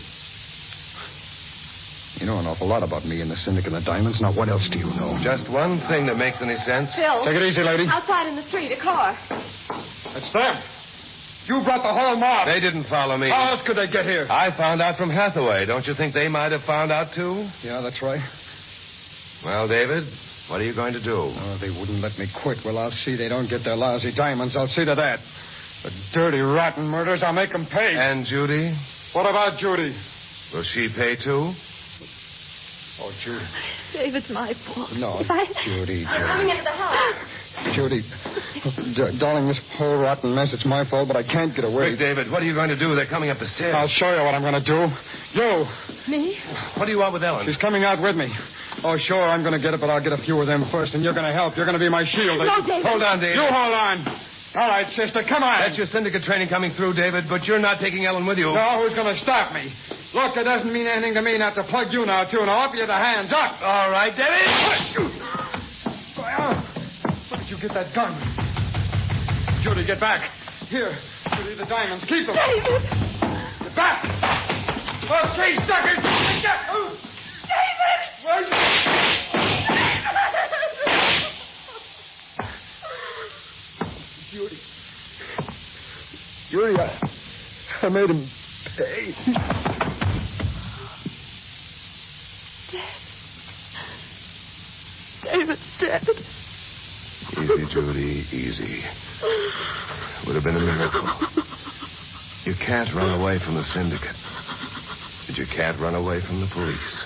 [SPEAKER 6] You know an awful lot about me and the syndicate and the diamonds. Now, what else do you know?
[SPEAKER 29] Just one thing that makes any sense.
[SPEAKER 28] Phil.
[SPEAKER 6] Take it easy, lady.
[SPEAKER 28] Outside in the street, a car.
[SPEAKER 6] It's them. You brought the whole mob.
[SPEAKER 29] They didn't follow me.
[SPEAKER 6] How else could they get here?
[SPEAKER 29] I found out from Hathaway. Don't you think they might have found out, too?
[SPEAKER 6] Yeah, that's right.
[SPEAKER 29] Well, David, what are you going to do?
[SPEAKER 6] Oh, they wouldn't let me quit. Well, I'll see they don't get their lousy diamonds. I'll see to that. The dirty, rotten murders, I'll make them pay.
[SPEAKER 29] And Judy?
[SPEAKER 6] What about Judy?
[SPEAKER 29] Will she pay, too?
[SPEAKER 6] Oh, Judy.
[SPEAKER 3] Dave, it's my fault.
[SPEAKER 6] No, Judy.
[SPEAKER 28] I'm coming into the house.
[SPEAKER 6] Judy. Darling, this whole rotten mess, it's my fault, but I can't get away.
[SPEAKER 29] Quick, David, what are you going to do? They're coming up the stairs.
[SPEAKER 6] I'll show you what I'm going to do. You.
[SPEAKER 3] Me?
[SPEAKER 29] What do you want with Ellen?
[SPEAKER 6] She's coming out with me. Oh, sure, I'm going to get it, but I'll get a few of them first, and you're going to help. You're going to be my shield.
[SPEAKER 3] No, David.
[SPEAKER 29] Hold on, David.
[SPEAKER 6] You hold on. All right, sister, come on.
[SPEAKER 29] That's your syndicate training coming through, David, but you're not taking Ellen with you.
[SPEAKER 6] No, who's going to stop me? Look, it doesn't mean anything to me not to plug you now, too. Now, up you the hands. Up.
[SPEAKER 29] All right, David.
[SPEAKER 6] Where did you get that gun? Judy, get back. Here. Judy, the diamonds. Keep them.
[SPEAKER 3] David.
[SPEAKER 6] Get back. Okay, suckers.
[SPEAKER 3] David.
[SPEAKER 6] Judy, I made him pay.
[SPEAKER 3] David's dead.
[SPEAKER 29] Easy, Judy, easy. Would have been a miracle. You can't run away from the syndicate. And you can't run away from the police.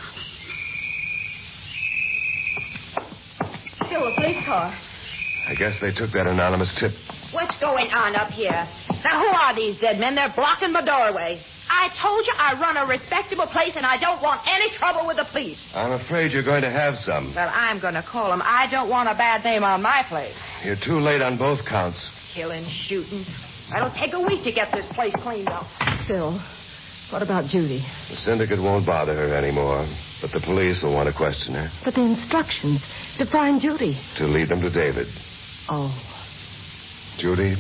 [SPEAKER 28] Phil, a police car.
[SPEAKER 29] I guess they took that anonymous tip.
[SPEAKER 3] What's going on up here? Now, who are these dead men? They're blocking my doorway. I told you I run a respectable place, and I don't want any trouble with the police.
[SPEAKER 29] I'm afraid you're going to have some.
[SPEAKER 3] Well, I'm going to call them. I don't want a bad name on my place.
[SPEAKER 29] You're too late on both counts.
[SPEAKER 3] Killing, shooting. It'll take a week to get this place cleaned up.
[SPEAKER 28] Phil, what about Judy?
[SPEAKER 29] The syndicate won't bother her anymore, but the police will want to question her.
[SPEAKER 28] But the instructions to find Judy.
[SPEAKER 29] To lead them to David.
[SPEAKER 28] Oh.
[SPEAKER 29] Judy?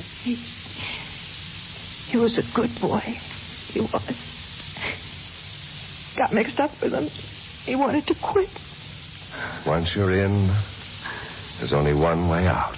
[SPEAKER 3] He was a good boy. He was. Got mixed up with him. He wanted to quit.
[SPEAKER 29] Once you're in, there's only one way out.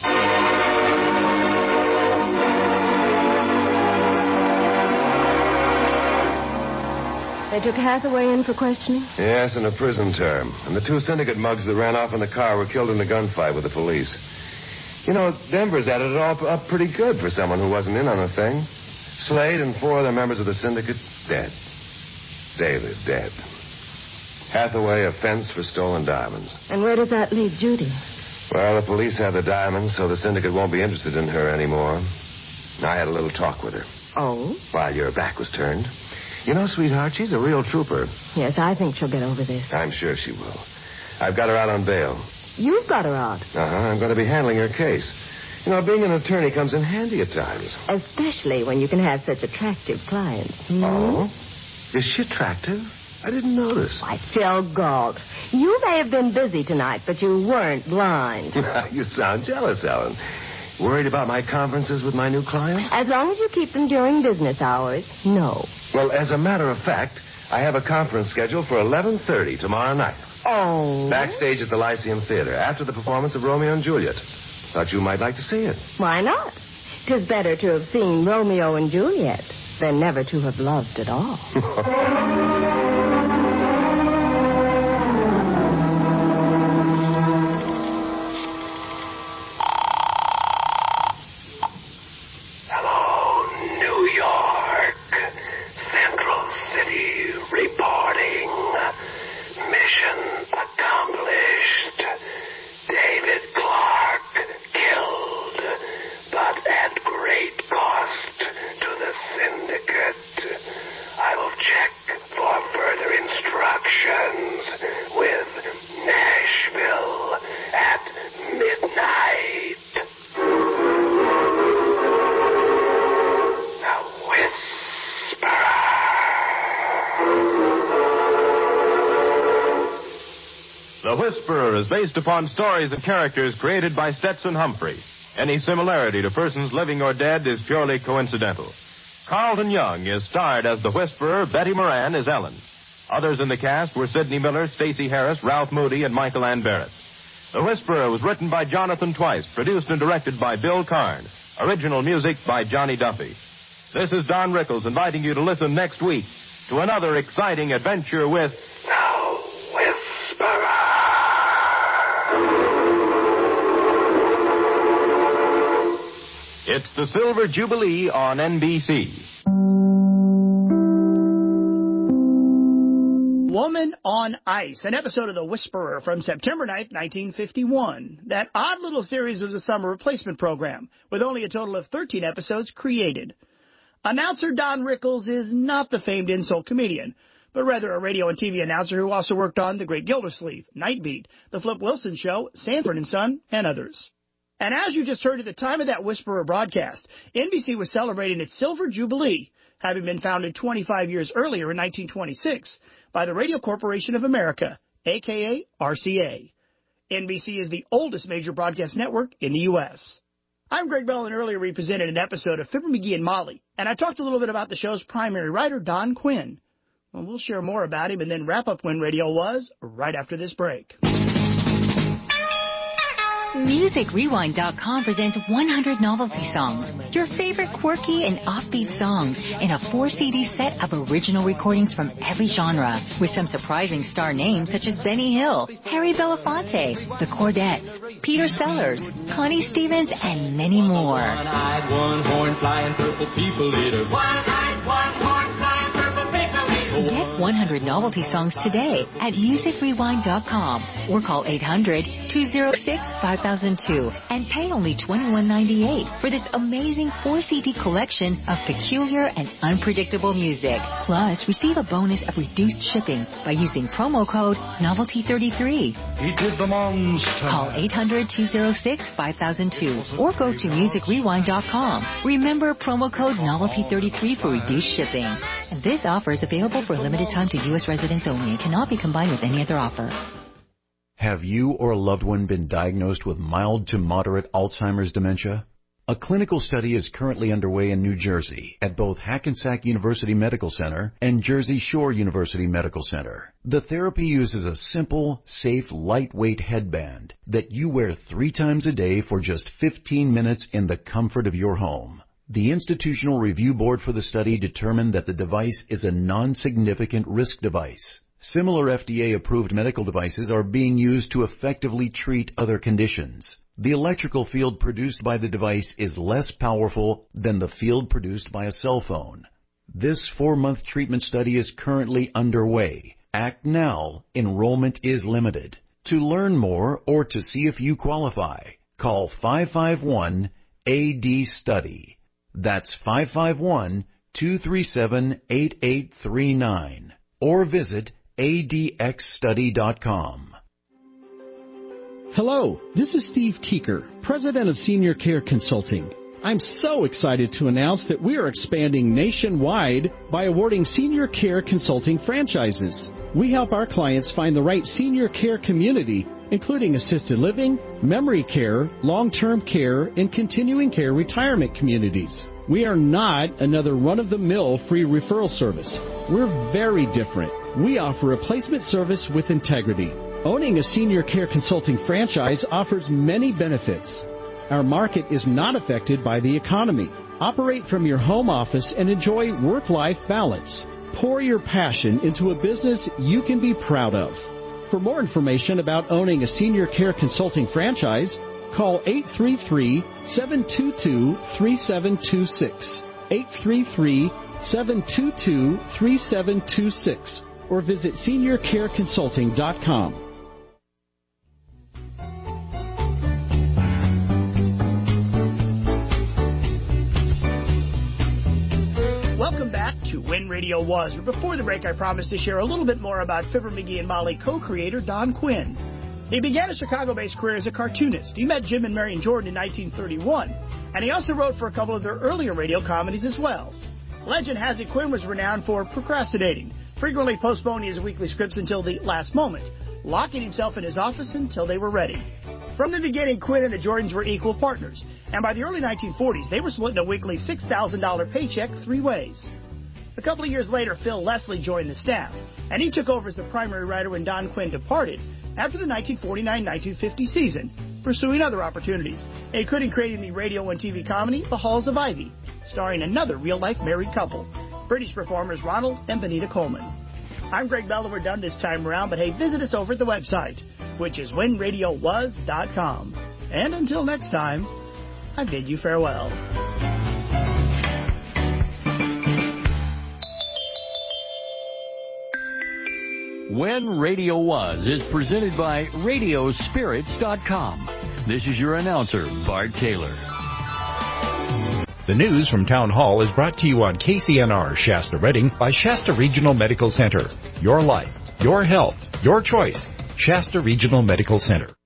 [SPEAKER 28] They took Hathaway in for questioning?
[SPEAKER 29] Yes, in a prison term. And the two syndicate mugs that ran off in the car were killed in a gunfight with the police. You know, Denver's added it all up pretty good for someone who wasn't in on the thing. Slade and 4 other members of the syndicate, dead. David, dead. Hathaway, a fence for stolen diamonds.
[SPEAKER 28] And where does that leave Judy?
[SPEAKER 29] Well, the police have the diamonds, so the syndicate won't be interested in her anymore. I had a little talk with her.
[SPEAKER 28] Oh?
[SPEAKER 29] While your back was turned. You know, sweetheart, she's a real trooper.
[SPEAKER 28] Yes, I think she'll get over this.
[SPEAKER 29] I'm sure she will. I've got her out on bail.
[SPEAKER 28] You've got her out.
[SPEAKER 29] I'm going to be handling her case. You know, being an attorney comes in handy at times.
[SPEAKER 28] Especially when you can have such attractive clients. Hmm?
[SPEAKER 29] Oh? Is she attractive? I didn't notice.
[SPEAKER 28] Why, Phil Galt, you may have been busy tonight, but you weren't blind.
[SPEAKER 29] You sound jealous, Ellen. Worried about my conferences with my new clients?
[SPEAKER 28] As long as you keep them during business hours, no.
[SPEAKER 29] Well, as a matter of fact, I have a conference scheduled for 11:30 tomorrow night.
[SPEAKER 28] Oh?
[SPEAKER 29] Backstage at the Lyceum Theater, after the performance of Romeo and Juliet. Thought you might like to see it.
[SPEAKER 28] Why not? 'Tis better to have seen Romeo and Juliet than never to have loved at all.
[SPEAKER 26] The Whisperer is based upon stories and characters created by Stetson Humphrey. Any similarity to persons living or dead is purely coincidental. Carlton Young is starred as the Whisperer. Betty Moran is Ellen. Others in the cast were Sidney Miller, Stacey Harris, Ralph Moody, and Michael Ann Barrett. The Whisperer was written by Jonathan Twice, produced and directed by Bill Karn. Original music by Johnny Duffy. This is Don Rickles inviting you to listen next week to another exciting adventure with
[SPEAKER 21] The Whisperer.
[SPEAKER 26] It's the Silver Jubilee on NBC.
[SPEAKER 8] Woman on Ice, an episode of The Whisperer from September 9th, 1951. That odd little series was a summer replacement program, with only a total of 13 episodes created. Announcer Don Rickles is not the famed insult comedian, but rather a radio and TV announcer who also worked on The Great Gildersleeve, Night Beat, The Flip Wilson Show, Sanford & Son, and others. And as you just heard at the time of that Whisperer broadcast, NBC was celebrating its Silver Jubilee, having been founded 25 years earlier in 1926 by the Radio Corporation of America, a.k.a. RCA. NBC is the oldest major broadcast network in the U.S. I'm Greg Bell, and earlier we presented an episode of Fibber McGee and Molly, and I talked a little bit about the show's primary writer, Don Quinn. Well, we'll share more about him and then wrap up when radio was right after this break.
[SPEAKER 9] MusicRewind.com presents 100 novelty songs, your favorite quirky and offbeat songs in a 4-CD set of original recordings from every genre, with some surprising star names such as Benny Hill, Harry Belafonte, The Chordettes, Peter Sellers, Connie Stevens, and many more.
[SPEAKER 5] One-eyed, one-horn, flying purple people eater. One-eyed, one-horn, flying purple people eater.
[SPEAKER 9] Get 100 novelty songs today at MusicRewind.com or call 800-206-5002 and pay only $21.98 for this amazing 4-CD collection of peculiar and unpredictable music. Plus, receive a bonus of reduced shipping by using promo code NOVELTY33.
[SPEAKER 5] He did the monster.
[SPEAKER 9] Call 800-206-5002 or go to MusicRewind.com. Remember promo code NOVELTY33 for reduced shipping. And this offer is available for a limited time to U.S. residents only and cannot be combined with any other offer.
[SPEAKER 11] Have you or a loved one been diagnosed with mild to moderate Alzheimer's dementia? A clinical study is currently underway in New Jersey at both Hackensack University Medical Center and Jersey Shore University Medical Center. The therapy uses a simple, safe, lightweight headband that you wear 3 times a day for just 15 minutes in the comfort of your home. The Institutional Review Board for the study determined that the device is a non-significant risk device. Similar FDA-approved medical devices are being used to effectively treat other conditions. The electrical field produced by the device is less powerful than the field produced by a cell phone. This 4-month treatment study is currently underway. Act now. Enrollment is limited.
[SPEAKER 22] To learn more or to see if you qualify, call 551-AD-STUDY. That's 551-237-8839. Or visit adxstudy.com.
[SPEAKER 7] Hello, this is Steve Keeker, President of Senior Care Consulting. I'm so excited to announce that we are expanding nationwide by awarding Senior Care Consulting franchises. We help our clients find the right senior care community, including assisted living, memory care, long-term care, and continuing care retirement communities. We are not another run-of-the-mill free referral service. We're very different. We offer a placement service with integrity. Owning a Senior Care Consulting franchise offers many benefits. Our market is not affected by the economy. Operate from your home office and enjoy work-life balance. Pour your passion into a business you can be proud of. For more information about owning a Senior Care Consulting franchise, call 833-722-3726, 833-722-3726, or visit seniorcareconsulting.com.
[SPEAKER 8] Welcome back to When Radio Was. But before the break, I promised to share a little bit more about Fibber McGee and Molly co-creator Don Quinn. He began a Chicago-based career as a cartoonist. He met Jim and Marion Jordan in 1931, and he also wrote for a couple of their earlier radio comedies as well. Legend has it Quinn was renowned for procrastinating, frequently postponing his weekly scripts until the last moment, locking himself in his office until they were ready. From the beginning, Quinn and the Jordans were equal partners, and by the early 1940s, they were splitting a weekly $6,000 paycheck 3 ways. A couple of years later, Phil Leslie joined the staff, and he took over as the primary writer when Don Quinn departed after the 1949-1950 season, pursuing other opportunities, including creating the radio and TV comedy The Halls of Ivy, starring another real-life married couple, British performers Ronald and Benita Coleman. I'm Greg Bell, and we're done this time around, but hey, visit us over at the website, which is whenradiowas.com. And until next time, I bid you farewell.
[SPEAKER 10] When Radio Was is presented by Radiospirits.com. This is your announcer, Bart Taylor.
[SPEAKER 11] The news from Town Hall is brought to you on KCNR Shasta Redding by Shasta Regional Medical Center. Your life, your health, your choice. Shasta Regional Medical Center.